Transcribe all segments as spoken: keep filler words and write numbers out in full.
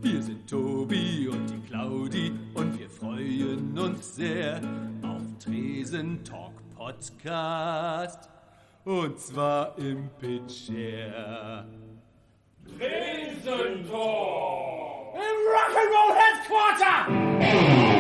Hier sind Tobi und die Claudi und wir freuen uns sehr auf Tresen Talk Podcast. Und zwar im Pitcher. Tresen Talk! Im Rock'n'Roll Headquarter!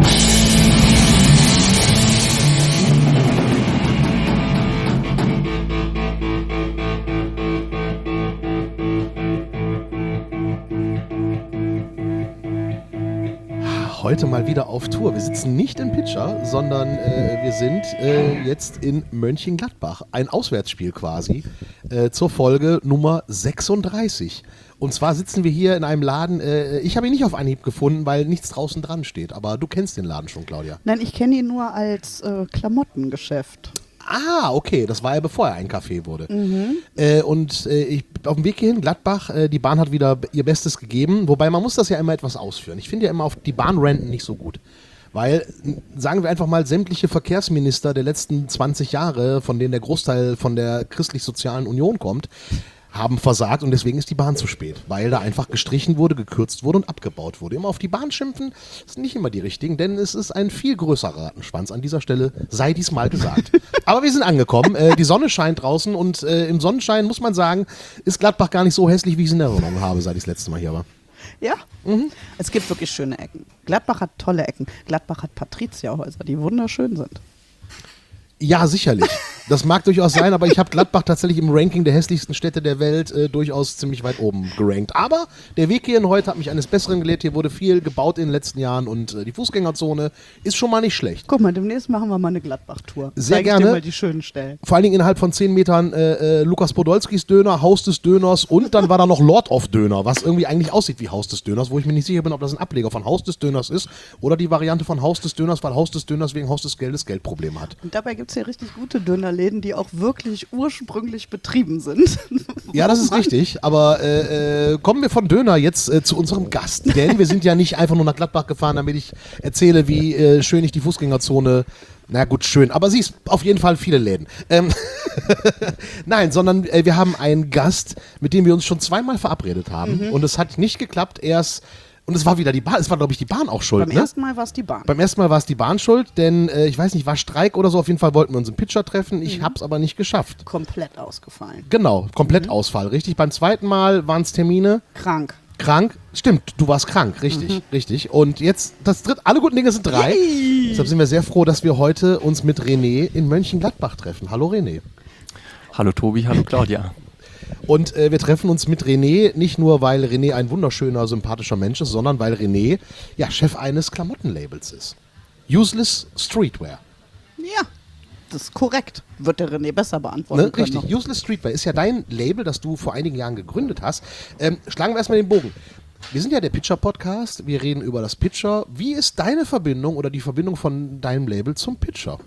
Heute mal wieder auf Tour. Wir sitzen nicht in Pitcher, sondern äh, wir sind äh, jetzt in Mönchengladbach. Ein Auswärtsspiel quasi äh, zur Folge Nummer sechsunddreißig. Und zwar sitzen wir hier in einem Laden, äh, ich habe ihn nicht auf Anhieb gefunden, weil nichts draußen dran steht. Aber du kennst den Laden schon, Claudia. Nein, ich kenne ihn nur als äh, Klamottengeschäft. Ah, okay, das war ja bevor er ein Café wurde. Mhm. Äh, und äh, ich, auf dem Weg hierhin, Gladbach, äh, die Bahn hat wieder ihr Bestes gegeben. Wobei, man muss das ja immer etwas ausführen. Ich finde ja immer auf die Bahnrenten nicht so gut. Weil, sagen wir einfach mal, sämtliche Verkehrsminister der letzten zwanzig Jahre, von denen der Großteil von der Christlich-Sozialen Union kommt, haben versagt und deswegen ist die Bahn zu spät, weil da einfach gestrichen wurde, gekürzt wurde und abgebaut wurde. Immer auf die Bahn schimpfen, sind nicht immer die richtigen, denn es ist ein viel größerer Rattenschwanz. An dieser Stelle sei dies mal gesagt. Aber wir sind angekommen, äh, die Sonne scheint draußen und äh, im Sonnenschein, muss man sagen, ist Gladbach gar nicht so hässlich, wie ich es in Erinnerung habe, seit ich das letzte Mal hier war. Ja, mhm. Es gibt wirklich schöne Ecken. Gladbach hat tolle Ecken. Gladbach hat Patrizierhäuser, die wunderschön sind. Ja, sicherlich. Das mag durchaus sein, aber ich habe Gladbach tatsächlich im Ranking der hässlichsten Städte der Welt äh, durchaus ziemlich weit oben gerankt. Aber der Weg hierhin heute hat mich eines Besseren gelehrt. Hier wurde viel gebaut in den letzten Jahren und äh, die Fußgängerzone ist schon mal nicht schlecht. Guck mal, demnächst machen wir mal eine Gladbach-Tour. Sehr Zeig gerne. Ich dir mal die schönen Stellen. Vor allen Dingen innerhalb von zehn Metern äh, äh, Lukas Podolskis Döner, Haus des Döners und dann war da noch Lord of Döner, was irgendwie eigentlich aussieht wie Haus des Döners, wo ich mir nicht sicher bin, ob das ein Ableger von Haus des Döners ist oder die Variante von Haus des Döners, weil Haus des Döners wegen Haus des Geldes Geldprobleme hat. Und dabei gibt es hier richtig gute Dönerläden, die auch wirklich ursprünglich betrieben sind. Ja, das ist richtig, aber äh, äh, kommen wir von Döner jetzt äh, zu unserem Gast, denn wir sind ja nicht einfach nur nach Gladbach gefahren, damit ich erzähle, wie äh, schön ich die Fußgängerzone, na gut, schön, aber sie ist auf jeden Fall viele Läden. Ähm Nein, sondern äh, wir haben einen Gast, mit dem wir uns schon zweimal verabredet haben mhm. und es hat nicht geklappt, erst und es war wieder die Bahn, es war glaube ich die Bahn auch schuld. Beim ne? ersten Mal war es die Bahn. Beim ersten Mal war es die Bahn schuld, denn äh, ich weiß nicht, war Streik oder so, auf jeden Fall wollten wir uns im Pitcher treffen, ich mhm. hab's aber nicht geschafft. Komplett ausgefallen. Genau, komplett mhm. Ausfall, richtig. Beim zweiten Mal waren es Termine. Krank. Krank, stimmt, du warst krank, richtig, mhm. richtig. Und jetzt, das dritte, alle guten Dinge sind drei. Yay. Deshalb sind wir sehr froh, dass wir heute uns mit René in Mönchengladbach treffen. Hallo René. Hallo Tobi, hallo Claudia. Und äh, wir treffen uns mit René, nicht nur, weil René ein wunderschöner, sympathischer Mensch ist, sondern weil René ja Chef eines Klamottenlabels ist. Useless Streetwear. Ja, das ist korrekt. Wird der René besser beantworten ne, können. Richtig, noch. Useless Streetwear ist ja dein Label, das du vor einigen Jahren gegründet hast. Ähm, schlagen wir erstmal den Bogen. Wir sind ja der Pitcher-Podcast, wir reden über das Pitcher. Wie ist deine Verbindung oder die Verbindung von deinem Label zum Pitcher?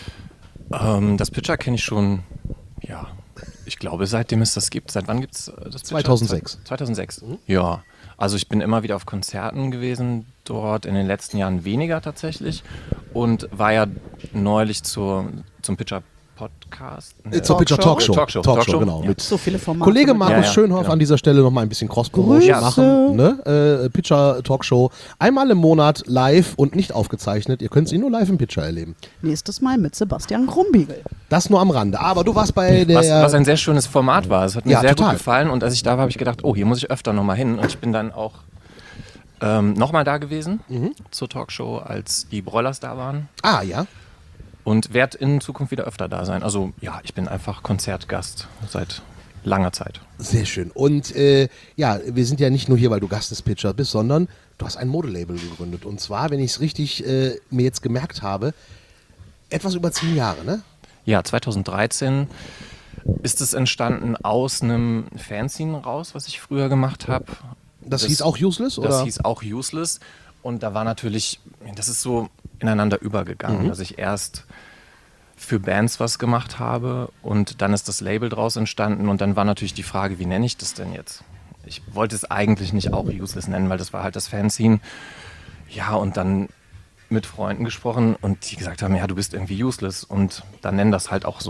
Ähm, das Pitcher kenne ich schon, ja... Ich glaube, seitdem es das gibt. Seit wann gibt es das? zweitausendsechs. zweitausendsechs. Mhm. Ja, also ich bin immer wieder auf Konzerten gewesen dort, in den letzten Jahren weniger tatsächlich und war ja neulich zur, zum Pitcher Podcast. Äh, zur Pitcher Talkshow. Talkshow, Talkshow, Talkshow genau. ja. Mit so viele Formate. Kollege Markus ja, ja, Schönhoff genau. an dieser Stelle nochmal ein bisschen Cross-Promotion Grüße. machen. Ne? Äh, Pitcher Talkshow. Einmal im Monat live und nicht aufgezeichnet. Ihr könnt sie nur live im Pitcher erleben. Nächstes Mal mit Sebastian Krumbiegel. Das nur am Rande. Aber du warst bei der... Was, was ein sehr schönes Format war. Es hat mir ja, sehr total. gut gefallen und als ich da war, habe ich gedacht, oh, hier muss ich öfter nochmal hin und ich bin dann auch ähm, nochmal da gewesen mhm. zur Talkshow, als die Broilers da waren. Ah, ja. Und werde in Zukunft wieder öfter da sein. Also ja, ich bin einfach Konzertgast seit langer Zeit. Sehr schön. Und äh, ja, wir sind ja nicht nur hier, weil du Gast des Pitcher bist, sondern du hast ein Modelabel gegründet. Und zwar, wenn ich es richtig äh, mir jetzt gemerkt habe, etwas über zehn Jahre, ne? Ja, zweitausenddreizehn ist es entstanden aus einem Fanzine raus, was ich früher gemacht habe. Das, das hieß auch Useless, oder? Das hieß auch Useless. Und da war natürlich, das ist so ineinander übergegangen, mhm. dass ich erst für Bands was gemacht habe und dann ist das Label draus entstanden und dann war natürlich die Frage, wie nenne ich das denn jetzt? Ich wollte es eigentlich nicht auch Useless nennen, weil das war halt das Fanzine. Ja, und dann mit Freunden gesprochen und die gesagt haben, ja, du bist irgendwie useless und dann nennen das halt auch so.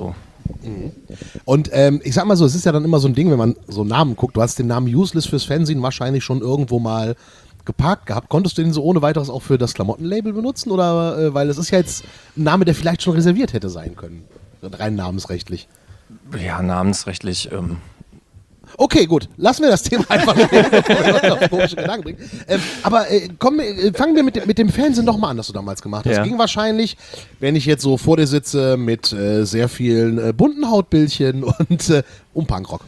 Und ähm, ich sag mal so, es ist ja dann immer so ein Ding, wenn man so Namen guckt. Du hast den Namen Useless fürs Fernsehen wahrscheinlich schon irgendwo mal geparkt gehabt. Konntest du den so ohne weiteres auch für das Klamottenlabel benutzen? Oder äh, weil es ist ja jetzt ein Name, der vielleicht schon reserviert hätte sein können. Rein namensrechtlich. Ja, namensrechtlich. Ähm, Okay, gut. Lassen wir das Thema einfach nicht, bevor wir Leute auf komische Gedanken bringen. Ähm, aber äh, komm, äh, fangen wir mit, dem- mit dem Fernsehen doch mal an, das du damals gemacht hast. Ja. Ging wahrscheinlich, wenn ich jetzt so vor dir sitze, mit äh, sehr vielen äh, bunten Hautbildchen und äh, um Punkrock.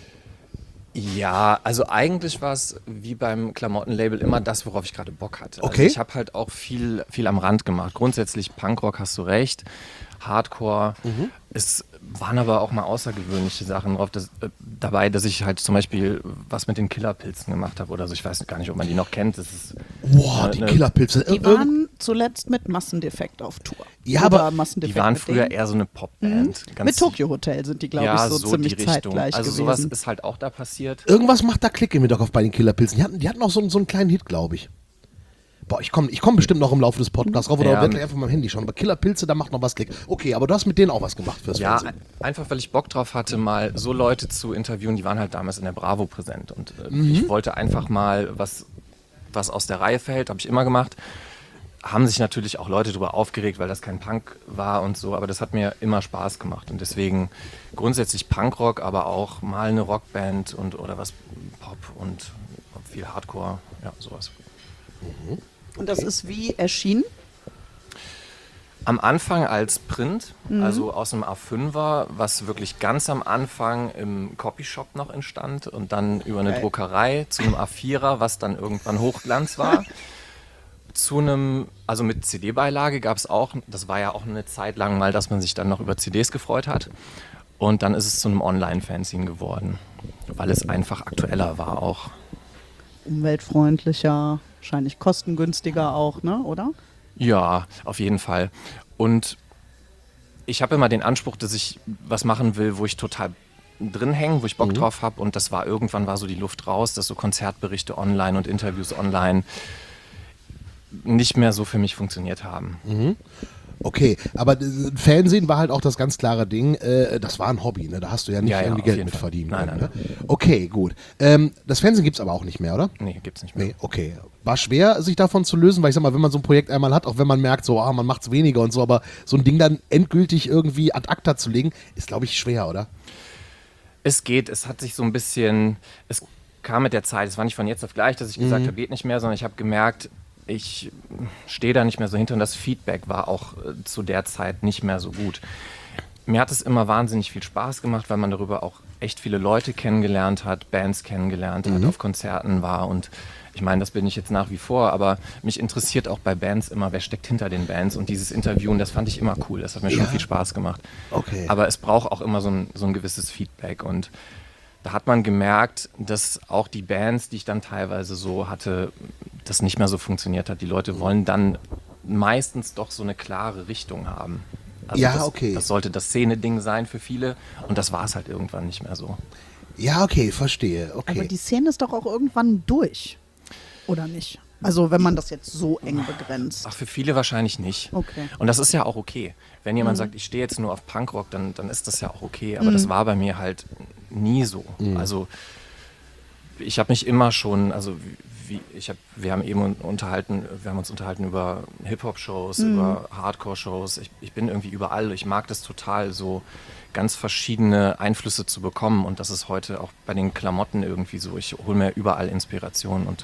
Ja, also eigentlich war es wie beim Klamottenlabel immer das, worauf ich gerade Bock hatte. Okay. Also ich habe halt auch viel, viel am Rand gemacht. Grundsätzlich Punkrock, hast du recht. Hardcore. Es waren aber auch mal außergewöhnliche Sachen drauf, dass, äh, dabei, dass ich halt zum Beispiel was mit den Killerpilzen gemacht habe oder so. Ich weiß gar nicht, ob man die noch kennt. Das ist Boah, äh, die eine- Killerpilze. Die Ir- irgend- waren zuletzt mit Massendefekt auf Tour. Ja, aber Die Massendefekt waren mit früher denen. eher so eine Popband. Ganz- Mit Tokyo Hotel sind die, glaube ja, ich, so, so ziemlich die Richtung. zeitgleich Also gewesen. sowas ist halt auch da passiert. Irgendwas macht da Klick im Hinterkopf bei den Killerpilzen. Die hatten, die hatten auch so, so einen kleinen Hit, glaube ich. Boah, ich komme ich komm bestimmt noch im Laufe des Podcasts rauf oder Ja, werde mit- einfach auf meinem Handy schauen. Aber Killerpilze, da macht noch was Klick. Okay, aber du hast mit denen auch was gemacht fürs Ja, Fernsehen. ein- einfach weil ich Bock drauf hatte, mal so Leute zu interviewen, die waren halt damals in der Bravo präsent. Und äh, ich wollte einfach mal was, was aus der Reihe fällt, habe ich immer gemacht. Haben sich natürlich auch Leute darüber aufgeregt, weil das kein Punk war und so, aber das hat mir immer Spaß gemacht. Und deswegen grundsätzlich Punkrock, aber auch mal eine Rockband und oder was Pop und viel Hardcore, ja, sowas. Und das ist wie erschienen. Am Anfang als Print, also aus einem A fünfer, was wirklich ganz am Anfang im Copyshop noch entstand und dann über eine Geil. Druckerei zu einem A vierer, was dann irgendwann Hochglanz war. Zu einem, also mit C D-Beilage gab es auch, das war ja auch eine Zeit lang mal, dass man sich dann noch über C Ds gefreut hat. Und dann ist es zu einem Online-Fanzine geworden, weil es einfach aktueller war auch. Umweltfreundlicher, wahrscheinlich kostengünstiger auch, ne? Oder? Ja, auf jeden Fall. Und ich habe immer den Anspruch, dass ich was machen will, wo ich total drin hänge, wo ich Bock drauf habe. Und das war irgendwann war so die Luft raus, dass so Konzertberichte online und Interviews online nicht mehr so für mich funktioniert haben. Okay, aber äh, Fernsehen war halt auch das ganz klare Ding, äh, das war ein Hobby, ne? Da hast du ja nicht Ja, ja, irgendwie auf Geld jeden mit Fall. verdienen Nein, können. nein, Ne? Okay, gut. Ähm, das Fernsehen gibt's aber auch nicht mehr, oder? Nee, gibt's nicht mehr. Nee, okay. War schwer, sich davon zu lösen, weil ich sag mal, wenn man so ein Projekt einmal hat, auch wenn man merkt, so, ah, man macht's weniger und so, aber so ein Ding dann endgültig irgendwie ad acta zu legen, ist, glaube ich, schwer, oder? Es geht, es hat sich so ein bisschen, es kam mit der Zeit, es war nicht von jetzt auf gleich, dass ich gesagt habe, geht nicht mehr, sondern ich habe gemerkt, ich stehe da nicht mehr so hinter und das Feedback war auch äh, zu der Zeit nicht mehr so gut. Mir hat es immer wahnsinnig viel Spaß gemacht, weil man darüber auch echt viele Leute kennengelernt hat, Bands kennengelernt hat, auf Konzerten war und ich meine, das bin ich jetzt nach wie vor, aber mich interessiert auch bei Bands immer, wer steckt hinter den Bands und dieses Interviewen, das fand ich immer cool, das hat mir schon Ja. viel Spaß gemacht. Okay. Aber es braucht auch immer so ein, so ein gewisses Feedback und da hat man gemerkt, dass auch die Bands, die ich dann teilweise so hatte, das nicht mehr so funktioniert hat. Die Leute wollen dann meistens doch so eine klare Richtung haben. Also Ja, das, okay. Das sollte das Szene-Ding sein für viele und das war es halt irgendwann nicht mehr so. Ja, okay, verstehe. Aber Okay. die Szene ist doch auch irgendwann durch. Oder nicht? Also wenn man das jetzt so eng begrenzt. Ach, für viele wahrscheinlich nicht. Okay. Und das ist ja auch okay. Wenn jemand sagt, ich stehe jetzt nur auf Punkrock, dann, dann ist das ja auch okay. Aber das war bei mir halt nie so. Also ich habe mich immer schon, also wie, ich hab, wir haben eben unterhalten, wir haben uns unterhalten über Hip-Hop-Shows, über Hardcore-Shows. Ich, ich bin irgendwie überall. Ich mag das total, so ganz verschiedene Einflüsse zu bekommen. Und das ist heute auch bei den Klamotten irgendwie so. Ich hole mir überall Inspiration und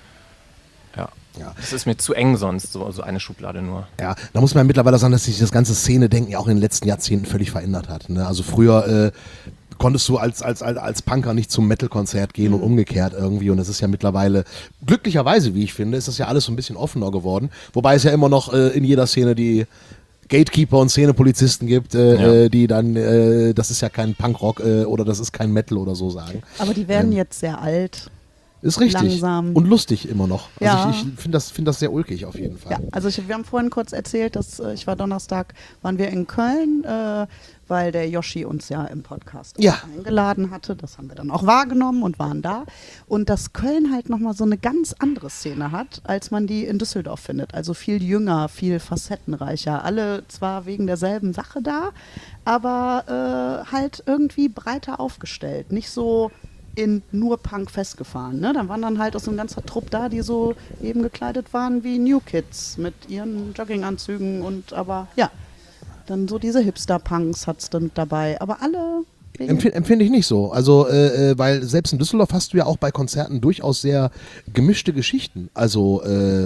ja. Ja. Das ist mir zu eng sonst, so, so eine Schublade nur. Ja, da muss man mittlerweile sagen, dass sich das ganze Szene-Denken ja auch in den letzten Jahrzehnten völlig verändert hat. Ne? Also früher äh, konntest du als, als, als, als Punker nicht zum Metal-Konzert gehen und umgekehrt irgendwie. Und das ist ja mittlerweile, glücklicherweise, wie ich finde, ist das ja alles so ein bisschen offener geworden. Wobei es ja immer noch äh, in jeder Szene die Gatekeeper und Szenepolizisten gibt, äh, Ja. äh, die dann, äh, das ist ja kein Punkrock äh, oder das ist kein Metal oder so sagen. Aber die werden Ähm. jetzt sehr alt. Ist richtig. Langsam. Und lustig immer noch. Also Ja. ich, ich finde das, find das sehr ulkig auf jeden Fall. Ja, also ich, wir haben vorhin kurz erzählt, dass äh, ich war Donnerstag, waren wir in Köln, äh, weil der Yoshi uns ja im Podcast Ja. eingeladen hatte. Das haben wir dann auch wahrgenommen und waren da. Und dass Köln halt nochmal so eine ganz andere Szene hat, als man die in Düsseldorf findet. Also viel jünger, viel facettenreicher. Alle zwar wegen derselben Sache da, aber äh, halt irgendwie breiter aufgestellt. Nicht so in nur Punk festgefahren. Ne? Dann waren dann halt auch so ein ganzer Trupp da, die so eben gekleidet waren wie New Kids mit ihren Jogginganzügen und aber ja, dann so diese Hipster-Punks hat's dann mit dabei. Aber alle wegen Empf empfinde ich nicht so. Also, äh, äh, weil selbst in Düsseldorf hast du ja auch bei Konzerten durchaus sehr gemischte Geschichten. Also, äh,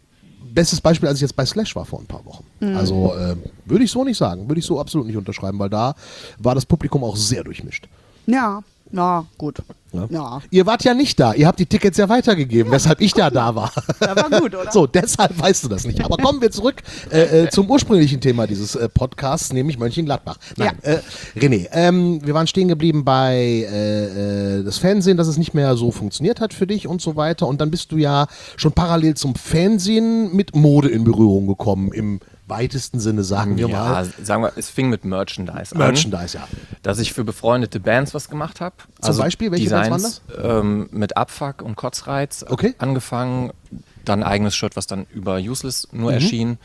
bestes Beispiel, als ich jetzt bei Slash war vor ein paar Wochen. Mhm. Also, äh, würde ich so nicht sagen. Würde ich so absolut nicht unterschreiben, weil da war das Publikum auch sehr durchmischt. Ja, ja, gut. Ja. Ja. Ihr wart ja nicht da. Ihr habt die Tickets ja weitergegeben, weshalb ich ja da war. Das war gut, oder? So, deshalb weißt du das nicht. Aber kommen wir zurück äh, äh, zum ursprünglichen Thema dieses äh, Podcasts, nämlich Mönchengladbach. Nein, Ja. äh, René, ähm, wir waren stehen geblieben bei äh, äh, das Fernsehen, dass es nicht mehr so funktioniert hat für dich und so weiter. Und dann bist du ja schon parallel zum Fernsehen mit Mode in Berührung gekommen, im weitesten Sinne, sagen wir Ja, mal. sagen wir, es fing mit Merchandise an. Merchandise, ja. Dass ich für befreundete Bands was gemacht habe. Zum Beispiel? Welche Bands Designs, ähm, mit Abfuck und Kotzreiz Okay. angefangen. Dann ein eigenes Shirt, was dann über Useless nur Mhm. erschien.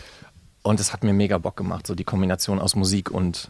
Und es hat mir mega Bock gemacht, so die Kombination aus Musik und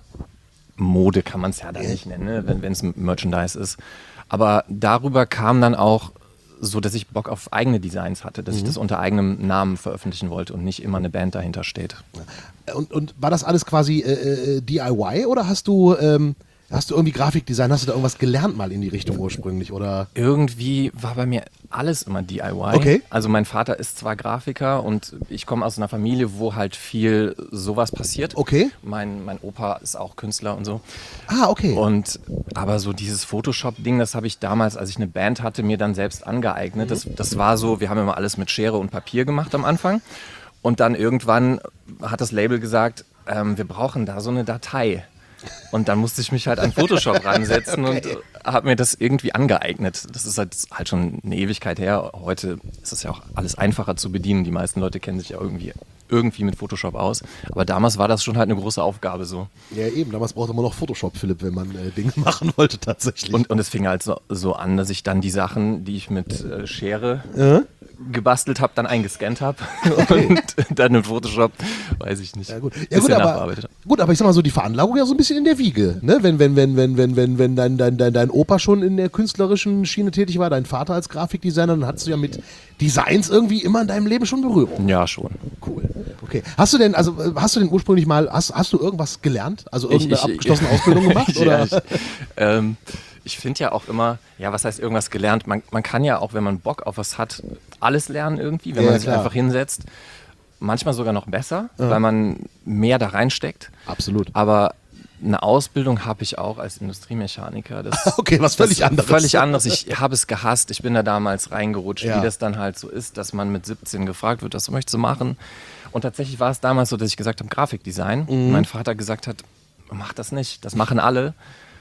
Mode kann man es ja dann nicht nennen, ne? wenn es Merchandise ist. Aber darüber kam dann auch so, dass ich Bock auf eigene Designs hatte, dass ich das unter eigenem Namen veröffentlichen wollte und nicht immer eine Band dahinter steht. Und, und war das alles quasi äh, äh, D I Y oder hast du, ähm, hast du irgendwie Grafikdesign, hast du da irgendwas gelernt mal in die Richtung ursprünglich? Oder? Irgendwie war bei mir alles immer D I Y. Okay. Also mein Vater ist zwar Grafiker und ich komme aus einer Familie, wo halt viel sowas passiert. Okay. Mein, mein Opa ist auch Künstler und so. Ah, okay. Und aber so dieses Photoshop-Ding, das habe ich damals, als ich eine Band hatte, mir dann selbst angeeignet. Das, das war so, wir haben immer alles mit Schere und Papier gemacht am Anfang. Und dann irgendwann hat das Label gesagt, ähm, wir brauchen da so eine Datei. Und dann musste ich mich halt an Photoshop ransetzen Okay. und äh, habe mir das irgendwie angeeignet. Das ist halt, halt schon eine Ewigkeit her. Heute ist es ja auch alles einfacher zu bedienen. Die meisten Leute kennen sich ja irgendwie, irgendwie mit Photoshop aus. Aber damals war das schon halt eine große Aufgabe so. Ja, eben, damals brauchte man noch Photoshop, Philipp, wenn man äh, Dinge machen wollte tatsächlich. Und, und es fing halt so, so an, dass ich dann die Sachen, die ich mit äh, Schere Äh? gebastelt habe, dann eingescannt habe und dann in Photoshop, weiß ich nicht, Ja, gut. Ja, bisschen gut, aber, nachbearbeitet hab. gut, aber ich sag mal so, die Veranlagung ja so ein bisschen in der Wiege. Ne? Wenn, wenn, wenn, wenn, wenn, wenn, wenn dein, dein, dein, dein Opa schon in der künstlerischen Schiene tätig war, dein Vater als Grafikdesigner, dann hattest du ja mit Designs irgendwie immer in deinem Leben schon Berührung. Ja, schon. Cool. Okay. Hast du denn, also äh, hast du denn ursprünglich mal, hast, hast du irgendwas gelernt? Also irgendeine Ich- ich- abgeschlossene Ausbildung gemacht? Oder? Ja, ich ähm, ich finde ja auch immer, ja, was heißt irgendwas gelernt? Man, man kann ja auch, wenn man Bock auf was hat, alles lernen irgendwie, wenn Ja, man sich klar. einfach hinsetzt. Manchmal sogar noch besser, weil man mehr da reinsteckt. Absolut. Aber eine Ausbildung habe ich auch als Industriemechaniker. Das, Okay, was völlig das anderes. Völlig anderes. Ich habe es gehasst. Ich bin da damals reingerutscht, Ja. wie das dann halt so ist, dass man mit siebzehn gefragt wird, was möchtest du machen? Und tatsächlich war es damals so, dass ich gesagt habe, Grafikdesign. Mhm. Mein Vater gesagt hat, mach das nicht, das machen alle.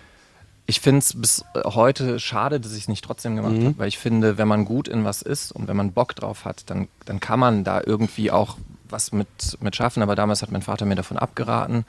Ich finde es bis heute schade, dass ich es nicht trotzdem gemacht Mhm. habe, weil ich finde, wenn man gut in was ist und wenn man Bock drauf hat, dann, dann kann man da irgendwie auch was mit, mit schaffen. Aber damals hat mein Vater mir davon abgeraten.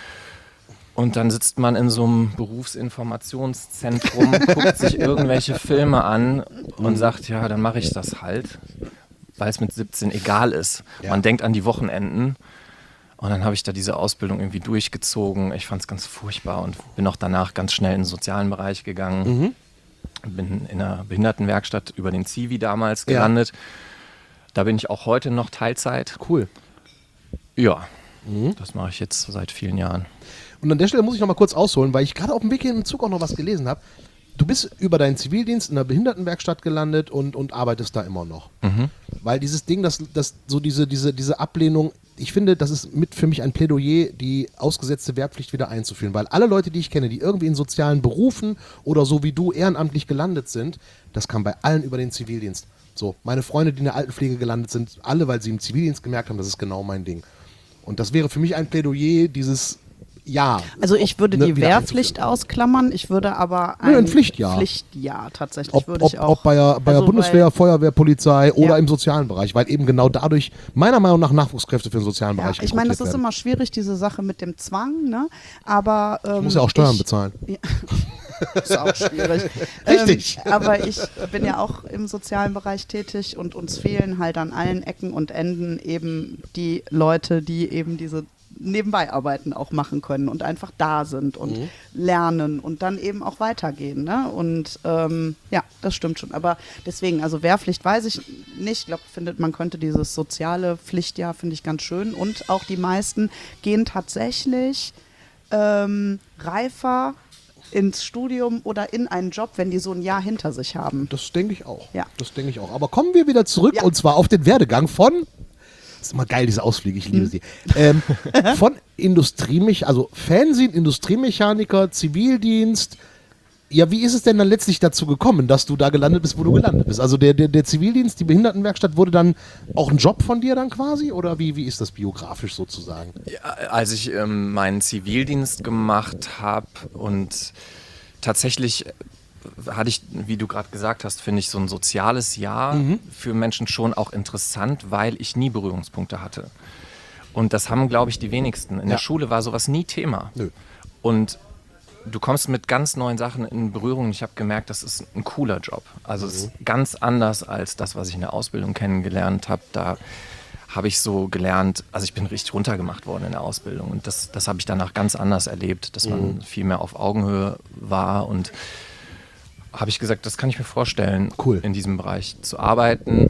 Und dann sitzt man in so einem Berufsinformationszentrum, guckt sich irgendwelche Filme an und sagt, ja, dann mache ich das halt, weil es mit siebzehn egal ist. Ja. Man denkt an die Wochenenden. Und dann habe ich da diese Ausbildung irgendwie durchgezogen. Ich fand es ganz furchtbar und bin auch danach ganz schnell in den sozialen Bereich gegangen. Bin in einer Behindertenwerkstatt über den Zivi damals Ja. gelandet. Da bin ich auch heute noch Teilzeit. Cool. Ja, das mache ich jetzt seit vielen Jahren. Und an der Stelle muss ich noch mal kurz ausholen, weil ich gerade auf dem Weg hier im Zug auch noch was gelesen habe. Du bist über deinen Zivildienst in der Behindertenwerkstatt gelandet und, und arbeitest da immer noch. Weil dieses Ding, das, das, so diese, diese, diese Ablehnung, ich finde, das ist mit für mich ein Plädoyer, die ausgesetzte Wehrpflicht wieder einzuführen. Weil alle Leute, die ich kenne, die irgendwie in sozialen Berufen oder so wie du ehrenamtlich gelandet sind, das kam bei allen über den Zivildienst. So, meine Freunde, die in der Altenpflege gelandet sind, alle, weil sie im Zivildienst gemerkt haben, das ist genau mein Ding. Und das wäre für mich ein Plädoyer, dieses Ja. Also ich würde ne, die wieder Wehrpflicht einzuführen. ausklammern, ich würde aber Nö, ein ein Pflichtjahr. Pflichtjahr tatsächlich Ob, würde ob, ich auch. ob bei der, bei der also Bundeswehr, weil- Feuerwehr, Polizei oder Ja. im sozialen Bereich, weil eben genau dadurch meiner Meinung nach Nachwuchskräfte für den sozialen Ja, Bereich ich meine, das rekrutiert ist werden. immer schwierig, diese Sache mit dem Zwang, ne? Aber ähm, Ich muss ja auch Steuern ich, bezahlen. Ja. Ist auch schwierig. Richtig. Ähm, aber ich bin ja auch im sozialen Bereich tätig und uns fehlen halt an allen Ecken und Enden eben die Leute, die eben diese Nebenbeiarbeiten auch machen können und einfach da sind und Mhm. lernen und dann eben auch weitergehen. Ne? Und ähm, ja, das stimmt schon. Aber deswegen, also Wehrpflicht weiß ich nicht. Ich glaube, findet man könnte dieses soziale Pflichtjahr, finde ich ganz schön. Und auch die meisten gehen tatsächlich ähm, reifer ins Studium oder in einen Job, wenn die so ein Jahr hinter sich haben. Das denke ich auch. Ja. Das denke ich auch. Aber kommen wir wieder zurück Ja. und zwar auf den Werdegang von. Das ist immer geil, diese Ausflüge, ich Hm. liebe sie. Ähm, von Industriemech, also Fernsehen, Industriemechaniker, Zivildienst. Ja, wie ist es denn dann letztlich dazu gekommen, dass du da gelandet bist, wo du gelandet bist? Also der, der, der Zivildienst, die Behindertenwerkstatt, wurde dann auch ein Job von dir dann quasi? Oder wie, wie ist das biografisch sozusagen? Ja, als ich ähm, meinen Zivildienst gemacht habe und tatsächlich äh, hatte ich, wie du gerade gesagt hast, finde ich so ein soziales Jahr für Menschen schon auch interessant, weil ich nie Berührungspunkte hatte. Und das haben, glaube ich, die wenigsten. In Ja. der Schule war sowas nie Thema. Nö. Und du kommst mit ganz neuen Sachen in Berührung. Ich habe gemerkt, das ist ein cooler Job. Also es ist ganz anders als das, was ich in der Ausbildung kennengelernt habe. Da habe ich so gelernt, also ich bin richtig runtergemacht worden in der Ausbildung. Und das, das habe ich danach ganz anders erlebt, dass man viel mehr auf Augenhöhe war. Und habe ich gesagt, das kann ich mir vorstellen, Cool. in diesem Bereich zu arbeiten.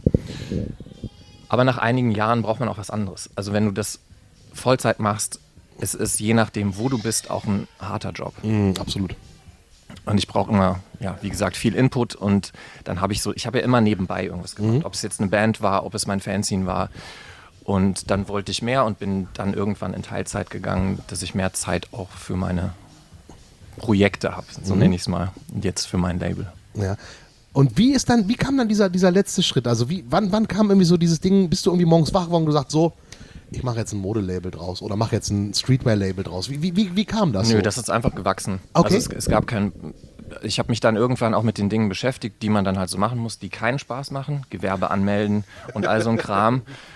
Aber nach einigen Jahren braucht man auch was anderes. Also wenn du das Vollzeit machst, es ist je nachdem, wo du bist, auch ein harter Job. Mhm, absolut. Und ich brauche immer, ja, wie gesagt, viel Input. Und dann habe ich so, ich habe ja immer nebenbei irgendwas gemacht. Ob es jetzt eine Band war, ob es mein Fanzine war. Und dann wollte ich mehr und bin dann irgendwann in Teilzeit gegangen, dass ich mehr Zeit auch für meine Projekte habe, so nenne ich es mal. Und jetzt für mein Label. Ja. Und wie ist dann, wie kam dann dieser, dieser letzte Schritt? Also wie, wann, wann kam irgendwie so dieses Ding, bist du irgendwie morgens wach geworden und gesagt, so, ich mache jetzt ein Modelabel draus oder mache jetzt ein Streetwear-Label draus. Wie, wie, wie, wie kam das Nö, so? das ist einfach gewachsen. Okay. Also es, es gab kein. Ich habe mich dann irgendwann auch mit den Dingen beschäftigt, die man dann halt so machen muss, die keinen Spaß machen. Gewerbe anmelden und all so ein Kram.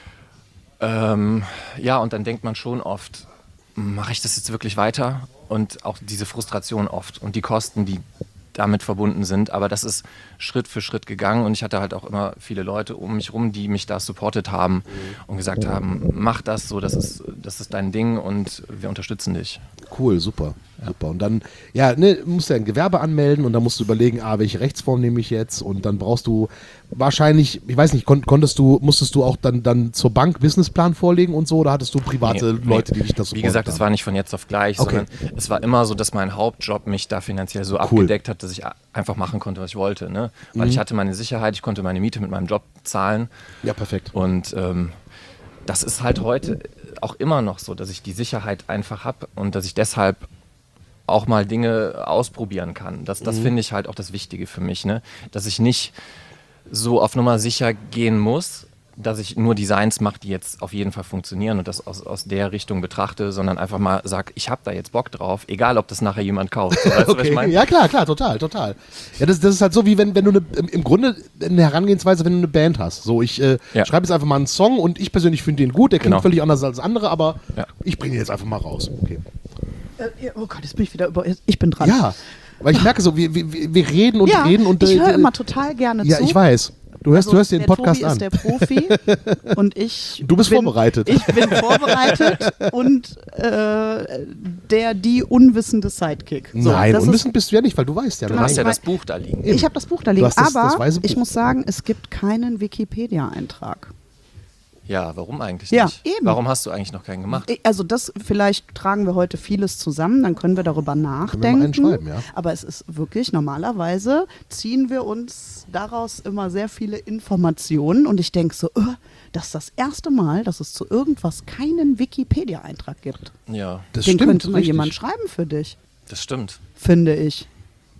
Ähm, ja, und dann denkt man schon oft, mache ich das jetzt wirklich weiter? Und auch diese Frustration oft und die Kosten, die damit verbunden sind. Aber das ist Schritt für Schritt gegangen und ich hatte halt auch immer viele Leute um mich rum, die mich da supportet haben und gesagt haben, mach das so, das ist, das ist dein Ding und wir unterstützen dich. Cool, super. Super. Und dann, ja, ne, musst du ja ein Gewerbe anmelden und dann musst du überlegen, ah, welche Rechtsform nehme ich jetzt? Und dann brauchst du wahrscheinlich, ich weiß nicht, kon konntest du, musstest du auch dann, dann zur Bank Businessplan vorlegen und so oder hattest du private Nee, Leute, nee. die dich das Wie gesagt, es war nicht von jetzt auf gleich, Okay. sondern es war immer so, dass mein Hauptjob mich da finanziell so abgedeckt hat, dass ich a- einfach machen konnte, was ich wollte. Ne? Weil Mhm. ich hatte meine Sicherheit, ich konnte meine Miete mit meinem Job zahlen. Ja, perfekt. Und ähm, das ist halt heute auch immer noch so, dass ich die Sicherheit einfach habe und dass ich deshalb auch mal Dinge ausprobieren kann. Das, das finde ich halt auch das Wichtige für mich, ne? Dass ich nicht so auf Nummer sicher gehen muss, dass ich nur Designs mache, die jetzt auf jeden Fall funktionieren und das aus, aus der Richtung betrachte, sondern einfach mal sage, ich habe da jetzt Bock drauf, egal ob das nachher jemand kauft. So, weißt du, was ich Okay. meine? Ja, klar, klar, total, total. Ja, das, das ist halt so, wie wenn, wenn du eine, im, im Grunde eine Herangehensweise, wenn du eine Band hast. So, ich äh, Ja. schreibe jetzt einfach mal einen Song und ich persönlich finde den gut, der klingt Genau. völlig anders als andere, aber Ja. ich bringe ihn jetzt einfach mal raus. Okay. Äh, oh Gott, jetzt bin ich wieder über. Ich bin dran. Ja, weil ich merke so, wir, wir, wir reden und Ja, reden und ich äh, höre äh, immer total gerne Ja, zu. ich weiß. Du hörst, Also, du hörst dir den der Podcast Tobi an. ist der Profi und ich Du bist bin, vorbereitet. Ich bin vorbereitet und äh, der, die unwissende Sidekick. So, Nein, das ist- unwissend bist du ja nicht, weil du weißt ja. Du ne? hast ja ich das Buch da liegen. Ich habe das Buch da Du liegen, hast das- das aber weiße Buch. ich muss sagen, es gibt keinen Wikipedia-Eintrag. Ja, warum eigentlich Ja, nicht? eben. Warum hast du eigentlich noch keinen gemacht? Also das, vielleicht tragen wir heute vieles zusammen, dann können wir darüber nachdenken. einen schreiben, ja. Aber es ist wirklich, normalerweise ziehen wir uns daraus immer sehr viele Informationen und ich denke so, äh, das ist das erste Mal, dass es zu irgendwas keinen Wikipedia-Eintrag gibt. Ja, Das Den stimmt, könnte mal richtig. jemand schreiben für dich, das stimmt. finde ich.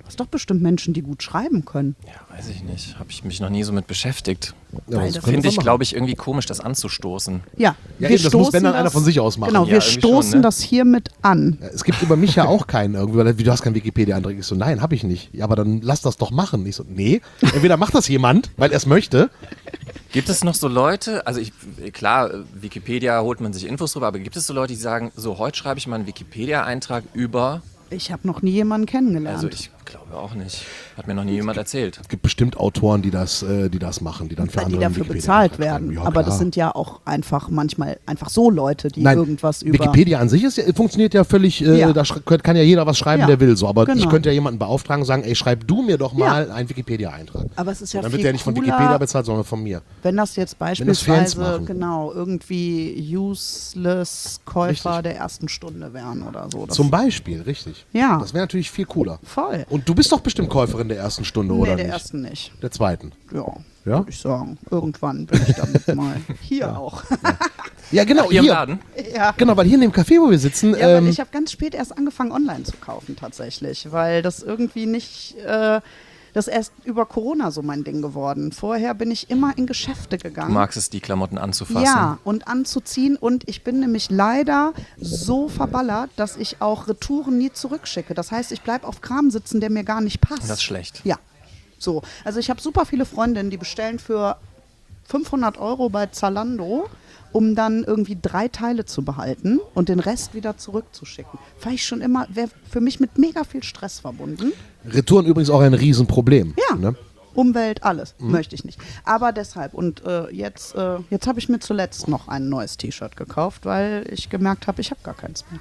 hast doch bestimmt Menschen, die gut schreiben können. Ja, weiß ich nicht. Habe ich mich noch nie so mit beschäftigt. Ja, Weil das das könnte Finde man ich, machen. glaube ich, irgendwie komisch, das anzustoßen. Ja, Ja, wir eben, das muss, wenn dann stoßen einer von sich aus machen. Genau, Ja, wir irgendwie stoßen schon, ne? das hiermit an. Es gibt über mich ja auch keinen irgendwie, weil wie, du hast keinen Wikipedia-Eintrag. Ich so, nein, habe ich nicht. Ja, aber dann lass das doch machen. Ich so, nee, entweder macht das jemand, weil er es möchte. Gibt es noch so Leute, also ich, klar, Wikipedia holt man sich Infos drüber, aber gibt es so Leute, die sagen, so heute schreibe ich mal einen Wikipedia-Eintrag über, Ich habe noch nie jemanden kennengelernt. also ich glaube auch nicht, hat mir noch nie jemand erzählt. Es gibt bestimmt Autoren, die das, äh, die das machen, die dann für Weil die andere einen dafür Wikipedia-Eintrag bezahlt werden. schreiben. Ja, Aber das klar. sind ja auch einfach manchmal einfach so Leute, die Nein, irgendwas über. Wikipedia an sich ist, ja- funktioniert ja völlig, äh, Ja. da sch- kann ja jeder was schreiben, Ja, der will. So. Aber genau. ich könnte ja jemanden beauftragen und sagen, ey, schreib du mir doch Ja. mal einen Wikipedia-Eintrag. Aber es ist ja Und dann viel wird der nicht von cooler, Wikipedia bezahlt, sondern von mir. wenn das jetzt das Fans beispielsweise machen. genau irgendwie useless Käufer Richtig. der ersten Stunde wären oder so. Das Zum Beispiel, richtig. Ja. Das wäre natürlich viel cooler. voll. Und du bist doch bestimmt Käuferin der ersten Stunde, Nee, oder der nicht? ersten nicht. Der zweiten. Ja, Ja? würde ich sagen. Irgendwann bin ich damit mal. Hier auch. Ja, genau. Hier im hier. Laden? ja. Genau, weil hier in dem Café, wo wir sitzen, Ja, weil ähm, ich habe ganz spät erst angefangen, online zu kaufen tatsächlich, weil das irgendwie nicht, äh, das ist erst über Corona so mein Ding geworden. Vorher bin ich immer in Geschäfte Du gegangen. magst es, die Klamotten anzufassen. Ja, und anzuziehen. Und ich bin nämlich leider so verballert, dass ich auch Retouren nie zurückschicke. Das heißt, ich bleibe auf Kram sitzen, der mir gar nicht passt. Das ist schlecht. Ja, so. Also ich habe super viele Freundinnen, die bestellen für fünfhundert Euro bei Zalando, um dann irgendwie drei Teile zu behalten und den Rest wieder zurückzuschicken. Fand ich schon immer, wäre für mich mit mega viel Stress verbunden. Retouren übrigens auch ein Riesenproblem. Ja, Ne? Umwelt, alles. Möchte ich nicht. Aber deshalb. Und äh, jetzt, äh, jetzt habe ich mir zuletzt noch ein neues T-Shirt gekauft, weil ich gemerkt habe, ich habe gar keins mehr.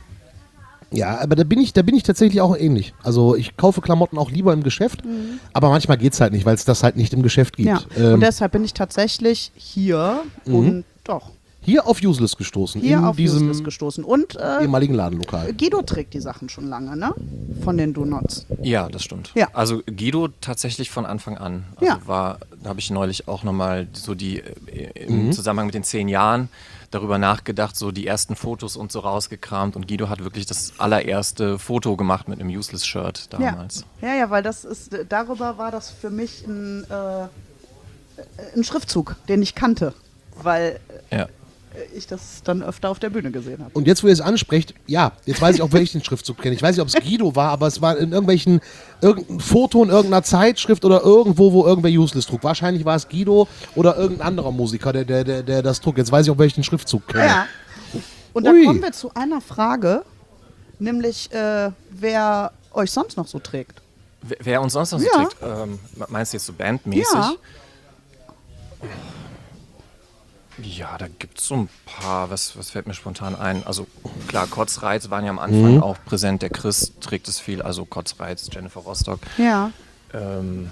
Ja, aber da bin ich, da bin ich tatsächlich auch ähnlich. Also ich kaufe Klamotten auch lieber im Geschäft, aber manchmal geht es halt nicht, weil es das halt nicht im Geschäft gibt. Ja. Ähm, Und deshalb bin ich tatsächlich hier und doch, hier auf Useless gestoßen, hier in auf diesem Useless gestoßen. Und äh, ehemaligen Ladenlokal. Guido trägt die Sachen schon lange, ne? Von den Donuts. Ja, das stimmt. Ja. Also Guido tatsächlich von Anfang an. Also Ja. war, da habe ich neulich auch nochmal so die äh, im Zusammenhang mit den zehn Jahren darüber nachgedacht, so die ersten Fotos und so rausgekramt und Guido hat wirklich das allererste Foto gemacht mit einem Useless-Shirt damals. Ja. ja, ja, weil das ist, darüber war das für mich ein, äh, ein Schriftzug, den ich kannte, weil Ja. ich das dann öfter auf der Bühne gesehen habe. Und jetzt, wo ihr es ansprecht, ja, jetzt weiß ich auch, wer ich den Schriftzug kenne. Ich weiß nicht, ob es Guido war, aber es war in irgendwelchen, irgendein Foto in irgendeiner Zeitschrift oder irgendwo, wo irgendwer Useless trug. Wahrscheinlich war es Guido oder irgendein anderer Musiker, der, der, der, der das trug. Jetzt weiß ich auch, wer ich den Schriftzug kenne. Ja. Und da Ui. kommen wir zu einer Frage, nämlich äh, wer euch sonst noch so trägt. Wer, wer uns sonst noch so Ja. trägt, ähm, meinst du jetzt so bandmäßig? Ja. Ja, da gibt es so ein paar, was, was fällt mir spontan ein? Also klar, Kotzreiz waren ja am Anfang auch präsent, der Chris trägt es viel, also Kotzreiz, Jennifer Rostock. Ja. Ähm,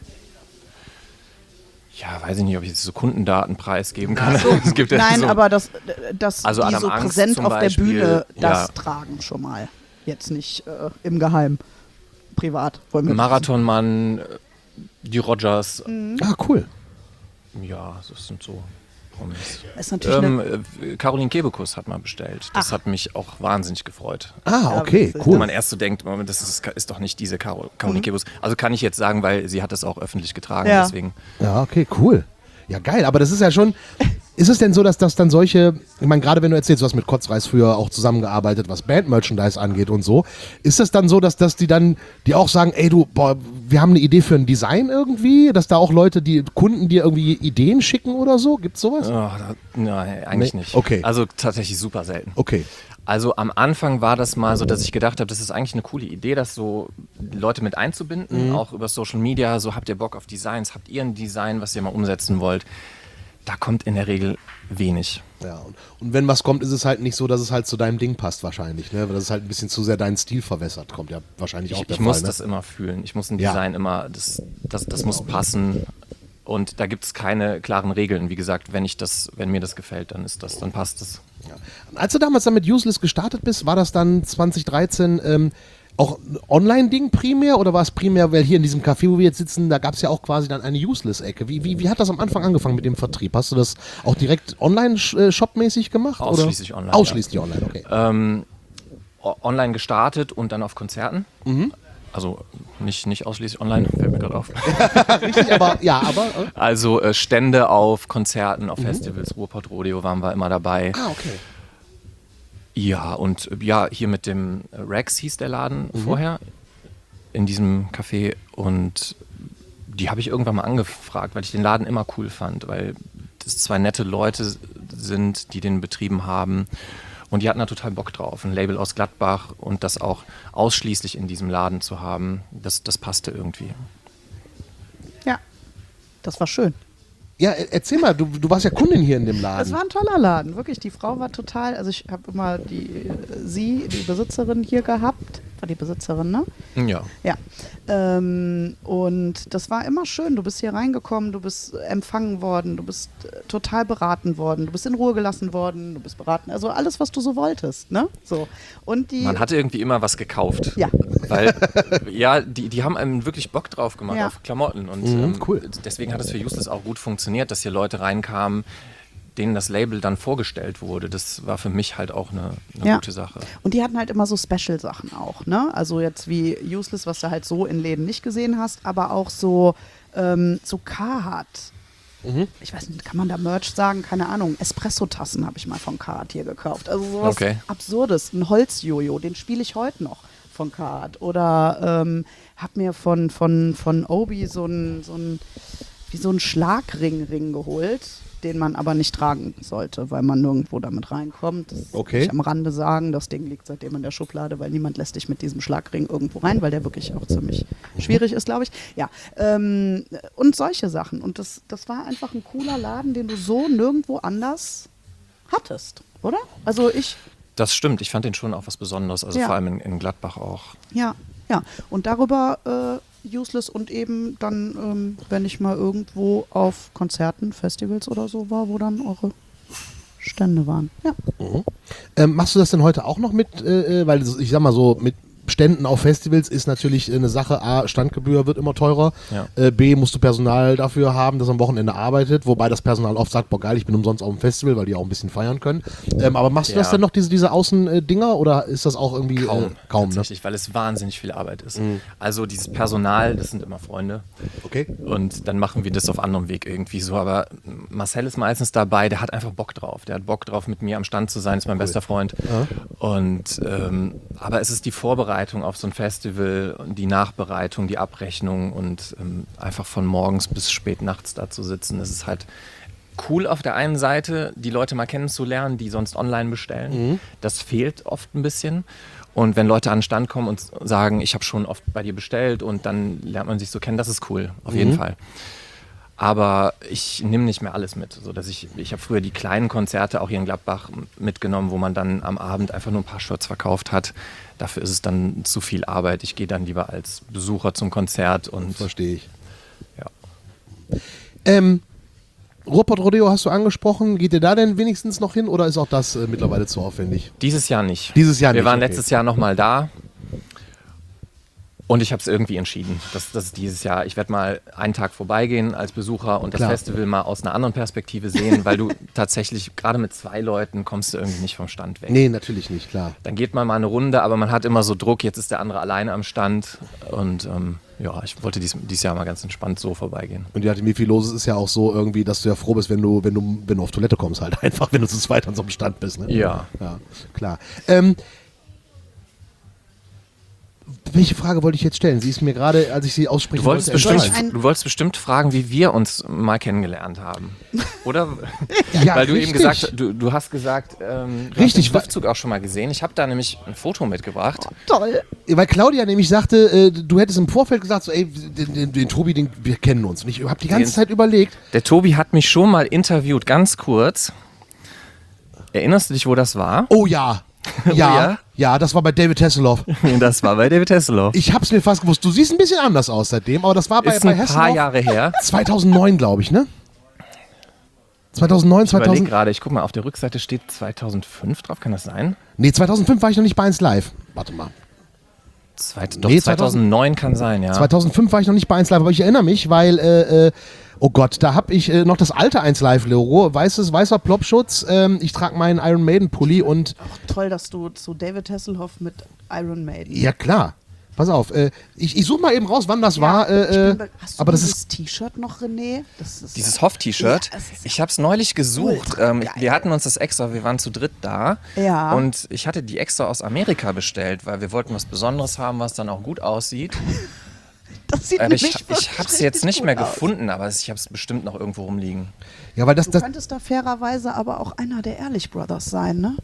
ja, weiß ich nicht, ob ich jetzt so Kundendaten preisgeben kann. Es gibt ja Nein, so, aber das, das Also die Adam so Angst präsent zum auf der Beispiel, Bühne das ja. tragen schon mal. Jetzt nicht äh, im Geheim. Privat. Wollen wir Marathonmann, äh, die Rogers, Ah, cool. ja, das sind so Promis. Ist natürlich Ähm, eine, äh, Caroline Kebekus hat mal bestellt. Das hat mich auch wahnsinnig gefreut. Ah, okay, witzig. Wo cool. man erst so denkt, Moment, das ist, ist doch nicht diese Caro, Caroline Mhm. Kebekus. Also kann ich jetzt sagen, weil sie hat das auch öffentlich getragen, Ja. deswegen. Ja, okay, cool. Ja, geil, aber das ist ja schon. Ist es denn so, dass das dann solche, ich meine, gerade wenn du erzählst, du hast mit Kotzreis früher auch zusammengearbeitet, was Band-Merchandise angeht und so, ist es dann so, dass, dass die dann, die auch sagen, ey du, boah, wir haben eine Idee für ein Design irgendwie, dass da auch Leute, die Kunden dir irgendwie Ideen schicken oder so? Gibt's sowas? Oh, da, nein, eigentlich Nee? nicht. Okay. Also tatsächlich super selten. Okay. Also am Anfang war das mal so, dass ich gedacht habe, das ist eigentlich eine coole Idee, das so Leute mit einzubinden, Mhm. auch über Social Media. So, habt ihr Bock auf Designs? Habt ihr ein Design, was ihr mal umsetzen wollt? Da kommt in der Regel wenig. Ja, und, und wenn was kommt, ist es halt nicht so, dass es halt zu deinem Ding passt wahrscheinlich, ne? Weil das ist halt ein bisschen zu sehr deinen Stil verwässert, kommt ja wahrscheinlich auch Ich, der ich Fall, muss ne? das immer fühlen. Ich muss ein Ja. Design immer, das, das, das muss passen. Und da gibt es keine klaren Regeln. Wie gesagt, wenn ich das, wenn mir das gefällt, dann ist das, dann passt es. Ja. Als du damals dann mit Useless gestartet bist, war das dann zwanzig dreizehn ähm, auch ein Online-Ding primär oder war es primär, weil hier in diesem Café, wo wir jetzt sitzen, da gab es ja auch quasi dann eine Useless-Ecke. Wie, wie, wie hat das am Anfang angefangen mit dem Vertrieb? Hast du das auch direkt online-shop-mäßig gemacht? Ausschließlich oder? online, Ausschließlich online, okay. Ähm, o- online gestartet und dann auf Konzerten. Mhm. Also nicht, nicht ausschließlich online, fällt mir gerade auf. Richtig, aber ja, aber. Äh. Also äh, Stände auf Konzerten, auf mhm. Festivals, Ruhrpott Rodeo waren wir immer dabei. Ah, okay. Ja, und äh, ja, hier mit dem Rex hieß der Laden mhm. vorher, in diesem Café. Und die habe ich irgendwann mal angefragt, weil ich den Laden immer cool fand, weil das zwei nette Leute sind, die den betrieben haben. Und die hatten da total Bock drauf, ein Label aus Gladbach und das auch ausschließlich in diesem Laden zu haben, das, das passte irgendwie. Ja, das war schön. Ja, erzähl mal, du, du warst ja Kundin hier in dem Laden. Das war ein toller Laden, wirklich. Die Frau war total, also ich habe immer die, sie, die Besitzerin hier gehabt. War die Besitzerin, ne? Ja. Ja. Ähm, und das war immer schön. Du bist hier reingekommen, du bist empfangen worden, du bist äh, total beraten worden, du bist in Ruhe gelassen worden, du bist beraten, also alles, was du so wolltest, ne? So. Und die Man hatte irgendwie immer was gekauft. Ja. Weil, ja, die, die haben einem wirklich Bock drauf gemacht Ja. auf Klamotten. Und Mhm, ähm, cool. deswegen hat es für Useless auch gut funktioniert, dass hier Leute reinkamen, denen das Label dann vorgestellt wurde. Das war für mich halt auch eine, eine Ja. gute Sache. Und die hatten halt immer so Special-Sachen auch, ne? Also jetzt wie Useless, was du halt so in Läden nicht gesehen hast, aber auch so, ähm, so Carhartt. Mhm. Ich weiß nicht, kann man da Merch sagen? Keine Ahnung. Espresso-Tassen habe ich mal von Carhartt hier gekauft. Also sowas Okay. Absurdes. Ein Holzjojo, den spiele ich heute noch von Carhartt. Oder ähm, hab mir von, von, von Obi so ein, so ein, wie so ein Schlagring-Ring geholt, den man aber nicht tragen sollte, weil man nirgendwo damit reinkommt. Das Okay. will ich am Rande sagen. Das Ding liegt seitdem in der Schublade, weil niemand lässt dich mit diesem Schlagring irgendwo rein, weil der wirklich auch ziemlich schwierig ist, glaube ich. Ja, ähm, und solche Sachen. Und das, das war einfach ein cooler Laden, den du so nirgendwo anders hattest, oder? Also ich, Das stimmt, ich fand den schon auch was Besonderes, also Ja. vor allem in, in Gladbach auch. ja, ja. Und darüber äh, Useless und eben dann, ähm, wenn ich mal irgendwo auf Konzerten, Festivals oder so war, wo dann eure Stände waren. Ja. Ähm, machst du das denn heute auch noch mit, äh, weil ich sag mal so, mit Ständen auf Festivals ist natürlich eine Sache, A, Standgebühr wird immer teurer, Ja. äh, B, musst du Personal dafür haben, das am Wochenende arbeitet, wobei das Personal oft sagt, boah geil, ich bin umsonst auf dem Festival, weil die auch ein bisschen feiern können. Ähm, aber machst du Ja. das denn noch, diese, diese Außendinger, oder ist das auch irgendwie Kaum, äh, kaum ne? tatsächlich, weil es wahnsinnig viel Arbeit ist. Also dieses Personal, das sind immer Freunde. Okay. Und dann machen wir das auf anderem Weg irgendwie so. Aber Marcel ist meistens dabei, der hat einfach Bock drauf. Der hat Bock drauf, mit mir am Stand zu sein, ist mein bester Freund. Und ähm, aber es ist die Vorbereitung auf so ein Festival, die Nachbereitung, die Abrechnung und ähm, einfach von morgens bis spät nachts da zu sitzen. Es ist halt cool auf der einen Seite, die Leute mal kennenzulernen, die sonst online bestellen. Das fehlt oft ein bisschen. Und wenn Leute an den Stand kommen und sagen, ich habe schon oft bei dir bestellt und dann lernt man sich so kennen, das ist cool, auf jeden Fall. Aber ich nehme nicht mehr alles mit. So dass ich ich habe früher die kleinen Konzerte auch hier in Gladbach mitgenommen, wo man dann am Abend einfach nur ein paar Shirts verkauft hat. Dafür ist es dann zu viel Arbeit. Ich gehe dann lieber als Besucher zum Konzert und Verstehe ich. ja. Ähm, Ruhrpott Rodeo hast du angesprochen, geht ihr da denn wenigstens noch hin, oder ist auch das äh, mittlerweile zu aufwendig? Dieses Jahr nicht. Dieses Jahr Wir nicht, waren okay. letztes Jahr nochmal da. Und ich habe es irgendwie entschieden, dass das dieses Jahr, ich werde mal einen Tag vorbeigehen als Besucher und das Klar. Festival mal aus einer anderen Perspektive sehen, weil du tatsächlich, gerade mit zwei Leuten, kommst du irgendwie nicht vom Stand weg. Nee, natürlich nicht, klar. Dann geht man mal eine Runde, aber man hat immer so Druck, jetzt ist der andere alleine am Stand. Und ähm, ja, ich wollte dies, dieses Jahr mal ganz entspannt so vorbeigehen. Und ja, wie viel los ist, ist ja auch so irgendwie, dass du ja froh bist, wenn du, wenn du, wenn du auf Toilette kommst, halt einfach, wenn du zu zweit an so einem Stand bist. Ne? Ja. Ja, klar. Ähm, welche Frage wollte ich jetzt stellen? Sie ist mir gerade, als ich sie aussprechen Du wolltest, wollte, bestimmt, entfallen. ein- du wolltest bestimmt fragen, wie wir uns mal kennengelernt haben. Oder? Ja, Weil du richtig. eben gesagt hast, du, du hast gesagt, ähm, du Richtig, hast den Schriftzug auch schon mal gesehen. Ich habe da nämlich ein Foto mitgebracht. Toll. Weil Claudia nämlich sagte, äh, du hättest im Vorfeld gesagt, so, ey, den, den, den Tobi, den, wir kennen uns. Und ich habe die ganze Den- Zeit überlegt. Der Tobi hat mich schon mal interviewt, ganz kurz. Erinnerst du dich, wo das war? Oh ja. Ja, ja? ja, das war bei David Hasselhoff. Das war bei David Hasselhoff. Ich hab's mir fast gewusst. Du siehst ein bisschen anders aus seitdem, aber das war bei, Ist bei ein paar Hasselhoff Jahre her. zweitausendneun, glaube ich, ne? zweitausendneun, Ich überlege zweitausend. gerade, ich guck mal, auf der Rückseite steht zweitausendfünf drauf, kann das sein? Nee, zweitausendfünf war ich noch nicht bei eins Live. Warte mal. Zweit, doch, Nee, zweitausendneun kann sein, ja. zweitausendfünf war ich noch nicht bei eins Live, aber ich erinnere mich, weil, äh, äh, oh Gott, da habe ich äh, noch das alte eins Live-Logo, weißes, weißer Plopschutz, ähm, ich trage meinen Iron Maiden-Pulli und, Toll, dass du zu David Hasselhoff mit Iron Maiden. ja klar, Pass auf, äh, ich, ich suche mal eben raus, wann das Ja, war. Äh, ich bin äh, be- Hast du aber das dieses ist T-Shirt noch, René? Das ist Dieses ja- Hoff-T-Shirt, Ja, es ist ich habe es neulich gesucht. ultra Ähm, geil. wir hatten uns das extra, wir waren zu dritt da. Ja. Und ich hatte die extra aus Amerika bestellt, weil wir wollten was Besonderes haben, was dann auch gut aussieht. Das sieht Aber nämlich ich, ich wirklich habe es richtig jetzt nicht gut mehr aus. gefunden, aber ich habe es bestimmt noch irgendwo rumliegen. ja, weil das, Du das, könntest da fairerweise aber auch einer der Ehrlich Brothers sein, ne?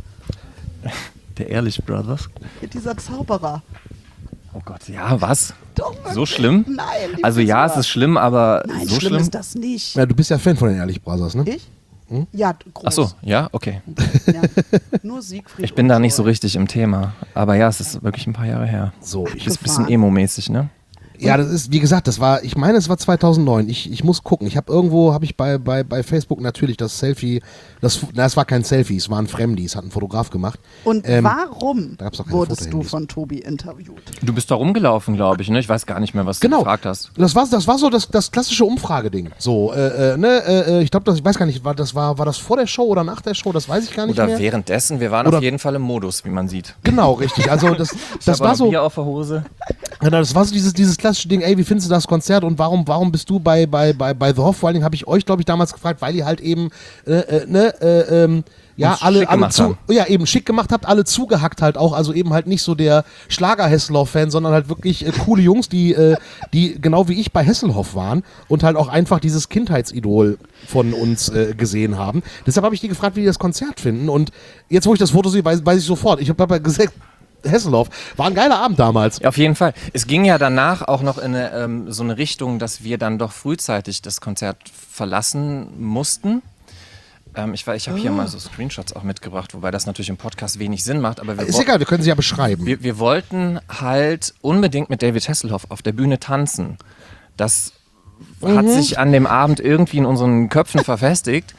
Der Ehrlich Brothers? Dieser Zauberer. Oh Gott, ja, was? Doch, So schlimm? Nein. die Also ja, es Frisur. ist schlimm, aber Nein, so schlimm, schlimm? ist das nicht. ja, du bist ja Fan von den Ehrlich Brothers, ne? Ich? Ja, groß. Ach so, ja, okay. Ja. Nur Siegfried. Ich bin und da nicht so Roy. richtig im Thema. Aber ja, es ist wirklich ein paar Jahre her. So, ich, Ist ein bisschen Gefahren. emo-mäßig, ne? ja, das ist, wie gesagt, das war, ich meine, es war zweitausendneun. Ich, ich muss gucken. Ich habe irgendwo, habe ich bei, bei, bei Facebook natürlich das Selfie, das, na, es war kein Selfie, es waren Fremdi, es hat ein Fotograf gemacht. Und Ähm, warum da gab's auch keine wurdest du Fotohandys. von Tobi interviewt? Du bist da rumgelaufen, glaube ich, ne? Ich weiß gar nicht mehr, was Genau. du gefragt hast. Das war, das war so das, das klassische Umfrageding. So, äh, äh, ne, äh, ich glaube, das, ich weiß gar nicht, war das, war, war das vor der Show oder nach der Show? Das weiß ich gar nicht Oder mehr. währenddessen, wir waren Oder- auf jeden Fall im Modus, wie man sieht. Genau, richtig. Also das, Ich das habe war auch so. Bier auf der Hose. Genau, das war so dieses, dieses klassische Ding, ey, wie findest du das Konzert und warum, warum bist du bei, bei, bei, bei The Hoff? Vor allen Dingen habe ich euch, glaube ich, damals gefragt, weil ihr halt eben, äh, äh, ne, äh, ähm, ja, Uns alle, schick alle gemacht zu, haben. ja, eben schick gemacht habt, alle zugehackt halt auch, also eben halt nicht so der Schlager-Hesselhoff-Fan, sondern halt wirklich äh, coole Jungs, die, äh, die genau wie ich bei Hesselhoff waren und halt auch einfach dieses Kindheitsidol von uns äh, gesehen haben. Deshalb habe ich die gefragt, wie die das Konzert finden und jetzt, wo ich das Foto sehe, weiß, weiß ich sofort. Ich habe aber gesagt, Hesselhoff, war ein geiler Abend damals. Ja, auf jeden Fall. Es ging ja danach auch noch in eine, ähm, so eine Richtung, dass wir dann doch frühzeitig das Konzert verlassen mussten. Ähm, ich war- ich habe hier mal so Screenshots auch mitgebracht, wobei das natürlich im Podcast wenig Sinn macht. Aber wir, Ist wo- egal, wir können sie ja beschreiben. wir, wir wollten halt unbedingt mit David Hasselhoff auf der Bühne tanzen. Das hat sich an dem Abend irgendwie in unseren Köpfen verfestigt.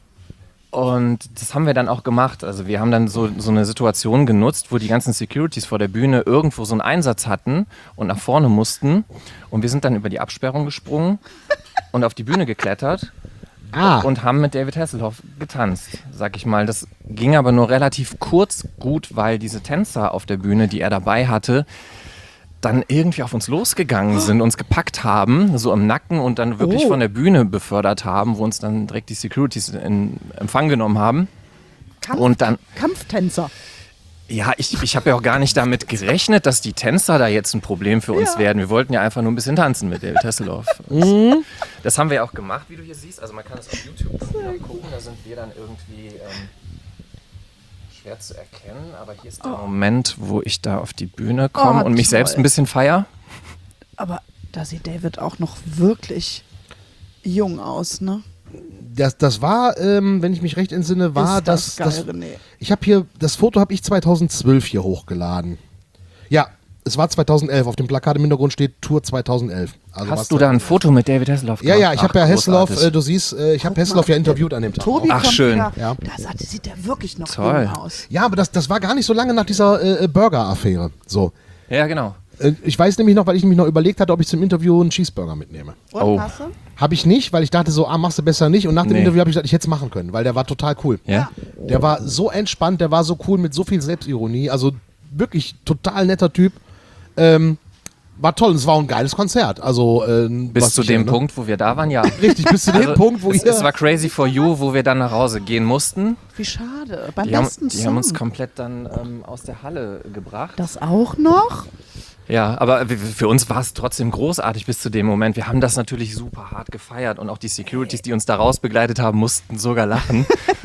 Und das haben wir dann auch gemacht. Also wir haben dann so, so eine Situation genutzt, wo die ganzen Securities vor der Bühne irgendwo so einen Einsatz hatten und nach vorne mussten. Und wir sind dann über die Absperrung gesprungen und auf die Bühne geklettert Ah. und haben mit David Hasselhoff getanzt, sag ich mal. Das ging aber nur relativ kurz gut, weil diese Tänzer auf der Bühne, die er dabei hatte, dann irgendwie auf uns losgegangen sind, uns gepackt haben, so im Nacken und dann wirklich Oh. von der Bühne befördert haben, wo uns dann direkt die Securities in Empfang genommen haben. Kampf Und dann, Kampftänzer. ja, ich, ich habe ja auch gar nicht damit gerechnet, dass die Tänzer da jetzt ein Problem für uns Ja. werden. Wir wollten ja einfach nur ein bisschen tanzen mit David Hasselhoff. Mhm. Das haben wir ja auch gemacht, wie du hier siehst. Also man kann es auf YouTube noch gucken, da sind wir dann irgendwie ähm, schwer zu erkennen. Aber hier ist der Moment, wo ich da auf die Bühne komme Oh, und mich toll. selbst ein bisschen feier. Aber da sieht David auch noch wirklich jung aus, ne? Das, das war, ähm, wenn ich mich recht entsinne, war Ist das das, geil, René. ich habe hier, das Foto habe ich zweitausendzwölf hier hochgeladen. Ja, es war zweitausendelf. Auf dem Plakat im Hintergrund steht Tour zweitausendelf. Also war's Hast du da ein Foto mit David Hasselhoff Ja, gemacht? ja, ich habe Ach, ja Hasselhoff, großartig. äh, du siehst, äh, ich habe Guck Hasselhoff mal, ja interviewt an dem Tag. Tobi Ach, kommt schön. wieder. Ja. Da sah- sieht der wirklich noch Toll. jung aus. Ja, aber das, das war gar nicht so lange nach dieser äh, Burger-Affäre. So. Ja, genau. Äh, ich weiß nämlich noch, weil ich nämlich noch überlegt hatte, ob ich zum Interview einen Cheeseburger mitnehme. Und Oh. hast du? Habe ich nicht, weil ich dachte so, ah, machst du besser nicht. Und nach dem Nee. Interview habe ich gesagt, ich hätte es machen können, weil der war total cool. Ja? Der war so entspannt, der war so cool mit so viel Selbstironie. Also wirklich total netter Typ. Ähm, war toll, es war ein geiles Konzert. Also ähm, Bis was zu ich dem erinnere. Punkt, wo wir da waren, ja. Richtig, bis zu dem Also, Punkt, wo es, ihr... es war Crazy for You, wo wir dann nach Hause gehen mussten. Wie schade. Beim Die haben, besten die haben uns Song. komplett dann ähm, aus der Halle gebracht. Das auch noch? Ja, aber w- für uns war es trotzdem großartig bis zu dem Moment. Wir haben das natürlich super hart gefeiert und auch die Securities, die uns da raus begleitet haben, mussten sogar lachen.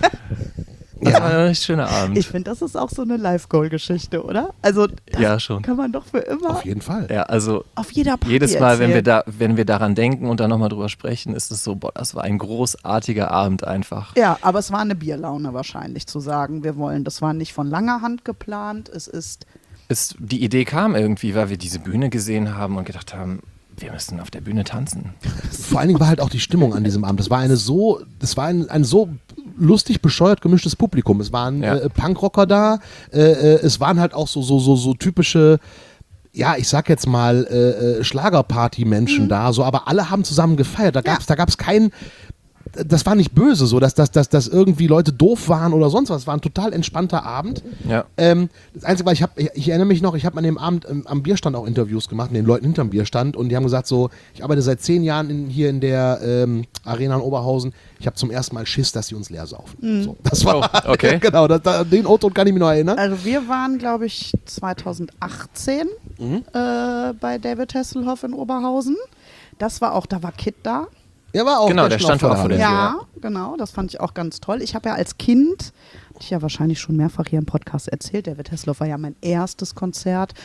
Das war ein richtig schöner Abend. Ich finde, das ist auch so eine Live-Goal-Geschichte, oder? Also, das Ja, schon. kann man doch für immer Auf jeden Fall. ja, also auf jeder Party jedes Mal, wenn wir, erzählen. da, wenn wir daran denken und dann nochmal drüber sprechen, ist es so, boah, das war ein großartiger Abend einfach. Ja, aber es war eine Bierlaune wahrscheinlich zu sagen, wir wollen. Das war nicht von langer Hand geplant. Es ist Es, die Idee kam irgendwie, weil wir diese Bühne gesehen haben und gedacht haben, wir müssen auf der Bühne tanzen. Vor allen Dingen war halt auch die Stimmung an diesem Abend. Das war eine so, das war ein, ein so lustig bescheuert gemischtes Publikum. Es waren Ja. äh, Punkrocker da, äh, äh, es waren halt auch so, so, so, so typische, ja, ich sag jetzt mal, äh, äh, Schlagerparty-Menschen da, so, aber alle haben zusammen gefeiert. Da gab's, da gab's keinen, das war nicht böse, so dass, dass, dass, dass irgendwie Leute doof waren oder sonst was. Es war ein total entspannter Abend. Ja. Ähm, das Einzige war, ich, hab, ich, ich erinnere mich noch, ich habe an dem Abend ähm, am Bierstand auch Interviews gemacht, mit den Leuten hinterm Bierstand, und die haben gesagt so, ich arbeite seit zehn Jahren in, hier in der ähm, Arena in Oberhausen. Ich habe zum ersten Mal Schiss, dass sie uns leer saufen. Mhm. So, das war, Oh, okay. genau, das, da, den O-Ton kann ich mich noch erinnern. Also wir waren, glaube ich, zweitausendachtzehn Mhm. äh, bei David Hasselhoff in Oberhausen. Das war auch, da war Kid da. Ja, war auch, Genau, der stand vor auch vor der Hand. Tür. Ja, genau, das fand ich auch ganz toll. Ich habe ja als Kind, hatte ich ja wahrscheinlich schon mehrfach hier im Podcast erzählt, David Hasselhoff war ja mein erstes Konzert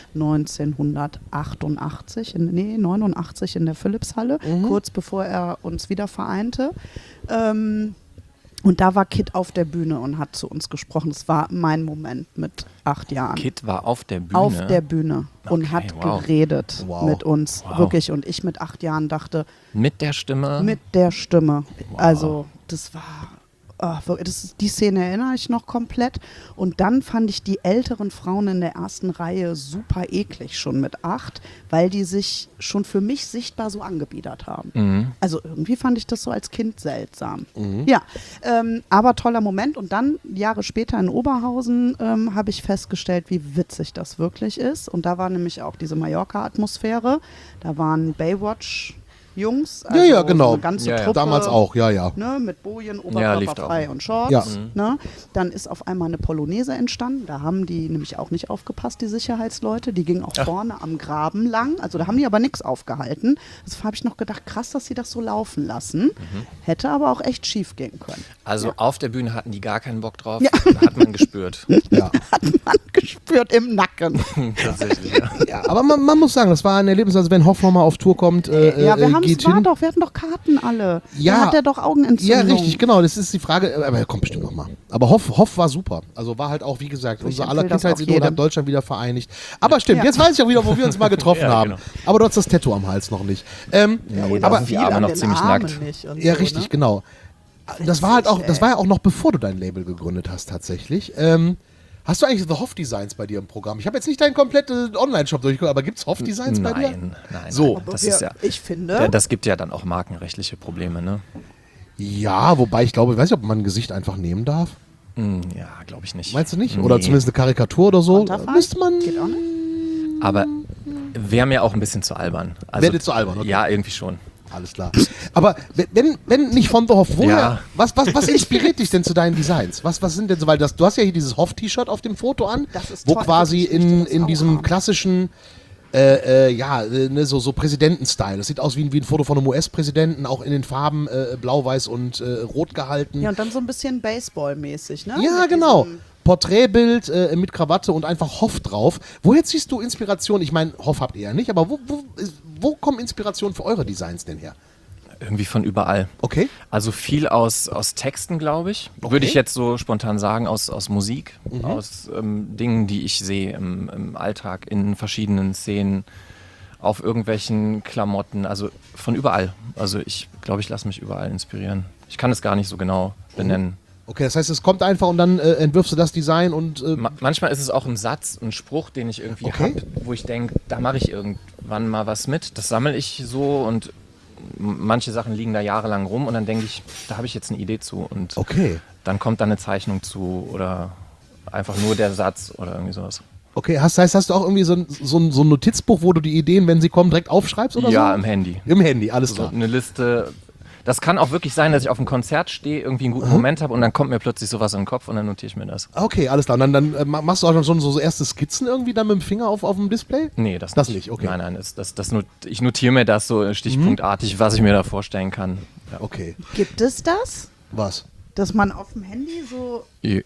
neunzehnhundertachtundachtzig, in, nee, neunundachtzig in der Philipshalle, Mhm. kurz bevor er uns wieder vereinte. Ähm, und da war Kid auf der Bühne und hat zu uns gesprochen. Das war mein Moment mit acht Jahren. Kid war auf der Bühne. Auf der Bühne und Okay, hat wow. geredet Wow. mit uns, Wow. wirklich. Und ich mit acht Jahren dachte, Mit der Stimme. mit der Stimme. Also das war, oh, wirklich, das ist, die Szene erinnere ich noch komplett. Und dann fand ich die älteren Frauen in der ersten Reihe super eklig schon mit acht, weil die sich schon für mich sichtbar so angebiedert haben. Mhm. Also irgendwie fand ich das so als Kind seltsam. Ja, ähm, aber toller Moment. Und dann Jahre später in Oberhausen ähm, habe ich festgestellt, wie witzig das wirklich ist. Und da war nämlich auch diese Mallorca-Atmosphäre. Da waren Baywatch Jungs, also Ja, ja, genau. so eine ganze Ja, ja. Truppe, Damals auch, ja, ja. ne, mit Bojen, Ja, Oberkörper lief da auch. frei und Shorts. Ja. Ne? Dann ist auf einmal eine Polonaise entstanden. Da haben die nämlich auch nicht aufgepasst, die Sicherheitsleute. Die gingen auch Ach. vorne am Graben lang. Also da haben die aber nichts aufgehalten. Das habe ich noch gedacht, krass, dass sie das so laufen lassen. Mhm. Hätte aber auch echt schief gehen können. Also auf der Bühne hatten die gar keinen Bock drauf. Hat man gespürt. ja. Hat man gespürt im Nacken. Tatsächlich, ja. Ja, aber man, man muss sagen, das war ein Erlebnis, also wenn Hoff nochmal auf Tour kommt, äh, ja, wir äh, haben geht es war hin. doch, wir hatten doch Karten alle. Ja. Da hat er doch Augenentzündung. Ja, richtig, genau, das ist die Frage, aber er kommt bestimmt nochmal. Aber Hoff, Hoff war super, also war halt auch, wie gesagt, unser aller empfehle das auch Kindheitsidol, jedem. hat Deutschland wieder vereinigt. Aber stimmt, Ja. jetzt weiß ich auch wieder, wo wir uns mal getroffen Ja, haben. genau. Aber du hast das Tattoo am Hals noch nicht. Ähm, Nee, aber da sind die Arme noch ziemlich nackt. ja, richtig, genau. Das war halt auch, das war ja auch noch bevor du dein Label gegründet hast, tatsächlich. Ähm, hast du eigentlich The Hoff Designs bei dir im Programm? Ich habe jetzt nicht deinen kompletten Online-Shop durchgeguckt, aber gibt es Hoff Designs bei dir? Nein, nein. So. nein. Das wir, ist ja, ich finde, da- das gibt ja dann auch markenrechtliche Probleme, ne? Ja, wobei ich glaube, ich weiß nicht, ob man ein Gesicht einfach nehmen darf. Hm, ja, glaube ich nicht. Meinst du nicht? Oder Nee. zumindest eine Karikatur oder so? Konterfei? Müsste man. Geht auch nicht. Aber wäre mir auch ein bisschen zu albern. Also, Wäre dir zu albern, okay. Ja, irgendwie schon. Alles klar. Aber wenn, wenn nicht von The Hoff, woher, Ja. was, was, was inspiriert dich denn zu deinen Designs? Was, was sind denn so, weil das, du hast ja hier dieses Hoff-T-Shirt auf dem Foto an, Das ist wo toll, quasi wirklich, ich möchte in, das in auch diesem haben. klassischen, äh, äh, ja, äh, ne, so, so Präsidenten-Style. Das sieht aus wie, ein- wie ein Foto von einem U S-Präsidenten, auch in den Farben äh, blau, weiß und äh, rot gehalten. Ja, und dann so ein bisschen Baseball-mäßig, ne? Ja, Mit genau. diesem- Porträtbild äh, mit Krawatte und einfach Hoff drauf. Woher ziehst du Inspiration? Ich meine, Hoff habt ihr ja nicht, aber wo, wo, wo kommen Inspirationen für eure Designs denn her? Irgendwie von überall. Okay. Also viel aus, aus Texten, glaube ich. Würde ich jetzt so spontan sagen, aus, aus Musik, aus ähm, Dingen, die ich sehe im, im Alltag, in verschiedenen Szenen, auf irgendwelchen Klamotten, also von überall. Also ich glaube, ich lasse mich überall inspirieren. Ich kann es gar nicht so genau benennen. Okay, das heißt, es kommt einfach und dann äh, entwirfst du das Design und. Äh, Ma manchmal ist es auch ein Satz, ein Spruch, den ich irgendwie Okay. habe, wo ich denke, da mache ich irgendwann mal was mit. Das sammle ich so und m- manche Sachen liegen da jahrelang rum und dann denke ich, da habe ich jetzt eine Idee zu und okay. dann kommt da eine Zeichnung zu oder einfach nur der Satz oder irgendwie sowas. Okay, hast, heißt, hast du auch irgendwie so ein, so, ein, so ein Notizbuch, wo du die Ideen, wenn sie kommen, direkt aufschreibst oder Ja, so? im Handy. Im Handy, alles So klar. eine Liste. Das kann auch wirklich sein, dass ich auf einem Konzert stehe, irgendwie einen guten Moment habe und dann kommt mir plötzlich sowas in den Kopf und dann notiere ich mir das. Okay, alles klar. Und dann, dann äh, ma- machst du auch schon so, so erste Skizzen irgendwie dann mit dem Finger auf, auf dem Display? Nee, das, Das nicht, okay. Nein, nein, das, das, das not ich notiere mir das so stichpunktartig, was ich mir da vorstellen kann. Ja. Okay. Gibt es das? Was? Dass man auf dem Handy so.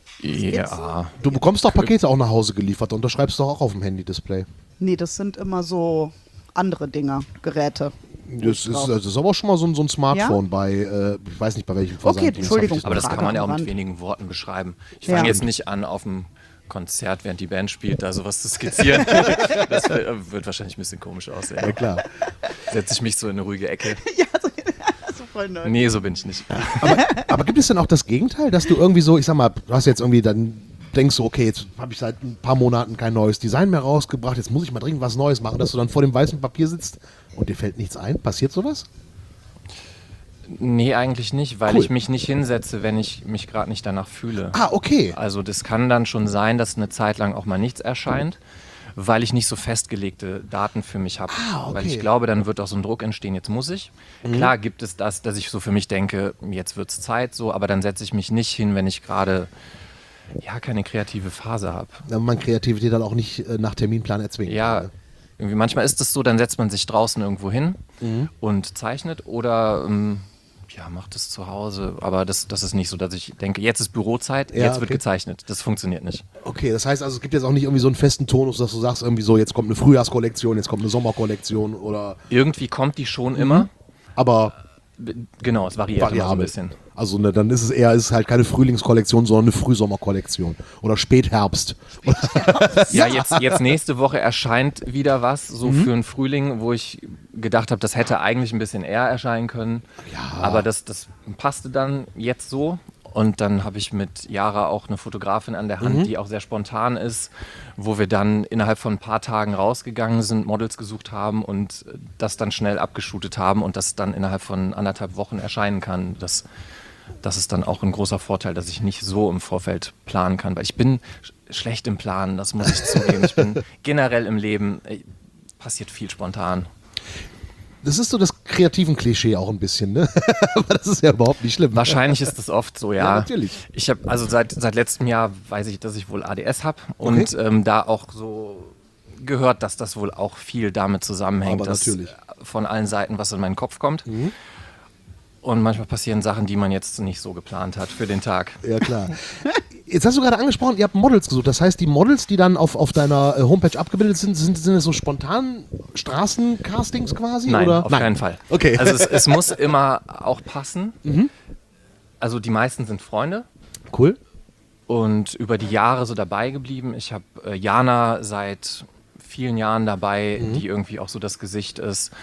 Ja. Du bekommst doch Pakete auch nach Hause geliefert und unterschreibst doch auch auf dem Handy-Display. Nee, das sind immer so andere Dinger, Geräte. Das ist, das ist aber auch schon mal so ein, so ein Smartphone bei, äh, ich weiß nicht bei welchem Versanddienst. Entschuldigung. hab ich Aber das Frage kann man ja auch am mit Rand. wenigen Worten beschreiben. Ich Ja. fange jetzt nicht an, auf dem Konzert, während die Band spielt, da sowas zu skizzieren. Das äh, wird wahrscheinlich ein bisschen komisch aussehen. Ja, klar. Setze ich mich so in eine ruhige Ecke. Ja, so, so voll neu. Nee, so bin ich nicht. Aber, aber gibt es denn auch das Gegenteil, dass du irgendwie so, ich sag mal, du hast jetzt irgendwie dann denkst du, okay, jetzt habe ich seit ein paar Monaten kein neues Design mehr rausgebracht, jetzt muss ich mal dringend was Neues machen, dass du dann vor dem weißen Papier sitzt und dir fällt nichts ein? Passiert sowas? Nee, eigentlich nicht, weil Cool. ich mich nicht hinsetze, wenn ich mich gerade nicht danach fühle. Ah, okay. Also das kann dann schon sein, dass eine Zeit lang auch mal nichts erscheint, weil ich nicht so festgelegte Daten für mich habe. Ah, okay. Weil ich glaube, dann wird auch so ein Druck entstehen, jetzt muss ich. Mhm. Klar gibt es das, dass ich so für mich denke, jetzt wird es Zeit so, aber dann setze ich mich nicht hin, wenn ich gerade ja, keine kreative Phase habe. Wenn man Kreativität dann auch nicht äh, nach Terminplan erzwingen Ja, kann. irgendwie manchmal ist es so, dann setzt man sich draußen irgendwo hin Mhm. und zeichnet oder ähm, ja, macht es zu Hause. Aber das, das ist nicht so, dass ich denke, jetzt ist Bürozeit, Ja, jetzt wird okay. gezeichnet. Das funktioniert nicht. Okay, das heißt also, es gibt jetzt auch nicht irgendwie so einen festen Tonus, dass du sagst, irgendwie so, jetzt kommt eine Frühjahrskollektion, jetzt kommt eine Sommerkollektion oder. Irgendwie kommt die schon immer. Aber B- Genau, es variiert immer so ein variabel. bisschen. Also ne, dann ist es eher, ist es halt keine Frühlingskollektion, sondern eine Frühsommerkollektion. Oder Spätherbst. Ja, jetzt, jetzt nächste Woche erscheint wieder was, so Mhm. für den Frühling, wo ich gedacht habe, das hätte eigentlich ein bisschen eher erscheinen können. Ja. Aber das, das passte dann jetzt so. Und dann habe ich mit Yara auch eine Fotografin an der Hand, Mhm. die auch sehr spontan ist, wo wir dann innerhalb von ein paar Tagen rausgegangen sind, Models gesucht haben und das dann schnell abgeshootet haben und das dann innerhalb von anderthalb Wochen erscheinen kann. Das, das ist dann auch ein großer Vorteil, dass ich nicht so im Vorfeld planen kann, weil ich bin sch schlecht im Planen, das muss ich zugeben. Ich bin generell im Leben, äh, passiert viel spontan. Das ist so das kreativen Klischee auch ein bisschen, ne? Aber das ist ja überhaupt nicht schlimm. Wahrscheinlich ist es oft so, ja. Ja, natürlich. Ich habe also seit, seit letztem Jahr weiß ich, dass ich wohl A D S habe und Okay. ähm, da auch so gehört, dass das wohl auch viel damit zusammenhängt, Aber dass natürlich. von allen Seiten was in meinen Kopf kommt. Und manchmal passieren Sachen, die man jetzt nicht so geplant hat für den Tag. Ja, klar. Jetzt hast du gerade angesprochen, ihr habt Models gesucht. Das heißt, die Models, die dann auf, auf deiner äh, Homepage abgebildet sind, sind, sind das so spontan Straßencastings quasi? Nein, oder? auf keinen Fall. Okay. Also es, es muss immer auch passen. Also die meisten sind Freunde. Cool. Und über die Jahre so dabei geblieben. Ich habe äh, Jana seit vielen Jahren dabei, die irgendwie auch so das Gesicht ist.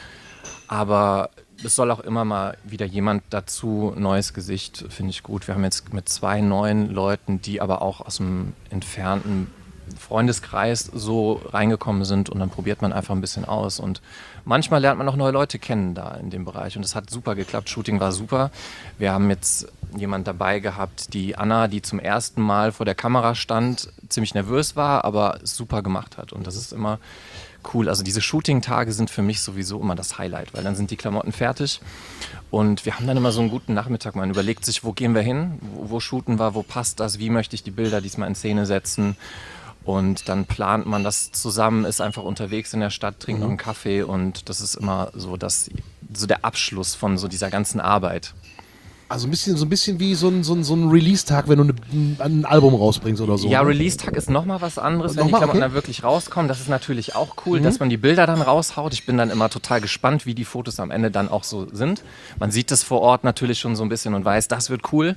Aber es soll auch immer mal wieder jemand dazu, neues Gesicht, finde ich gut. Wir haben jetzt mit zwei neuen Leuten, die aber auch aus dem entfernten Freundeskreis so reingekommen sind und dann probiert man einfach ein bisschen aus und manchmal lernt man auch neue Leute kennen da in dem Bereich und es hat super geklappt, Shooting war super. Wir haben jetzt jemand dabei gehabt, die Anna, die zum ersten Mal vor der Kamera stand, ziemlich nervös war, aber es super gemacht hat und das ist immer cool. Also diese Shooting-Tage sind für mich sowieso immer das Highlight, weil dann sind die Klamotten fertig und wir haben dann immer so einen guten Nachmittag. Man überlegt sich, wo gehen wir hin, wo, wo shooten wir, wo passt das, wie möchte ich die Bilder diesmal in Szene setzen. Und dann plant man das zusammen, ist einfach unterwegs in der Stadt, trinkt noch einen Kaffee und das ist immer so, das, so der Abschluss von so dieser ganzen Arbeit. Also ein bisschen, so ein bisschen wie so ein, so ein, so ein Release-Tag, wenn du eine, ein Album rausbringst oder so. Ja, ne? Release-Tag ist nochmal was anderes, wenn Nochmal, die Klamotten okay. dann wirklich rauskommen. Das ist natürlich auch cool, dass man die Bilder dann raushaut. Ich bin dann immer total gespannt, wie die Fotos am Ende dann auch so sind. Man sieht das vor Ort natürlich schon so ein bisschen und weiß, das wird cool.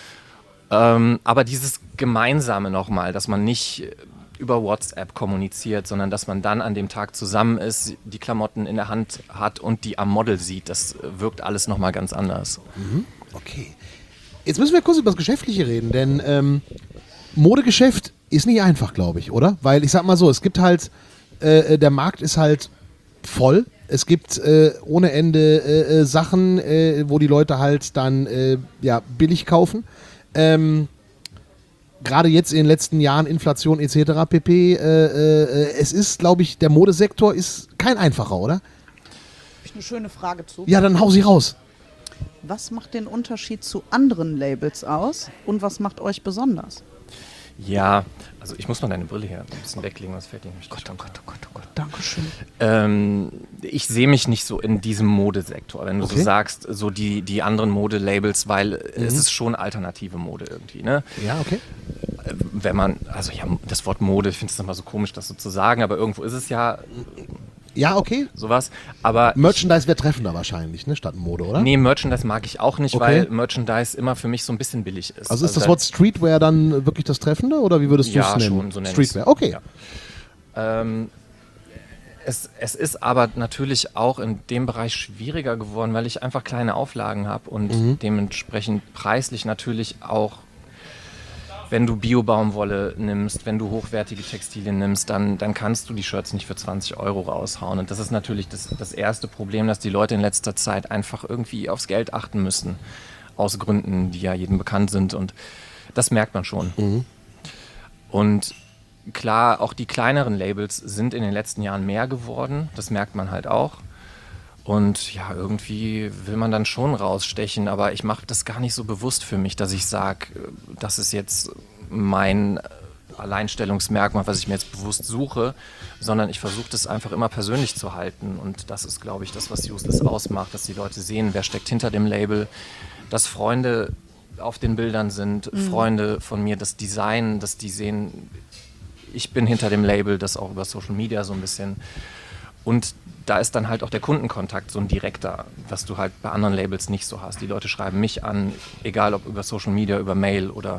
Ähm, aber dieses Gemeinsame nochmal, dass man nicht über WhatsApp kommuniziert, sondern dass man dann an dem Tag zusammen ist, die Klamotten in der Hand hat und die am Model sieht, das wirkt alles nochmal ganz anders. Okay. Jetzt müssen wir kurz über das Geschäftliche reden, denn ähm, Modegeschäft ist nicht einfach, glaube ich, oder? Weil ich sag mal so, es gibt halt, äh, der Markt ist halt voll. Es gibt äh, ohne Ende äh, äh, Sachen, äh, wo die Leute halt dann äh, ja, billig kaufen. Ähm, Gerade jetzt in den letzten Jahren Inflation et cetera pp. Äh, äh, es ist, glaube ich, der Modesektor ist kein einfacher, oder? Habe ich eine schöne Frage zu. Ja, dann hau sie raus. Was macht den Unterschied zu anderen Labels aus und was macht euch besonders? Ja, also ich muss mal deine Brille hier ein bisschen weglegen, sonst fällt die nämlich Gott, Oh Gott, oh Gott, oh Gott. Dankeschön. Ähm, ich sehe mich nicht so in diesem Modesektor, wenn du Okay. so sagst, so die, die anderen Modelabels, weil es ist schon alternative Mode irgendwie, ne? Ja, okay. Wenn man, also ja, das Wort Mode, ich finde es immer so komisch, das so zu sagen, aber irgendwo ist es ja Ja, okay. sowas. Aber Merchandise wäre treffender wahrscheinlich, ne, statt Mode, oder? nee, Merchandise mag ich auch nicht, Okay. weil Merchandise immer für mich so ein bisschen billig ist. Also ist das da- Wort Streetwear dann wirklich das Treffende oder wie würdest du es Ja, nennen? schon, so nenne Streetwear, ich's. okay. Ja. Ähm, es, es ist aber natürlich auch in dem Bereich schwieriger geworden, weil ich einfach kleine Auflagen habe und Mhm. dementsprechend preislich natürlich auch wenn du Bio-Baumwolle nimmst, wenn du hochwertige Textilien nimmst, dann, dann kannst du die Shirts nicht für zwanzig Euro raushauen. Und das ist natürlich das, das erste Problem, dass die Leute in letzter Zeit einfach irgendwie aufs Geld achten müssen. Aus Gründen, die ja jedem bekannt sind. Und das merkt man schon. Mhm. Und klar, auch die kleineren Labels sind in den letzten Jahren mehr geworden. Das merkt man halt auch. Und ja, irgendwie will man dann schon rausstechen, aber ich mache das gar nicht so bewusst für mich, dass ich sage, das ist jetzt mein Alleinstellungsmerkmal, was ich mir jetzt bewusst suche, sondern ich versuche das einfach immer persönlich zu halten. Und das ist, glaube ich, das, was Useless ausmacht, dass die Leute sehen, wer steckt hinter dem Label, dass Freunde auf den Bildern sind, mhm. Freunde von mir, das Design, dass die sehen, ich bin hinter dem Label, das auch über Social Media so ein bisschen. Und da ist dann halt auch der Kundenkontakt so ein direkter, was du halt bei anderen Labels nicht so hast. Die Leute schreiben mich an, egal ob über Social Media, über Mail oder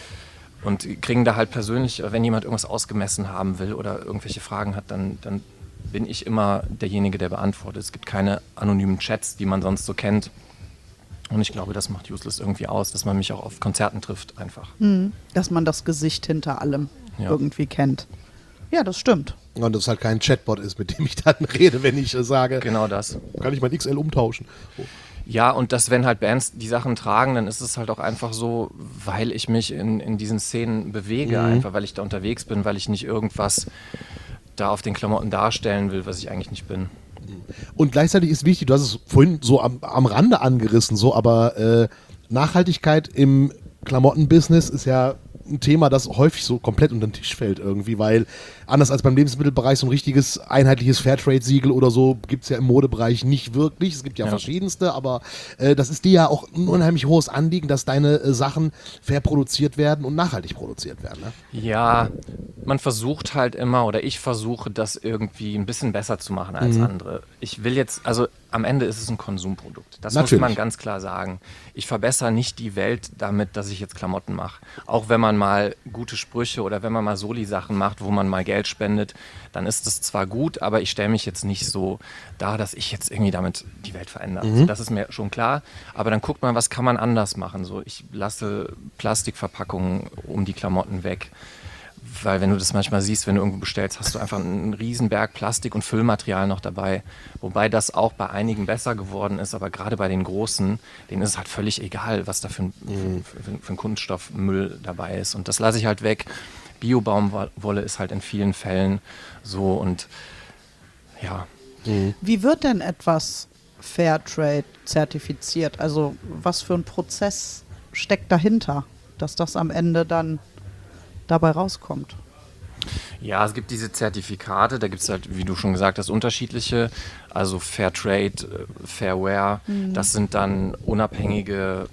und kriegen da halt persönlich, wenn jemand irgendwas ausgemessen haben will oder irgendwelche Fragen hat, dann, dann bin ich immer derjenige, der beantwortet. Es gibt keine anonymen Chats, die man sonst so kennt. Und ich glaube, das macht Useless irgendwie aus, dass man mich auch auf Konzerten trifft einfach. Mhm. Dass man das Gesicht hinter allem ja. irgendwie kennt. Ja, das stimmt. Und dass es halt kein Chatbot ist, mit dem ich dann rede, wenn ich äh, sage, genau das. Kann ich mein X L umtauschen? Oh. Ja, und dass, wenn halt Bands die Sachen tragen, dann ist es halt auch einfach so, weil ich mich in, in diesen Szenen bewege, mhm. einfach weil ich da unterwegs bin, weil ich nicht irgendwas da auf den Klamotten darstellen will, was ich eigentlich nicht bin. Und gleichzeitig ist wichtig, du hast es vorhin so am, am Rande angerissen, so, aber äh, Nachhaltigkeit im Klamottenbusiness ist ja ein Thema, das häufig so komplett unter den Tisch fällt irgendwie, weil anders als beim Lebensmittelbereich so ein richtiges einheitliches Fairtrade-Siegel oder so gibt es ja im Modebereich nicht wirklich. Es gibt ja, ja. verschiedenste, aber äh, das ist dir ja auch ein unheimlich hohes Anliegen, dass deine äh, Sachen fair produziert werden und nachhaltig produziert werden. Ne? Ja, man versucht halt immer, oder ich versuche das irgendwie ein bisschen besser zu machen als mhm. andere. Ich will jetzt, also am Ende ist es ein Konsumprodukt. Das Natürlich. muss man ganz klar sagen. Ich verbessere nicht die Welt damit, dass ich jetzt Klamotten mache. Auch wenn man mal gute Sprüche oder wenn man mal Soli-Sachen macht, wo man mal Geld spendet, dann ist das zwar gut, aber ich stelle mich jetzt nicht so dar, dass ich jetzt irgendwie damit die Welt verändere. Mhm. Also das ist mir schon klar. Aber dann guckt man, was kann man anders machen. So, ich lasse Plastikverpackungen um die Klamotten weg. Weil wenn du das manchmal siehst, wenn du irgendwo bestellst, hast du einfach einen riesen Berg Plastik und Füllmaterial noch dabei. Wobei das auch bei einigen besser geworden ist, aber gerade bei den Großen, denen ist es halt völlig egal, was da für ein, mhm. für, für, für ein Kunststoffmüll dabei ist. Und das lasse ich halt weg. Bio-Baumwolle ist halt in vielen Fällen so und ja. Mhm. Wie wird denn etwas Fairtrade zertifiziert? Also was für ein Prozess steckt dahinter, dass das am Ende dann dabei rauskommt? Ja, es gibt diese Zertifikate, da gibt es halt, wie du schon gesagt hast, unterschiedliche, also Fairtrade, Fairwear, mhm. das sind dann unabhängige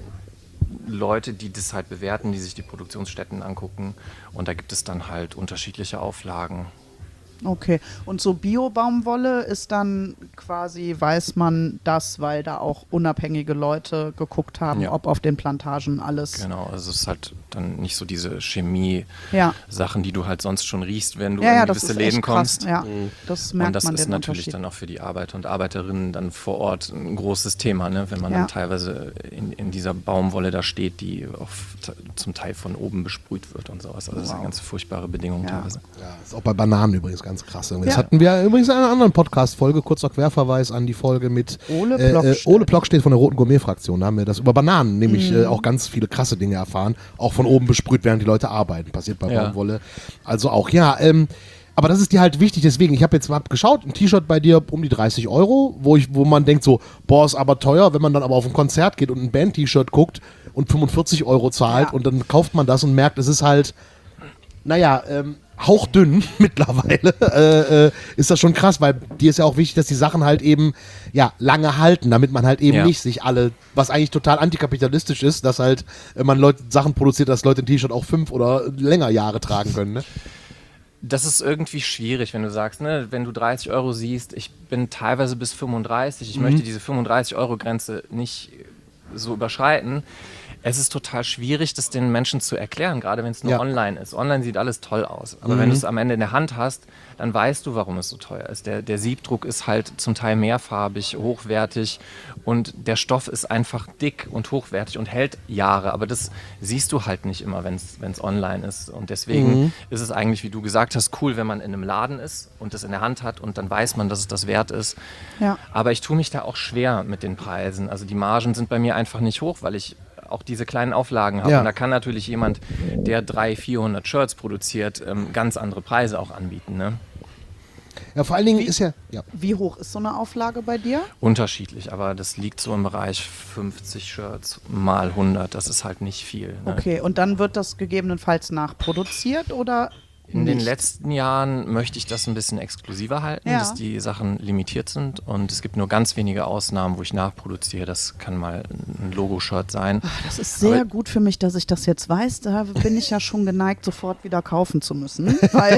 Leute, die das halt bewerten, die sich die Produktionsstätten angucken und da gibt es dann halt unterschiedliche Auflagen. Okay, und so Bio-Baumwolle ist dann quasi, weiß man das, weil da auch unabhängige Leute geguckt haben, ja. ob auf den Plantagen alles... Genau, also es ist halt dann nicht so diese Chemie-Sachen, ja. die du halt sonst schon riechst, wenn du ja, ja, in gewisse Läden kommst. Ja, das merkt und das man ist den natürlich dann auch für die Arbeiter und Arbeiterinnen dann vor Ort ein großes Thema, ne? Wenn man ja. dann teilweise in, in dieser Baumwolle da steht, die auch zum Teil von oben besprüht wird und sowas. Also das wow. sind ganz furchtbare Bedingungen ja. teilweise. Ja, ist auch bei Bananen übrigens ganz krass. Das ja. hatten wir übrigens in einer anderen Podcast-Folge, kurzer Querverweis an die Folge mit Ole äh, Ole Plockstedt von der Roten Gourmet-Fraktion. Da haben wir das über Bananen, nämlich mhm. äh, auch ganz viele krasse Dinge erfahren. Auch von oben besprüht, während die Leute arbeiten. Passiert bei ja. Baumwolle. Also auch, ja, ähm, aber das ist dir halt wichtig, deswegen, ich habe jetzt mal geschaut, ein T-Shirt bei dir um die dreißig Euro, wo, ich, wo man denkt so, boah, ist aber teuer, wenn man dann aber auf ein Konzert geht und ein Band-T-Shirt guckt und fünfundvierzig Euro zahlt ja. und dann kauft man das und merkt, es ist halt, naja, ähm, hauchdünn mittlerweile, äh, äh, ist das schon krass, weil dir ist ja auch wichtig, dass die Sachen halt eben ja lange halten, damit man halt eben ja. nicht sich alle, was eigentlich total antikapitalistisch ist, dass halt, wenn man Leute Sachen produziert, dass Leute ein T-Shirt auch fünf oder länger Jahre tragen können, ne? Das ist irgendwie schwierig, wenn du sagst, ne, wenn du dreißig Euro siehst, ich bin teilweise bis fünfunddreißig, ich mhm. möchte diese fünfunddreißig Euro Grenze nicht so überschreiten. Es ist total schwierig, das den Menschen zu erklären, gerade wenn es nur Ja. online ist. Online sieht alles toll aus, aber wenn du es am Ende in der Hand hast, dann weißt du, warum es so teuer ist. Der, der Siebdruck ist halt zum Teil mehrfarbig, hochwertig und der Stoff ist einfach dick und hochwertig und hält Jahre, aber das siehst du halt nicht immer, wenn es online ist. Und deswegen Mhm. ist es eigentlich, wie du gesagt hast, cool, wenn man in einem Laden ist und das in der Hand hat und dann weiß man, dass es das wert ist. Ja. Aber ich tue mich da auch schwer mit den Preisen. Also die Margen sind bei mir einfach nicht hoch, weil ich auch diese kleinen Auflagen habe. Ja. Und da kann natürlich jemand, der dreihundert, vierhundert Shirts produziert, ähm, ganz andere Preise auch anbieten. Ne? Ja, vor allen Dingen ist ja, ja. Wie hoch ist so eine Auflage bei dir? Unterschiedlich, aber das liegt so im Bereich fünfzig Shirts mal hundert. Das ist halt nicht viel. Ne? Okay, und dann wird das gegebenenfalls nachproduziert oder In den nicht? letzten Jahren möchte ich das ein bisschen exklusiver halten, Ja. dass die Sachen limitiert sind und es gibt nur ganz wenige Ausnahmen, wo ich nachproduziere. Das kann mal ein Logo-Shirt sein. Das ist sehr Aber- gut für mich, dass ich das jetzt weiß. Da bin ich ja schon geneigt, sofort wieder kaufen zu müssen. Weil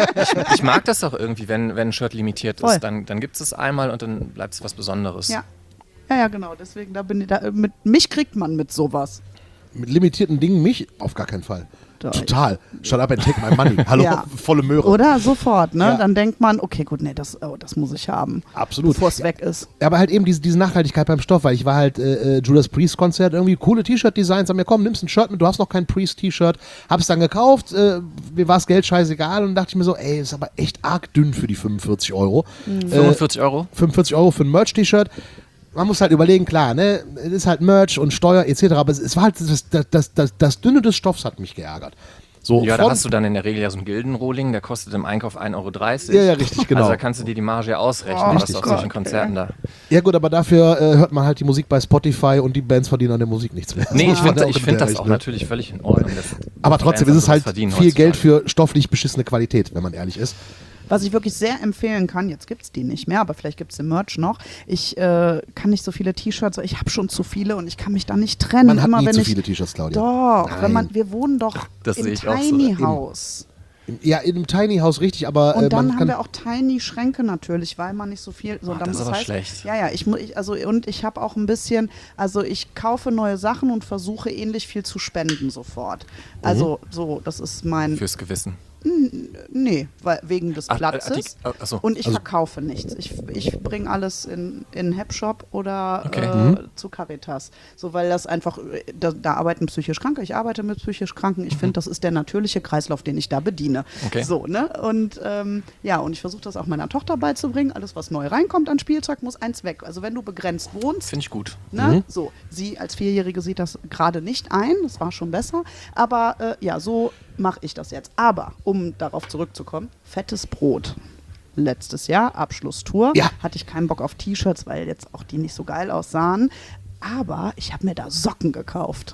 Ich mag das auch irgendwie, wenn, wenn ein Shirt limitiert Voll. ist, dann, dann gibt es es einmal und dann bleibt es was Besonderes. ja. ja, ja, genau. Deswegen, da bin ich, da, mit mich kriegt man mit sowas. Mit limitierten Dingen mich auf gar keinen Fall. Da- Total. Shut up and take my money. Hallo, Ja. volle Möhre. Oder sofort, ne? Ja. Dann denkt man, okay, gut, nee, das, oh, das muss ich haben. Absolut. Bevor es weg ist. Ja, aber halt eben diese, diese Nachhaltigkeit beim Stoff, weil ich war halt äh, äh, Judas Priest Konzert, irgendwie coole T-Shirt-Designs, sag mir, komm, nimmst ein Shirt mit, du hast noch kein Priest-T-Shirt, hab's dann gekauft, äh, mir war das Geld scheißegal und dachte ich mir so, ey, ist aber echt arg dünn für die fünfundvierzig Euro. Mhm. fünfundvierzig Euro? fünfundvierzig Euro für ein Merch-T-Shirt. Man muss halt überlegen, klar, ne, es ist halt Merch und Steuer et cetera, aber es, es war halt das, das, das, das, das Dünne des Stoffs hat mich geärgert. So, Ja, da von- hast du dann in der Regel ja so einen Gildenrohling, der kostet im Einkauf ein Euro dreißig. Ja, ja, richtig, genau. Also da kannst du dir die Marge ja ausrechnen, Oh, was richtig, auf genau. solchen Konzerten da. Ja gut, aber dafür äh, hört man halt die Musik bei Spotify und die Bands verdienen an der Musik nichts mehr. Nee, ich Von finde der- ich von find der das auch Richtung. natürlich völlig in Ordnung. dass Aber trotzdem ist Bands es halt sowas verdienen viel Geld heutzutage. für stofflich beschissene Qualität, wenn man ehrlich ist. Was ich wirklich sehr empfehlen kann, jetzt gibt es die nicht mehr, aber vielleicht gibt es den Merch noch. Ich äh, kann nicht so viele T-Shirts, ich habe schon zu viele und ich kann mich da nicht trennen. Man hat Immer, nie wenn zu ich, viele T-Shirts, Claudia. Doch, Nein. wenn man, wir wohnen doch Das im sehe ich auch so. Tiny Eben. House. Ja, in einem Tiny House richtig, aber Und äh, dann man haben kann... wir auch Tiny Schränke natürlich, weil man nicht so viel. So, Ach, dann, das ist aber heißt, schlecht. Ja, ja, ich muss, ich, also und ich habe auch ein bisschen, also ich kaufe neue Sachen und versuche ähnlich viel zu spenden sofort. Also so, das ist mein. Fürs Gewissen. Nee, weil, wegen des Ach, äh, Platzes. die- äh, ach so. Und ich Also- verkaufe nichts. Ich, ich bringe alles in in Hepshop oder Okay. äh, Mhm. zu Caritas. So, weil das einfach, da, da arbeiten psychisch Kranke, ich arbeite mit psychisch Kranken. Ich finde, das ist der natürliche Kreislauf, den ich da bediene. Okay. So, ne? Und ähm, ja, und ich versuche das auch meiner Tochter beizubringen. Alles, was neu reinkommt an Spielzeug, muss eins weg. Also wenn du begrenzt wohnst, Finde ich gut. ne? So, sie als Vierjährige sieht das gerade nicht ein, das war schon besser. Aber äh, ja, so mache ich das jetzt. Aber, um darauf zurückzukommen, fettes Brot. Letztes Jahr, Abschlusstour, Ja. hatte ich keinen Bock auf T-Shirts, weil jetzt auch die nicht so geil aussahen. Aber ich habe mir da Socken gekauft.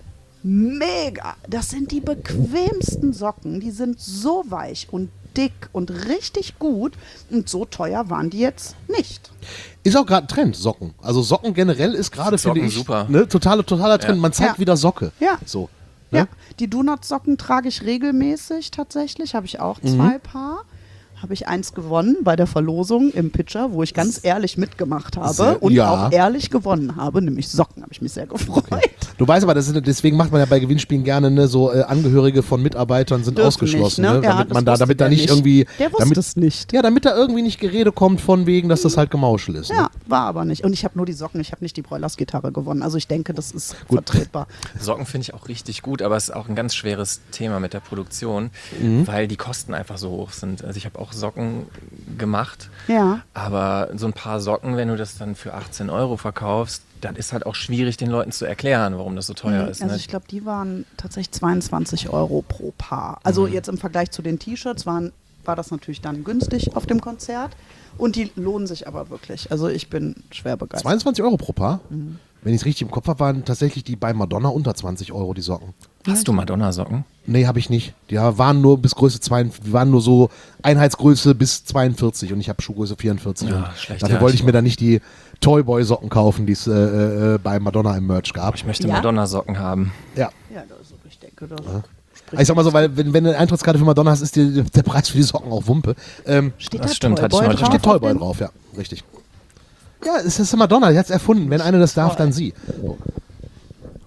Mega! Das sind die bequemsten Socken. Die sind so weich und dick und richtig gut. Und so teuer waren die jetzt nicht. Ist auch gerade ein Trend, Socken. Also Socken generell ist gerade, Socken finde ich, super. ne, totale, totaler Trend. Ja. Man zeigt Ja. wieder Socke. Ja. So. Ne? Ja, die Donut-Socken trage ich regelmäßig tatsächlich. Habe ich auch Mhm. zwei Paar. Habe ich eins gewonnen bei der Verlosung im Pitcher, wo ich ganz ehrlich mitgemacht habe Sehr- und ja. auch ehrlich gewonnen habe, nämlich Socken. Habe ich mich sehr gefreut. Du weißt aber, das ist, deswegen macht man ja bei Gewinnspielen gerne ne, so äh, Angehörige von Mitarbeitern sind Dürfen ausgeschlossen, nicht, ne? ne? Ja, damit das man da, wusste damit da der nicht nicht. irgendwie, Der wusste damit, es nicht. ja, damit da irgendwie nicht Gerede kommt von wegen, dass das halt Gemauschel ist. Ne? Ja, war aber nicht. Und ich habe nur die Socken, ich habe nicht die Broilers-Gitarre gewonnen. Also ich denke, das ist Gut. vertretbar. Socken finde ich auch richtig gut, aber es ist auch ein ganz schweres Thema mit der Produktion, Mhm. weil die Kosten einfach so hoch sind. Also ich habe auch Socken gemacht, Ja. aber so ein paar Socken, wenn du das dann für achtzehn Euro verkaufst, dann ist halt auch schwierig, den Leuten zu erklären, warum das so teuer ist. Also Ne? ich glaube, die waren tatsächlich zweiundzwanzig Euro pro Paar. Also Mhm. jetzt im Vergleich zu den T-Shirts waren, war das natürlich dann günstig auf dem Konzert. Und die lohnen sich aber wirklich. Also ich bin schwer begeistert. zweiundzwanzig Euro pro Paar? Mhm. Wenn ich es richtig im Kopf habe, waren tatsächlich die bei Madonna unter zwanzig Euro die Socken. Hast du Madonna-Socken? Nee, habe ich nicht. Die waren nur bis Größe zweiundvierzig, die waren nur so Einheitsgröße bis zweiundvierzig und ich habe Schuhgröße vierundvierzig. Ja, und schlecht, dafür ja, wollte ich ich mir auch. dann nicht die Toyboy-Socken kaufen, die es äh, äh, bei Madonna im Merch gab. Ich möchte Ja? Madonna-Socken haben. Ja. Ja, also ich denke, das Ich sag mal so, weil wenn, wenn du eine Eintrittskarte für Madonna hast, ist dir der Preis für die Socken auch Wumpe. Ähm, steht Das da stimmt, hatte ich Toyboy neulich da drauf steht Toyboy auf dem- drauf, ja, richtig. Ja, es ist Madonna, die hat es erfunden. Wenn eine das darf, dann sie. So.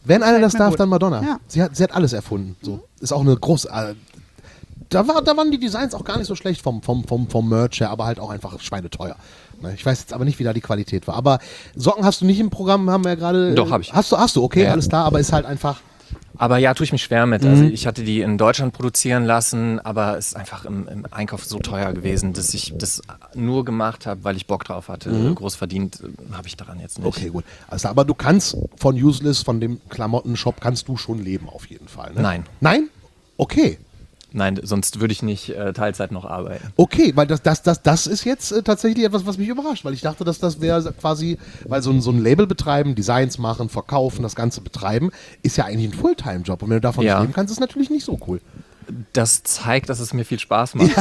Wenn einer das mir darf, gut. dann Madonna. Ja. Sie, hat, sie hat alles erfunden. So. Ist auch eine große. Äh, da, war, da waren die Designs auch gar nicht so schlecht vom, vom, vom, vom Merch her, aber halt auch einfach schweineteuer. Ne, ich weiß jetzt aber nicht, wie da die Qualität war. Aber Socken hast du nicht im Programm, haben wir ja gerade. Doch, hab ich. Hast du, hast du, okay, Ja. alles klar, aber ist halt einfach. Aber ja, tue ich mich schwer mit. Also ich hatte die in Deutschland produzieren lassen, aber es ist einfach im, im Einkauf so teuer gewesen, dass ich das nur gemacht habe, weil ich Bock drauf hatte. Groß verdient äh, habe ich daran jetzt nicht. Okay, gut. Also, aber du kannst von Useless, von dem Klamottenshop, kannst du schon leben auf jeden Fall. Ne? Nein. Nein? Okay. Nein, sonst würde ich nicht äh, Teilzeit noch arbeiten. Okay, weil das, das, das, das ist jetzt äh, tatsächlich etwas, was mich überrascht, weil ich dachte, dass das wäre quasi, weil so ein, so ein Label betreiben, Designs machen, verkaufen, das Ganze betreiben, ist ja eigentlich ein Fulltime-Job. Und wenn du davon Ja. nicht leben kannst, ist es natürlich nicht so cool. Das zeigt, dass es mir viel Spaß macht.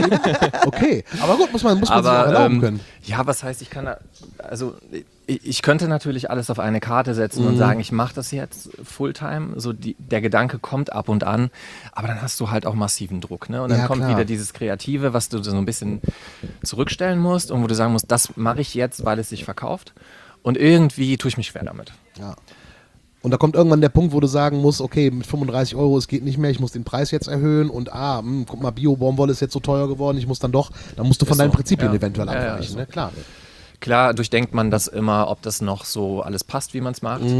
Okay, aber gut, muss man, muss man sich auch Aber erlauben ähm, können. ja, was heißt, ich kann da, also ich, ich könnte natürlich alles auf eine Karte setzen und sagen, ich mache das jetzt Fulltime. So die, der Gedanke kommt ab und an, aber dann hast du halt auch massiven Druck, ne? Und dann Ja, kommt klar. wieder dieses Kreative, was du so ein bisschen zurückstellen musst und wo du sagen musst, das mache ich jetzt, weil es sich verkauft. Und irgendwie tue ich mich schwer damit. Ja. Und da kommt irgendwann der Punkt, wo du sagen musst, okay, mit fünfunddreißig Euro, es geht nicht mehr, ich muss den Preis jetzt erhöhen und ah, mh, guck mal, Bio-Baumwolle ist jetzt so teuer geworden, ich muss dann doch, dann musst du von Ist deinen so. Prinzipien Ja. eventuell Ja, ja, abweichen, ist so. ne? Klar. Klar durchdenkt man das immer, ob das noch so alles passt, wie man es macht.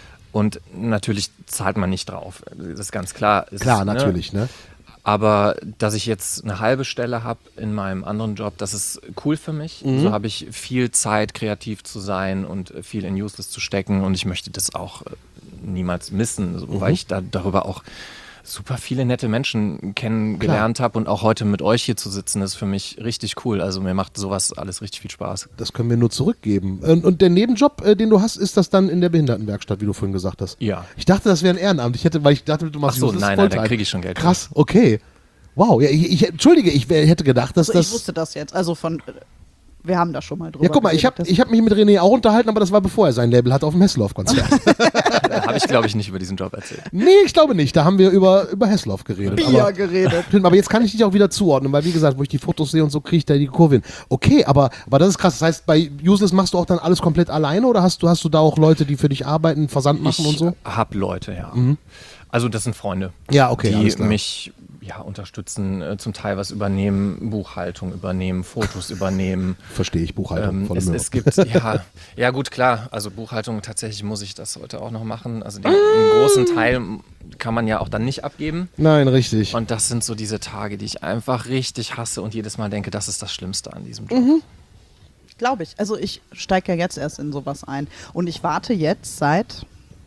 Und natürlich zahlt man nicht drauf. Das ist ganz klar. Es Klar, ist, natürlich, ne? Aber dass ich jetzt eine halbe Stelle habe in meinem anderen Job, das ist cool für mich. So habe ich viel Zeit, kreativ zu sein und viel in Useless zu stecken. Und ich möchte das auch äh, niemals missen, so, weil ich da darüber auch super viele nette Menschen kennengelernt habe. Und auch heute mit euch hier zu sitzen, ist für mich richtig cool. Also mir macht sowas alles richtig viel Spaß. Das können wir nur zurückgeben. Und, und der Nebenjob, äh, den du hast, ist das dann in der Behindertenwerkstatt, wie du vorhin gesagt hast? Ja. Ich dachte, das wäre ein Ehrenamt. Ich hätte, weil ich dachte, du machst Ach so, Useless nein, nein, da Volltime. kriege ich schon Geld. Krass, okay. Wow, ja, ich, ich, entschuldige, ich wär, hätte gedacht, dass Also ich das... wusste das jetzt. Also von, wir haben da schon mal drüber Ja, guck mal, ich habe geredet. ich hab mich mit René auch unterhalten, aber das war bevor er sein Label hatte auf dem Hesselhoff-Konzert. Da habe ich, glaube ich, nicht über diesen Job erzählt. Nee, ich glaube nicht. Da haben wir über, über Hesselhoff geredet. Bier aber, geredet. Stimmt, aber jetzt kann ich dich auch wieder zuordnen, weil wie gesagt, wo ich die Fotos sehe und so, kriege ich da die Kurve hin. Okay, aber, aber das ist krass. Das heißt, bei Useless machst du auch dann alles komplett alleine oder hast du, hast du da auch Leute, die für dich arbeiten, Versand machen Ich und so? habe Leute, ja. Also das sind Freunde, Ja, okay, alles die klar. mich ja, unterstützen, äh, zum Teil was übernehmen, Buchhaltung übernehmen, Fotos übernehmen. Verstehe ich, Buchhaltung. Ähm, volle es, Möhre. es gibt, ja, ja gut, klar, also Buchhaltung, tatsächlich muss ich das heute auch noch machen. Also den, einen großen Teil kann man ja auch dann nicht abgeben. Nein, richtig. Und das sind so diese Tage, die ich einfach richtig hasse und jedes Mal denke, das ist das Schlimmste an diesem Job. Mhm. Glaube ich. Also ich steige ja jetzt erst in sowas ein. Und ich warte jetzt seit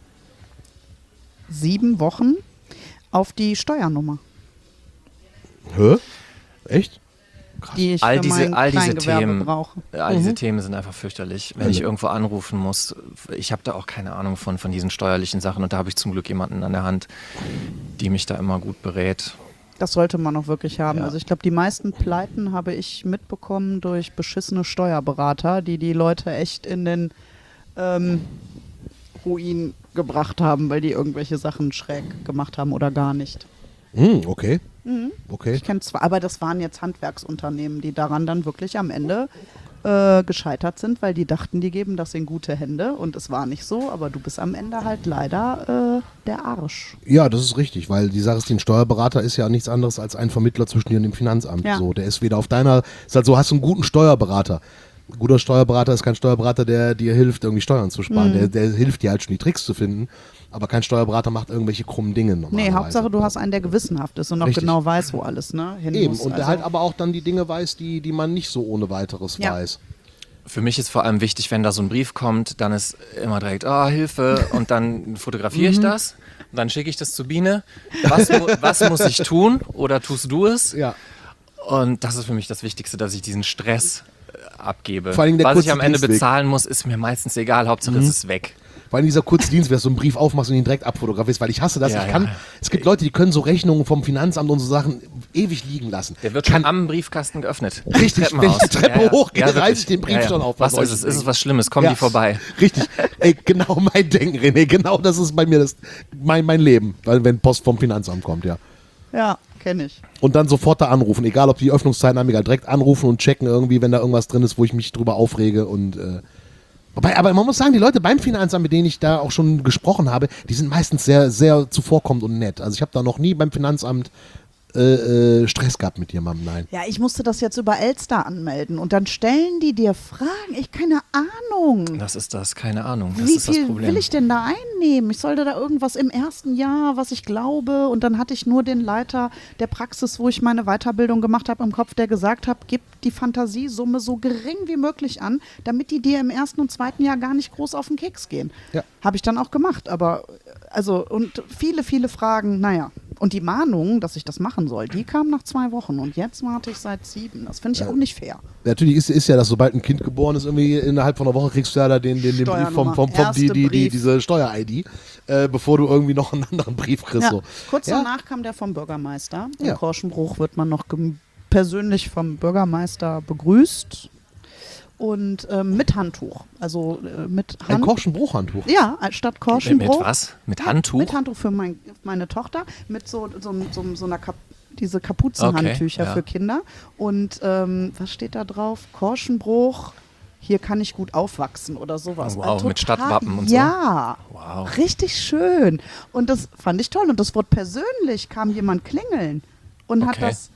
sieben Wochen auf die Steuernummer, Hä? Echt? die ich All für diese, mein all diese Kleingewerbe Themen, brauche. all diese Themen sind einfach fürchterlich. Wenn Hölle. ich irgendwo anrufen muss, ich habe da auch keine Ahnung von, von diesen steuerlichen Sachen und da habe ich zum Glück jemanden an der Hand, die mich da immer gut berät. Das sollte man auch wirklich haben. Ja. Also ich glaube, die meisten Pleiten habe ich mitbekommen durch beschissene Steuerberater, die die Leute echt in den ähm, Ruin gebracht haben, weil die irgendwelche Sachen schräg gemacht haben oder gar nicht. Hm, okay. Okay. Ich kenne zwar, aber das waren jetzt Handwerksunternehmen, die daran dann wirklich am Ende äh, gescheitert sind, weil die dachten, die geben das in gute Hände und es war nicht so, aber du bist am Ende halt leider äh, der Arsch. Ja, das ist richtig, weil die Sache ist, ein Steuerberater ist ja nichts anderes als ein Vermittler zwischen dir und dem Finanzamt. Ja. So, der ist weder auf deiner, ist halt so, hast du einen guten Steuerberater. Ein guter Steuerberater ist kein Steuerberater, der dir hilft, irgendwie Steuern zu sparen. Der, der hilft dir halt schon, die Tricks zu finden. Aber kein Steuerberater macht irgendwelche krummen Dinge normalerweise. Nee, Hauptsache du hast einen, der gewissenhaft ist und auch Richtig. genau weiß, wo alles ne, hin Eben, muss. und der Also- halt aber auch dann die Dinge weiß, die, die man nicht so ohne weiteres Ja. weiß. Für mich ist vor allem wichtig, wenn da so ein Brief kommt, dann ist immer direkt, ah, Hilfe, und dann fotografiere ich das, und dann schicke ich das zu Biene. Was, mu was muss ich tun oder tust du es? Ja. Und das ist für mich das Wichtigste, dass ich diesen Stress äh, abgebe. Vor allem der was ich kurze am Ende Dienstweg. bezahlen muss, ist mir meistens egal, Hauptsache es ist weg. Vor allem dieser kurze Dienst, wenn du so einen Brief aufmachst und ihn direkt abfotografierst, weil ich hasse das. Ja, ich kann, ja. Es gibt Leute, die können so Rechnungen vom Finanzamt und so Sachen ewig liegen lassen. Der wird kann, schon am Briefkasten geöffnet. Richtig, Im wenn ich die Treppenhaus. Treppe hochgehe, reiße wirklich. ich den Brief schon auf bei Was ist solchen es? Ist es Dingen. was Schlimmes? Kommen Ja, die vorbei? Richtig. Ey, genau mein Denken, René. Genau das ist bei mir das, mein, mein Leben, weil wenn Post vom Finanzamt kommt, ja. Ja, kenne ich. Und dann sofort da anrufen, egal ob die Öffnungszeiten haben, egal direkt anrufen und checken irgendwie, wenn da irgendwas drin ist, wo ich mich drüber aufrege und äh, Wobei, aber man muss sagen, die Leute beim Finanzamt, mit denen ich da auch schon gesprochen habe, die sind meistens sehr, sehr zuvorkommend und nett. Also ich habe da noch nie beim Finanzamt äh, äh, Stress gehabt mit jemandem, nein. Ja, ich musste das jetzt über Elster anmelden und dann stellen die dir Fragen. Ich keine Ahnung. Das ist das, keine Ahnung. Das Wie ist das viel Problem. will ich denn da einnehmen? Ich sollte da irgendwas im ersten Jahr, was ich glaube, und dann hatte ich nur den Leiter der Praxis, wo ich meine Weiterbildung gemacht habe, im Kopf, der gesagt hat, gib die Fantasiesumme so gering wie möglich an, damit die dir im ersten und zweiten Jahr gar nicht groß auf den Keks gehen. Ja. Habe ich dann auch gemacht, aber also und viele, viele Fragen, naja. Und die Mahnung, dass ich das machen soll, die kam nach zwei Wochen und jetzt warte ich seit sieben. Das finde ich auch nicht fair. Natürlich ist, ist ja, dass sobald ein Kind geboren ist, irgendwie innerhalb von einer Woche kriegst du ja da den, den, den Brief vom, vom, vom die, die, die, diese Steuer-I D, äh, bevor du irgendwie noch einen anderen Brief kriegst. Ja. So. Kurz Ja. danach kam der vom Bürgermeister. In Ja. Korschenbruch wird man noch gem- persönlich vom Bürgermeister begrüßt und ähm, mit Handtuch. Also äh, mit Ein Hand. Korschenbruchhandtuch. Ja, statt mit, Korschenbruch. mit was? Mit Ja, Handtuch? Mit Handtuch für mein, meine Tochter, mit so, so, so, so einer Kap diese Kapuzenhandtücher Okay, ja. für Kinder. Und ähm, was steht da drauf? Korschenbruch, hier kann ich gut aufwachsen oder sowas. Oh, wow, Äh, mit total- Stadtwappen und so. Ja, Wow. richtig schön. Und das fand ich toll. Und das Wort persönlich kam jemand klingeln und hat Okay. das.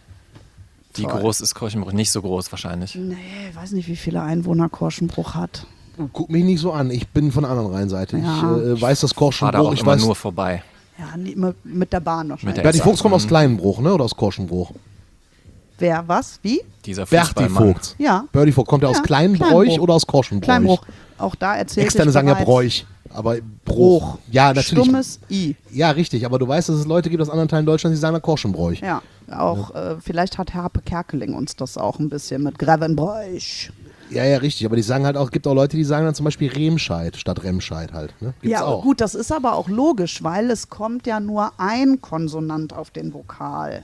Wie Toll. groß ist Korchenbruch? Nicht so groß wahrscheinlich. Nee, weiß nicht, wie viele Einwohner Korschenbruch hat. Guck mich nicht so an, ich bin von der anderen Rheinseite. Ja. Ich äh, weiß das Fahr da Korschenbruch, auch ich immer weiß. nur vorbei. Ja, nie- mit, mit der Bahn wahrscheinlich. der- Berti Vogts kommt Mhm. aus Kleinenbruch, ne? Oder aus Korschenbruch? Wer, was, wie? Dieser Berti Fußballmann. Vogts. Ja. Berti Vogt, kommt er Ja, aus Kleinbräuch Kleinbruch. oder aus Korschenbräuch? Kleinbruch. Auch da erzählt Externe ich sagen ja bereits. Bräuch, aber Bruch. Bruch. Ja, natürlich. Stummes I. Ja, richtig, aber du weißt, dass es Leute gibt aus anderen Teilen Deutschlands, die sagen Korschenbräuch. Ja, auch äh, vielleicht hat Harpe Kerkeling uns das auch ein bisschen mit Grevenbräuch. Ja, ja, richtig, aber die sagen halt auch, gibt auch Leute, die sagen dann zum Beispiel Remscheid statt Remscheid halt. Ne? Gibt's Ja, auch. gut, das ist aber auch logisch, weil es kommt ja nur ein Konsonant auf den Vokal.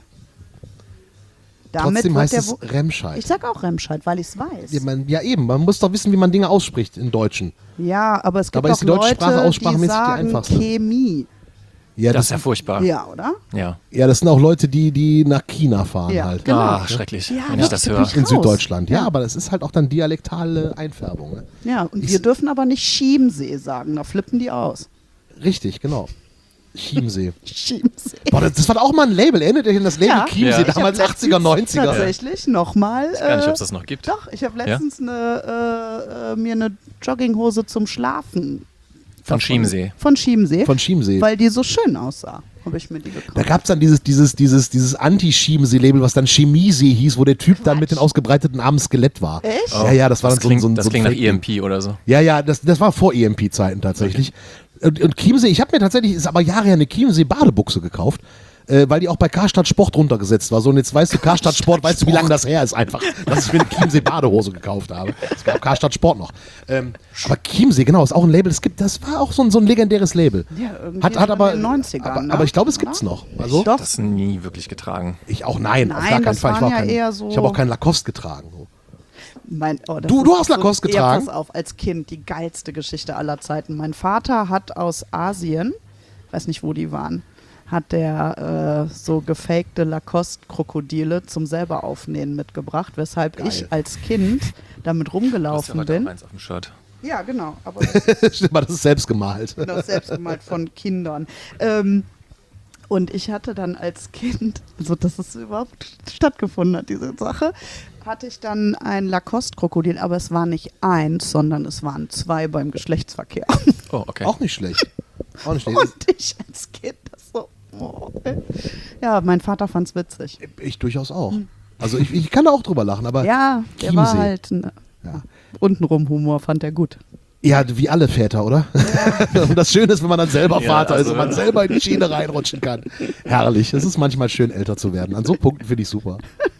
Damit Trotzdem wird heißt der es Vo- Remscheid. Ich sag auch Remscheid, weil ich es weiß. Ja, man, ja, eben, man muss doch wissen, wie man Dinge ausspricht in Deutschen. Ja, aber es gibt Dabei ist auch die deutsche Leute, Sprache die aussprachmäßig die sagen einfachste. Chemie. Ja, Das das, ist ja furchtbar. Ja, oder? Ja. ja, das sind auch Leute, die, die nach China fahren Ja, halt. genau. Ah, schrecklich, Ja, wenn ich das wirklich. höre. In Raus. Süddeutschland, ja, Ja. aber das ist halt auch dann dialektale Einfärbung. Ne? Ja, und Ich- wir dürfen aber nicht Chiemsee sagen, da flippen die aus. Richtig, genau. Chiemsee. Chiemsee. Boah, das, das war auch mal ein Label. Erinnert ihr euch an das Label Ja. Chiemsee, Ja. Ich hab damals letztens achtziger, neunziger? Tatsächlich nochmal. Ich weiß gar nicht, äh, ob es das noch gibt. Doch, ich habe letztens eine, äh, äh, mir eine Jogginghose zum Schlafen. Von davon- Chiemsee. Von Chiemsee. Von Chiemsee. Weil die so schön aussah, habe ich mir die gekauft. Da gab es dann dieses, dieses, dieses, dieses Anti-Chiemsee-Label, was dann Chemiesee hieß, wo der Typ dann mit den ausgebreiteten Armen Skelett war. Echt? Ja, ja, das war Das dann so, klingt, so, so das ein klingt nach Fake-Ding. E M P oder so. Ja, ja, das, das war vor E M P-Zeiten tatsächlich. Und, und Chiemsee, ich habe mir tatsächlich, ist aber Jahre her, eine Chiemsee-Badebuchse gekauft, äh, weil die auch bei Karstadt Sport runtergesetzt war. So, und jetzt weißt du, Karstadt Sport, weißt du, wie lange das her ist einfach, dass ich mir eine Chiemsee-Badehose gekauft habe. Es gab Karstadt Sport noch. Ähm, aber Chiemsee, genau, ist auch ein Label, es gibt, das war auch so ein, so ein legendäres Label. Ja, irgendwie hat, hat in aber, den neunzigern, aber, ne? aber ich glaube, es Oder? gibt's noch. Also, Doch. Das nie wirklich getragen. ich auch, nein, auf Nein, gar keinen das Fall. Ich, waren war ja kein, eher so- ich habe auch keinen Lacoste getragen. So. Mein, oh, das Du- ist du auch hast Lacoste getragen? Ja, pass auf, als Kind die geilste Geschichte aller Zeiten. Mein Vater hat aus Asien, weiß nicht, wo die waren, hat der äh, so gefakte Lacoste-Krokodile zum selber aufnähen mitgebracht, weshalb Geil. ich als Kind damit Du hast ja rumgelaufen heute bin. auch eins auf dem Shirt. Ja, genau, aber das Stimmt, das ist selbst gemalt. das selbst gemalt von Kindern. Ähm, und ich hatte dann als Kind, also dass es überhaupt stattgefunden hat, diese Sache, hatte ich dann ein Lacoste-Krokodil, aber es war nicht eins, sondern es waren zwei beim Geschlechtsverkehr. Oh, okay. Auch nicht schlecht. Auch nicht schlecht. Und ich als Kind das so. Oh, ey. Ja, mein Vater fand's witzig. Ich durchaus auch. Also ich, ich kann da auch drüber lachen, aber Ja, der war Chiemsee. halt ne, Ja. untenrum Humor, fand er gut. Ja, wie alle Väter, oder? Und das Schöne ist, wenn man dann selber Ja, Vater ist also- und man selber in die Schiene reinrutschen kann. Herrlich. Es ist manchmal schön, älter zu werden. An so Punkten finde ich super.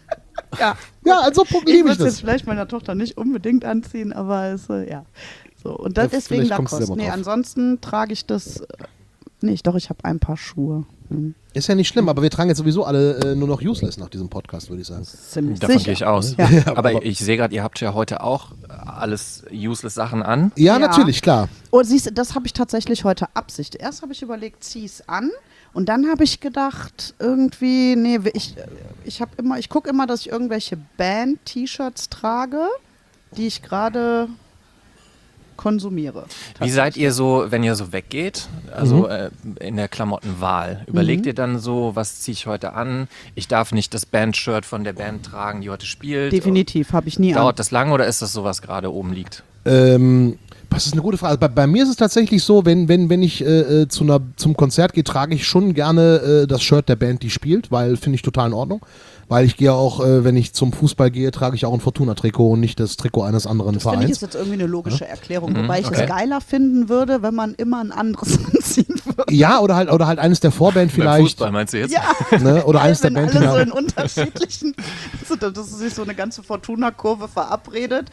Ja, Ja, an so Punkten ich liebe ich würde es jetzt das. vielleicht meiner Tochter nicht unbedingt anziehen, aber es, äh, ja. So, und das Ja, deswegen vielleicht kommst du Lacoste. selber Nee, drauf. ansonsten trage ich das äh, nicht. Doch, ich habe ein paar Schuhe. Hm. Ist ja nicht schlimm, aber wir tragen jetzt sowieso alle äh, nur noch useless nach diesem Podcast, würde ich sagen. Ziemlich Davon sicher. gehe ich aus. Ja. aber, aber- ich sehe gerade, ihr habt ja heute auch alles useless Sachen an. Ja, Ja. natürlich, klar. Oh, siehst du, das habe ich tatsächlich heute Absicht. Erst habe ich überlegt, zieh's an. Und dann habe ich gedacht, irgendwie, nee, ich, ich habe immer, ich gucke immer, dass ich irgendwelche Band-T-Shirts trage, die ich gerade konsumiere. Wie seid ihr so, wenn ihr so weggeht, also mhm. äh, in der Klamottenwahl? Überlegt mhm. ihr dann so, was ziehe ich heute an? Ich darf nicht das Bandshirt von der Band tragen, die heute spielt. Definitiv, habe ich nie Dauert an. das lang oder ist das so, was gerade oben liegt? Ähm, das ist eine gute Frage. Bei, bei mir ist es tatsächlich so, wenn, wenn, wenn ich äh, zu einer, zum Konzert gehe, trage ich schon gerne äh, das Shirt der Band, die spielt, weil finde ich total in Ordnung. Weil ich gehe auch, äh, wenn ich zum Fußball gehe, trage ich auch ein Fortuna-Trikot und nicht das Trikot eines anderen das Vereins. Das finde ich ist jetzt irgendwie eine logische ja? Erklärung, Mhm, wobei ich okay. es geiler finden würde, wenn man immer ein anderes anziehen würde. Ja, oder halt, oder halt eines der Vorband vielleicht. Beim Fußball meinst du jetzt? Ja, ne? Oder eines der wenn Band. alle so in unterschiedlichen, dass sich so eine ganze Fortuna-Kurve verabredet,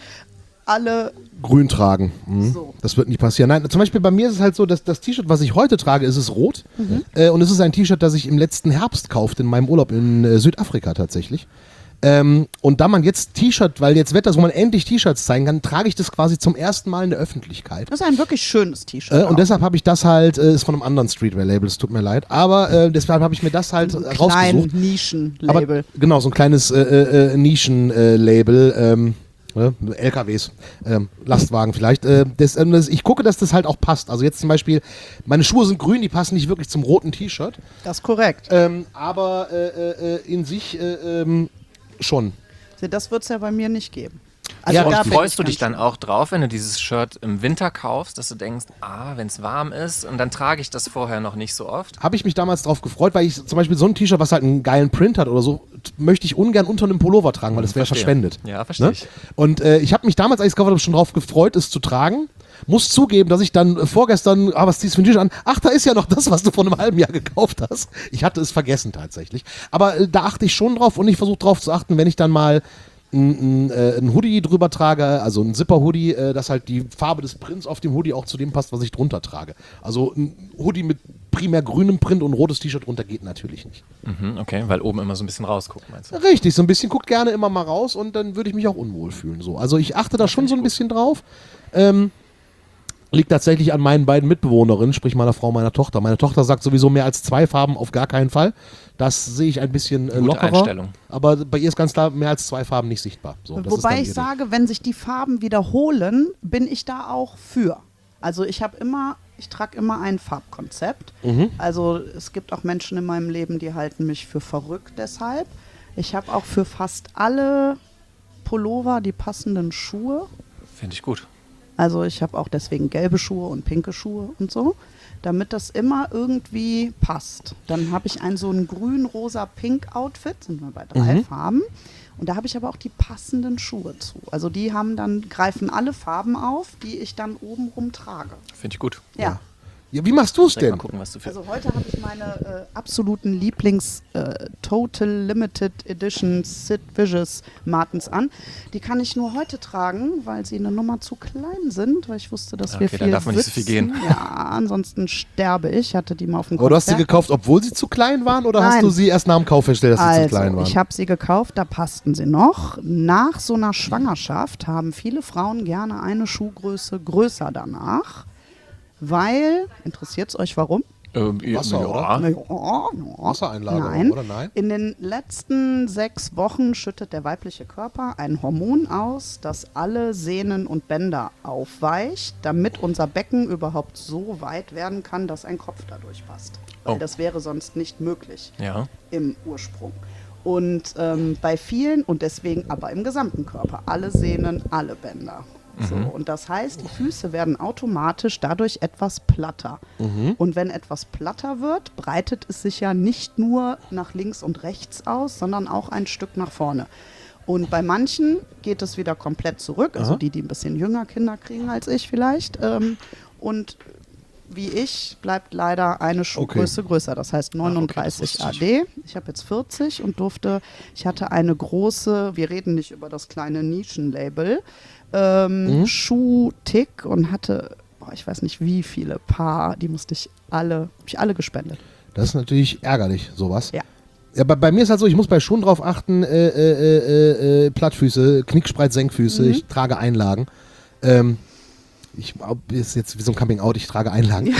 alle grün tragen. Mhm. So. Das wird nicht passieren. Nein, zum Beispiel bei mir ist es halt so, dass das T-Shirt, was ich heute trage, ist es rot. Mhm. Äh, und es ist ein T-Shirt, das ich im letzten Herbst kaufte, in meinem Urlaub in äh, Südafrika tatsächlich. Ähm, und da man jetzt T-Shirt, weil jetzt Wetter ist, wo man endlich T-Shirts zeigen kann, trage ich das quasi zum ersten Mal in der Öffentlichkeit. Das ist ein wirklich schönes T-Shirt. Äh, und deshalb habe ich das halt, äh, ist von einem anderen Streetwear-Label, es tut mir leid, aber äh, deshalb habe ich mir das halt ein rausgesucht. Ein Nischen-Label. Genau, so ein kleines äh, äh, Nischen-Label. Ähm, Ne? L K Ws, ähm, Lastwagen vielleicht. Äh, das, äh, das, ich gucke, dass das halt auch passt. Also jetzt zum Beispiel, meine Schuhe sind grün, die passen nicht wirklich zum roten T-Shirt. Das ist korrekt. Ähm, aber äh, äh, in sich äh, ähm, schon. Das wird es ja bei mir nicht geben. Also ja, und da freust du dich dann auch drauf, wenn du dieses Shirt im Winter kaufst, dass du denkst, ah, wenn es warm ist und dann trage ich das vorher noch nicht so oft? Habe ich mich damals drauf gefreut, weil ich zum Beispiel so ein T-Shirt, was halt einen geilen Print hat oder so, t- möchte ich ungern unter einem Pullover tragen, weil das wäre verschwendet. Ja, verstehe Ne? ich. Und äh, ich habe mich damals, als ich es gekauft habe, schon drauf gefreut, es zu tragen. Muss zugeben, dass ich dann äh, vorgestern, ah, was ziehst du für ein T-Shirt an? Ach, da ist ja noch das, was du vor einem halben Jahr gekauft hast. Ich hatte es vergessen tatsächlich. Aber äh, da achte ich schon drauf und ich versuche drauf zu achten, wenn ich dann mal ein, ein, äh, ein Hoodie drüber trage, also ein Zipper-Hoodie, äh, dass halt die Farbe des Prints auf dem Hoodie auch zu dem passt, was ich drunter trage. Also ein Hoodie mit primär grünem Print und rotes T-Shirt drunter geht natürlich nicht. Mhm, okay, weil oben immer so ein bisschen rausguckt, meinst du? Richtig, so ein bisschen, guckt gerne immer mal raus und dann würde ich mich auch unwohl fühlen. So. Also ich achte da schon so ein bisschen drauf. Ähm, liegt tatsächlich an meinen beiden Mitbewohnerinnen, sprich meiner Frau und meiner Tochter. Meine Tochter sagt sowieso mehr als zwei Farben auf gar keinen Fall. Das sehe ich ein bisschen äh, Gute lockerer. Einstellung. Aber bei ihr ist ganz klar, mehr als zwei Farben nicht sichtbar. So, das ist Wobei dann ich ihr sage, wenn sich die Farben wiederholen, bin ich da auch für. Also ich habe immer, ich trage immer ein Farbkonzept. Mhm. Also es gibt auch Menschen in meinem Leben, die halten mich für verrückt deshalb. Ich habe auch für fast alle Pullover die passenden Schuhe. Finde ich gut. Also ich habe auch deswegen gelbe Schuhe und pinke Schuhe und so, damit das immer irgendwie passt. Dann habe ich ein so ein grün-rosa-pink-Outfit, sind wir bei drei Mhm. Farben. Und da habe ich aber auch die passenden Schuhe zu. Also die haben dann, greifen alle Farben auf, die ich dann obenrum trage. Finde ich gut. Ja. Ja, wie machst du es Direkt denn? mal gucken, was du für... Also heute habe ich meine äh, absoluten Lieblings äh, Total Limited Edition Sid Vicious Martens an. Die kann ich nur heute tragen, weil sie eine Nummer zu klein sind, weil ich wusste, dass Okay, wir dann viel darf man nicht so viel sitzen. gehen. Ja, ansonsten sterbe ich. Ich hatte die mal auf dem Aber du hast sie Konzert. gekauft, obwohl sie zu klein waren oder hast Nein. du sie erst nach dem Kauf festgestellt, dass sie Also, zu klein waren? ich habe sie gekauft, da passten sie noch. Nach so einer Schwangerschaft haben viele Frauen gerne eine Schuhgröße größer danach, weil, interessiert es euch warum? Ähm, Wasser, ja. oder? Na ja, ja. Wassereinlagerung, Nein. oder nein? In den letzten sechs Wochen schüttet der weibliche Körper ein Hormon aus, das alle Sehnen und Bänder aufweicht, damit unser Becken überhaupt so weit werden kann, dass ein Kopf dadurch passt. Weil Oh. das wäre sonst nicht möglich Ja. im Ursprung. Und ähm, bei vielen, und deswegen aber im gesamten Körper, alle Sehnen, alle Bänder. So, und das heißt, die Füße werden automatisch dadurch etwas platter. Und wenn etwas platter wird, breitet es sich ja nicht nur nach links und rechts aus, sondern auch ein Stück nach vorne. Und bei manchen geht es wieder komplett zurück, also Aha. die, die ein bisschen jünger Kinder kriegen als ich vielleicht. Ähm, und wie ich bleibt leider eine Schuhgröße größer, das heißt neununddreißig das A wusste D. Ich habe jetzt vierzig und durfte, ich hatte eine große, wir reden nicht über das kleine Nischenlabel, ähm, Mhm. Schuhtick und hatte, boah, ich weiß nicht wie viele Paar, die musste ich alle, hab ich alle gespendet. Das ist natürlich ärgerlich, sowas. Ja. Ja, bei, bei mir ist halt so, ich muss bei Schuhen drauf achten, äh, äh, äh, äh, Plattfüße, Knickspreit, Senkfüße, Mhm. ich trage Einlagen. Ähm, ich ist jetzt wie so ein Coming-out, ich trage Einlagen.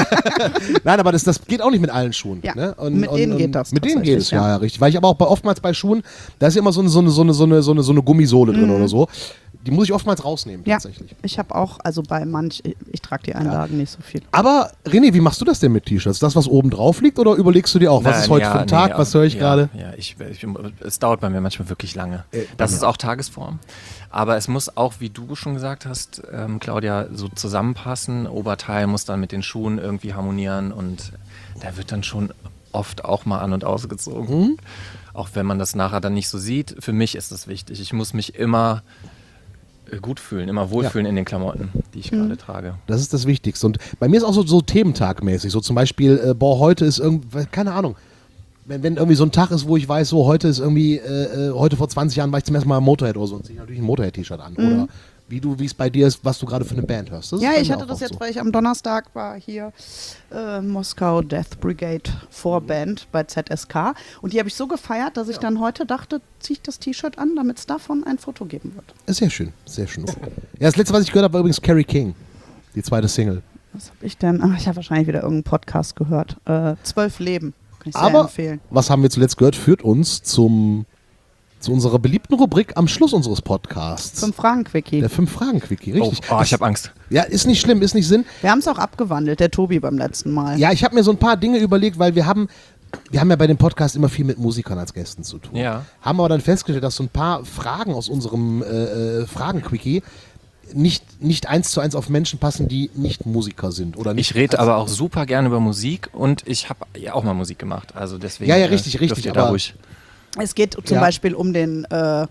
Nein, aber das, das geht auch nicht mit allen Schuhen. Ja, ne? mit denen geht das Mit denen geht es, tatsächlich, ja, ja. ja, richtig. Weil ich aber auch bei, oftmals bei Schuhen, da ist ja immer so eine, so eine, so eine, so eine, so eine, so eine Gummisohle Mhm. drin oder so. Die muss ich oftmals rausnehmen, Ja, tatsächlich. ich habe auch, also bei manch, ich, ich trage die Einlagen nicht so viel. Aber René, wie machst du das denn mit T-Shirts? Das, was oben drauf liegt, oder überlegst du dir auch, was Nein, ist heute ja, für ein nee, Tag, ja, was höre ich ja, gerade? Ja, ich, ich, es dauert bei mir manchmal wirklich lange. Äh, das ist auch Tagesform. Aber es muss auch, wie du schon gesagt hast, ähm, Claudia, so zusammenpassen. Oberteil muss dann mit den Schuhen irgendwie harmonieren und da wird dann schon oft auch mal an- und ausgezogen. Mhm. Auch wenn man das nachher dann nicht so sieht. Für mich ist das wichtig. Ich muss mich immer äh, gut fühlen, immer wohlfühlen in den Klamotten, die ich gerade trage. Das ist das Wichtigste. Und bei mir ist auch so, so thementagmäßig. So zum Beispiel, äh, boah, heute ist irgendwie, keine Ahnung, wenn, wenn irgendwie so ein Tag ist, wo ich weiß, so heute ist irgendwie, äh, heute vor zwanzig Jahren war ich zum ersten Mal im Motorhead oder so und ziehe ich natürlich ein Motorhead-T-Shirt an. Oder wie du, wie es bei dir ist, was du gerade für eine Band hörst. Das ist Ja, bei ich mir hatte auch das oft jetzt, so. weil ich am Donnerstag war hier äh, Moskau Death Brigade Vorband bei Z S K und die habe ich so gefeiert, dass ich dann heute dachte, ziehe ich das T-Shirt an, damit es davon ein Foto geben wird. Ist sehr schön, sehr schön. Ja, das letzte, was ich gehört habe, war übrigens Carrie King, die zweite Single. Was habe ich denn? Ach, ich habe wahrscheinlich wieder irgendeinen Podcast gehört. Äh, Zwölf Leben. Kann ich sehr Aber empfehlen. was haben wir zuletzt gehört, führt uns zum, zu unserer beliebten Rubrik am Schluss unseres Podcasts. Fünf Fragen, Quickie. Der Fünf-Fragen-Quickie, Oh, richtig. oh, ich habe Angst. Ja, ist nicht schlimm, ist nicht Sinn. Wir haben es auch abgewandelt, der Tobi beim letzten Mal. Ja, ich habe mir so ein paar Dinge überlegt, weil wir haben, wir haben ja bei dem Podcast immer viel mit Musikern als Gästen zu tun. Ja. Haben aber dann festgestellt, dass so ein paar Fragen aus unserem äh, äh, Fragen-Quickie nicht, nicht eins zu eins auf Menschen passen, die nicht Musiker sind. Oder nicht Ich rede als- aber auch super gerne über Musik und ich habe ja auch mal Musik gemacht. Also deswegen Ja, ja, äh, richtig, dürft richtig, ihr da aber- ruhig. Es geht zum Ja. Beispiel um den, äh,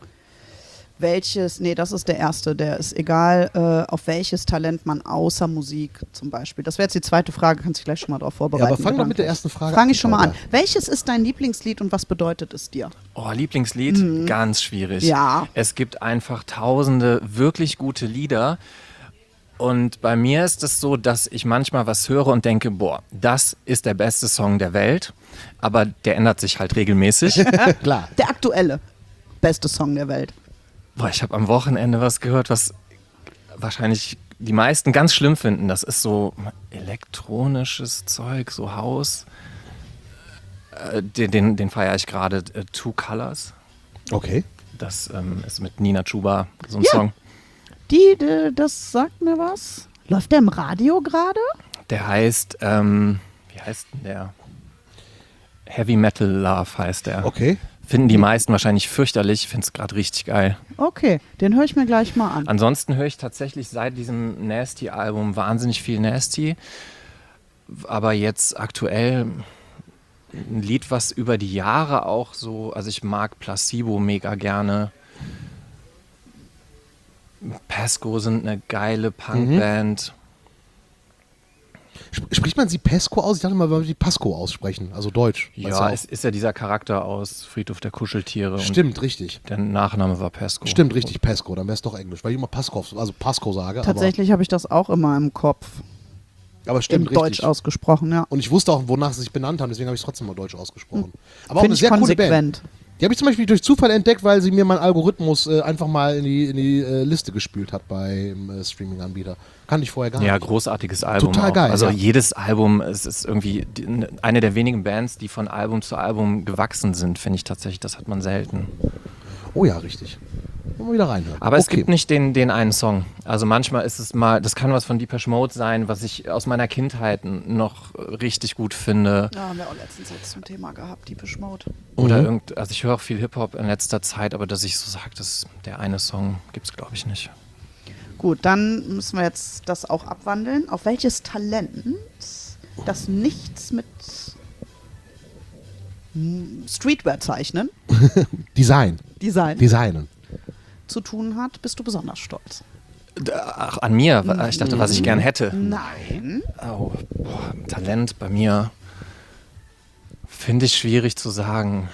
welches, nee, das ist der erste, der ist egal, äh, auf welches Talent man außer Musik zum Beispiel. Das wäre jetzt die zweite Frage, kannst du dich gleich schon mal darauf vorbereiten. Ja, aber fang doch mit der gedanklich. ersten Frage Fang an, ich schon mal an. Claudia. Welches ist dein Lieblingslied und was bedeutet es dir? Oh, Lieblingslied? Ganz schwierig. Ja. Es gibt einfach tausende wirklich gute Lieder. Und bei mir ist es so, dass ich manchmal was höre und denke, boah, das ist der beste Song der Welt. Aber der ändert sich halt regelmäßig. Klar. Der aktuelle beste Song der Welt. Boah, ich habe am Wochenende was gehört, was wahrscheinlich die meisten ganz schlimm finden. Das ist so elektronisches Zeug, so Haus. Äh, den den, den feiere ich gerade, äh, Two Colors. Okay. Das ähm, ist mit Nina Chuba, so ein Ja. Song. Die, die, das sagt mir was. Läuft der im Radio gerade? Der heißt, ähm, wie heißt denn der? Heavy Metal Love heißt der. Okay. Finden die meisten wahrscheinlich fürchterlich. Ich finde es gerade richtig geil. Okay, den höre ich mir gleich mal an. Ansonsten höre ich tatsächlich seit diesem Nasty-Album wahnsinnig viel Nasty. Aber jetzt aktuell ein Lied, was über die Jahre auch so, also ich mag Placebo mega gerne. Pasco sind eine geile Punkband. Sp- Spricht man sie Pesco aus? Ich dachte mal, man würde die Pasco aussprechen, also Deutsch. Weil's Ja, auch- es ist ja dieser Charakter aus Friedhof der Kuscheltiere. Stimmt, richtig. Und der Nachname war Pesco. Stimmt, richtig, Pesco. Dann wäre es doch Englisch, weil ich immer Pasco, also Pasco sage. Tatsächlich habe ich das auch immer im Kopf. Aber, aber stimmt, Im Deutsch richtig. ausgesprochen, ja. Und ich wusste auch, wonach sie sich benannt haben, deswegen habe ich es trotzdem mal Deutsch ausgesprochen. Aber auch Finde eine ich sehr coole Band. konsequent. Die habe ich zum Beispiel durch Zufall entdeckt, weil sie mir meinen Algorithmus äh, einfach mal in die, in die äh, Liste gespült hat beim äh, Streaming-Anbieter. Kannte ich vorher gar Ja, nicht. großartiges Album. Total auch. geil, Also ja. jedes Album, es ist irgendwie die, eine der wenigen Bands, die von Album zu Album gewachsen sind, finde ich tatsächlich. Das hat man selten. Oh ja, richtig. Mal wieder reinhören. Aber es Okay. gibt nicht den, den einen Song. Also manchmal ist es mal, das kann was von Depeche Mode sein, was ich aus meiner Kindheit noch richtig gut finde. Ja, haben wir auch letztens jetzt zum Thema gehabt, die Mode. Oder Mhm. irgend, also ich höre auch viel Hip-Hop in letzter Zeit, aber dass ich so sage, dass der eine Song gibt es, glaube ich, nicht. Gut, dann müssen wir jetzt das auch abwandeln. Auf welches Talent, das nichts mit mm, Streetwear zeichnen, Design. Design, Designen. zu tun hat, bist du besonders stolz? Ach, an mir? Ich dachte, was ich gern hätte. Nein. Oh, boah, Talent bei mir finde ich schwierig zu sagen.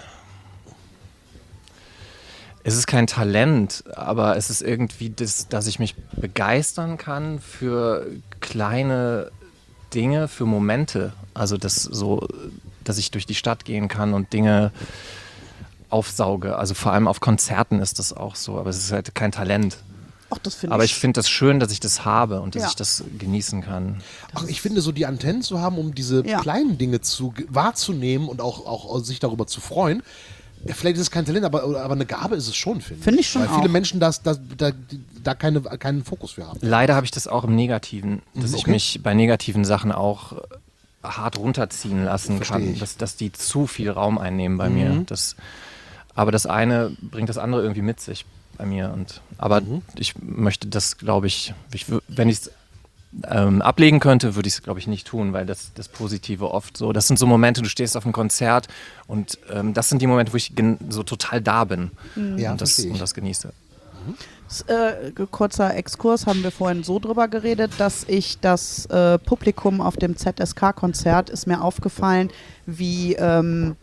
Es ist kein Talent, aber es ist irgendwie, das, dass ich mich begeistern kann für kleine Dinge, für Momente. Also das so, dass ich durch die Stadt gehen kann und Dinge aufsauge. Also vor allem auf Konzerten ist das auch so, aber es ist halt kein Talent. Ach, das finde Aber ich. ich finde das schön, dass ich das habe und dass Ja. ich das genießen kann. Ach, ich finde, so die Antennen zu haben, um diese Ja. kleinen Dinge zu, wahrzunehmen und auch, auch sich darüber zu freuen, Ja, vielleicht ist es kein Talent, aber, aber eine Gabe ist es schon, finde ich. Finde ich schon Weil viele auch. Menschen das, das, da, da keine, keinen Fokus für haben. Leider habe ich das auch im Negativen, dass Mhm, ich okay. mich bei negativen Sachen auch äh, hart runterziehen lassen Versteh kann, ich. dass, dass die zu viel Raum einnehmen bei Mhm. mir. Das, aber das eine bringt das andere irgendwie mit sich bei mir. Und, aber Mhm. ich möchte das, glaube ich, ich, wür- wenn ich es ähm, ablegen könnte, würde ich es, glaube ich, nicht tun, weil das, das Positive oft so, das sind so Momente, du stehst auf einem Konzert und ähm, das sind die Momente, wo ich gen- so total da bin Ja, und, das, versteh ich. und das genieße. Äh, kurzer Exkurs, haben wir vorhin so drüber geredet, dass ich das äh, Publikum auf dem Z S K-Konzert ist mir aufgefallen, wie ähm,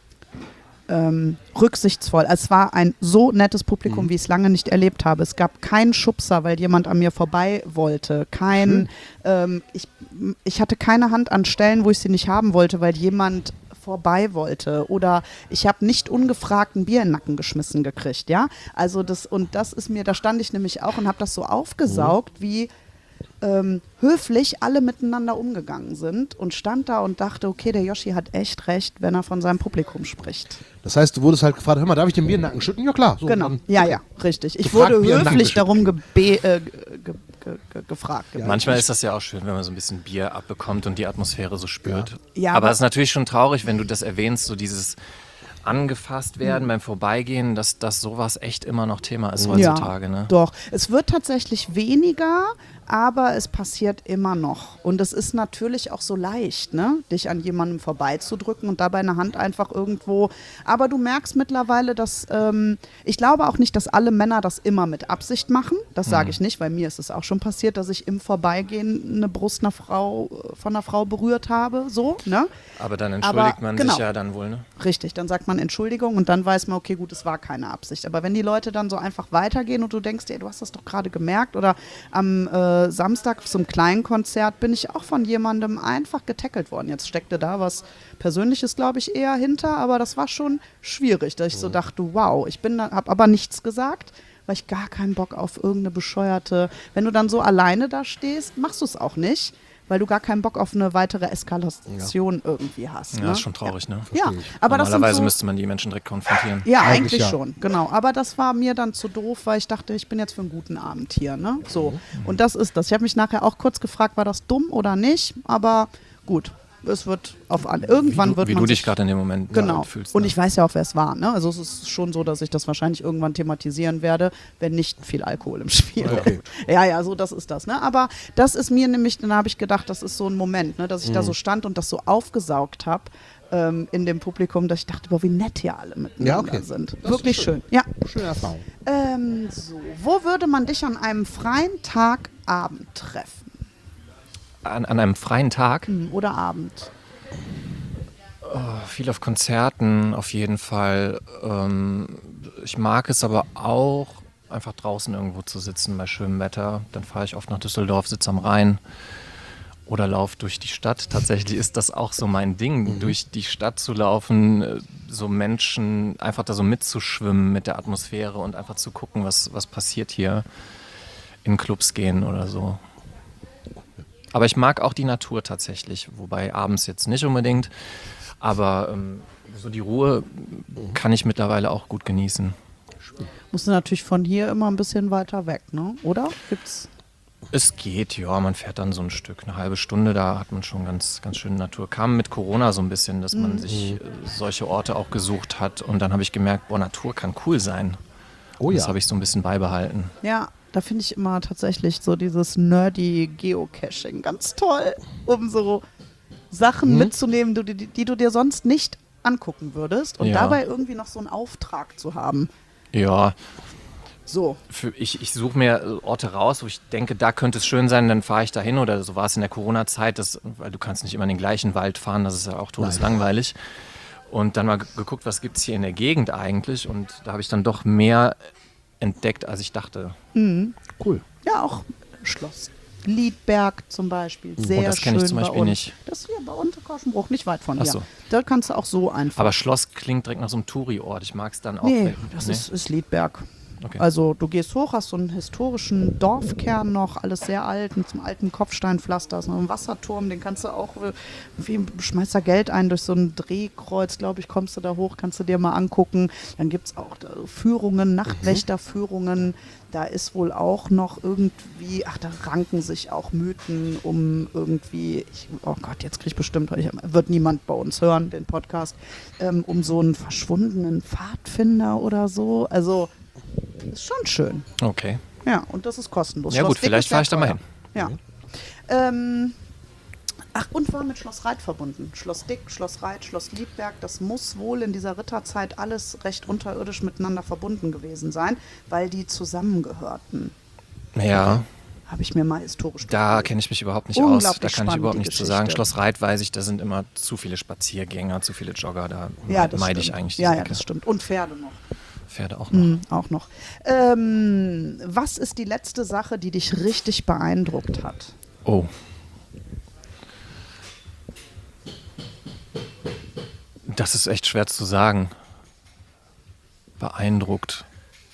ähm, rücksichtsvoll. Es war ein so nettes Publikum, wie ich es lange nicht erlebt habe. Es gab keinen Schubser, weil jemand an mir vorbei wollte. Kein, ähm, ich, ich hatte keine Hand an Stellen, wo ich sie nicht haben wollte, weil jemand vorbei wollte. Oder ich habe nicht ungefragt ein Bier in den Nacken geschmissen gekriegt, ja. Also das, und das ist mir, da stand ich nämlich auch und habe das so aufgesaugt, wie ähm, höflich alle miteinander umgegangen sind und stand da und dachte, okay, der Yoshi hat echt recht, wenn er von seinem Publikum spricht. Das heißt, du wurdest halt gefragt, hör mal, darf ich den Bier in den Nacken schütten? Ja klar. So, Genau, dann- ja, ja, richtig. Ich Gefragt, wurde Bier in den Nacken höflich geschüttet darum gebe äh, ge ge ge gefragt. gebeten. Manchmal ist das ja auch schön, wenn man so ein bisschen Bier abbekommt und die Atmosphäre so spürt. Ja, aber aber- es ist natürlich schon traurig, wenn du das erwähnst, so dieses angefasst werden beim Vorbeigehen, dass, dass sowas echt immer noch Thema ist heutzutage. Ja, Ne? doch. Es wird tatsächlich weniger, aber es passiert immer noch. Und es ist natürlich auch so leicht, ne? Dich an jemandem vorbeizudrücken und dabei eine Hand einfach irgendwo. Aber du merkst mittlerweile, dass ähm, ich glaube auch nicht, dass alle Männer das immer mit Absicht machen. Das sage ich nicht, weil mir ist es auch schon passiert, dass ich im Vorbeigehen eine Brust einer Frau, von einer Frau berührt habe. So, ne? Aber dann entschuldigt Aber, man genau. sich ja dann wohl. Ne? Richtig, dann sagt man Entschuldigung und dann weiß man, okay, gut, es war keine Absicht. Aber wenn die Leute dann so einfach weitergehen und du denkst, ey, du hast das doch gerade gemerkt oder am äh, Samstag zum kleinen Konzert bin ich auch von jemandem einfach getackelt worden. Jetzt steckte da was Persönliches, glaube ich, eher hinter, aber das war schon schwierig, dass ich so dachte, wow, ich bin, habe aber nichts gesagt, weil ich gar keinen Bock auf irgendeine bescheuerte, wenn du dann so alleine da stehst, machst du es auch nicht, weil du gar keinen Bock auf eine weitere Eskalation irgendwie hast. Ja, ne? ist schon traurig, ne? Ja, aber das sind Normalerweise so, müsste man die Menschen direkt konfrontieren. ja, Eigentlich eigentlich, ja. schon, genau. Aber das war mir dann zu doof, weil ich dachte, ich bin jetzt für einen guten Abend hier. Ne? So. Mhm. Und das ist das. Ich habe mich nachher auch kurz gefragt, war das dumm oder nicht? Aber gut, es wird auf an. Irgendwann Wie du, wird wie man du dich sich- gerade in dem Moment Genau. ja, fühlst. Und ne? ich weiß ja auch, wer es war. Ne? Also es ist schon so, dass ich das wahrscheinlich irgendwann thematisieren werde, wenn nicht viel Alkohol im Spiel Okay. ist. Ja, ja, so das ist das. Ne? Aber das ist mir nämlich, dann habe ich gedacht, das ist so ein Moment, ne? dass ich da Mhm. so stand und das so aufgesaugt habe ähm, in dem Publikum, dass ich dachte, boah, wie nett hier alle miteinander Ja, okay. sind. Das Wirklich ist schön. Ja. Schöne Erfahrung. Ähm, so, wo würde man dich an einem freien Tagabend treffen? An, an einem freien Tag, Hm, Oder Abend? viel auf Konzerten auf jeden Fall. Ähm, ich mag es aber auch, einfach draußen irgendwo zu sitzen bei schönem Wetter. Dann fahre ich oft nach Düsseldorf, sitze am Rhein oder laufe durch die Stadt. Tatsächlich ist das auch so mein Ding, durch die Stadt zu laufen, äh, so Menschen, einfach da so mitzuschwimmen mit der Atmosphäre und einfach zu gucken, was, was passiert hier, in Clubs gehen oder so. Aber ich mag auch die Natur tatsächlich, wobei abends jetzt nicht unbedingt. Aber ähm, so die Ruhe kann ich mittlerweile auch gut genießen. Musst du natürlich von hier immer ein bisschen weiter weg, ne? Oder? Gibt's? Es geht, ja, man fährt dann so ein Stück, eine halbe Stunde, da hat man schon ganz, ganz schöne Natur. Kam mit Corona so ein bisschen, dass man sich äh, solche Orte auch gesucht hat. Und dann habe ich gemerkt, boah, Natur kann cool sein. Oh Das ja. habe ich so ein bisschen beibehalten. Ja, da finde ich immer tatsächlich so dieses nerdy Geocaching ganz toll, um so Sachen Mhm. mitzunehmen, die, die, die du dir sonst nicht angucken würdest und Ja. dabei irgendwie noch so einen Auftrag zu haben. Ja, So. für, ich, ich suche mir Orte raus, wo ich denke, da könnte es schön sein, dann fahre ich da hin. Oder so war es in der Corona-Zeit, das- weil du kannst nicht immer in den gleichen Wald fahren, das ist ja auch todeslangweilig. Und dann mal ge- geguckt, was gibt es hier in der Gegend eigentlich. Und da habe ich dann doch mehr entdeckt, als ich dachte. Cool. Ja, auch Schloss Liedberg zum Beispiel. Sehr Oh, das kenn ich schön zum bei Beispiel uns. nicht. Das ist hier bei Unterkoschenbruch, nicht weit von Ach hier. so. Da kannst du auch so einfach. Aber Schloss klingt direkt nach so einem Touri-Ort. Ich mag es dann auch. nee, wenn- das nee? Ist, ist Liedberg. Okay. Also du gehst hoch, hast so einen historischen Dorfkern noch, alles sehr alt, mit so einem alten Kopfsteinpflaster, ist noch ein Wasserturm, den kannst du auch, wie schmeißt da Geld ein, durch so ein Drehkreuz, glaube ich, kommst du da hoch, kannst du dir mal angucken. Dann gibt es auch Führungen, Nachtwächterführungen. Da ist wohl auch noch irgendwie, ach, da ranken sich auch Mythen um irgendwie, ich, oh Gott, jetzt krieg ich bestimmt, ich, wird niemand bei uns hören, den Podcast, ähm, um so einen verschwundenen Pfadfinder oder so. Also, ist schon schön. Okay. Ja, und das ist kostenlos. Ja Schloss gut, Dick vielleicht ist sehr fahre ich da mal teuer. hin. Ja. Ähm, ach, und war mit Schloss Reit verbunden. Schloss Dick, Schloss Reit, Schloss Liebberg, das muss wohl in dieser Ritterzeit alles recht unterirdisch miteinander verbunden gewesen sein, weil die zusammengehörten. Ja, Habe ich mir mal historisch da gegoogelt. kenne ich mich überhaupt nicht aus. Unglaublich Da kann ich spannend, überhaupt die nichts zu sagen. Geschichte. Schloss Reit weiß ich, da sind immer zu viele Spaziergänger, zu viele Jogger. Da Ja, das meide ich stimmt. eigentlich diese Ja, ja, Ecke. das stimmt. Und Pferde noch. Pferde auch noch. Mhm, auch noch. Ähm, was ist die letzte Sache, die dich richtig beeindruckt hat? Oh. Das ist echt schwer zu sagen. Beeindruckt.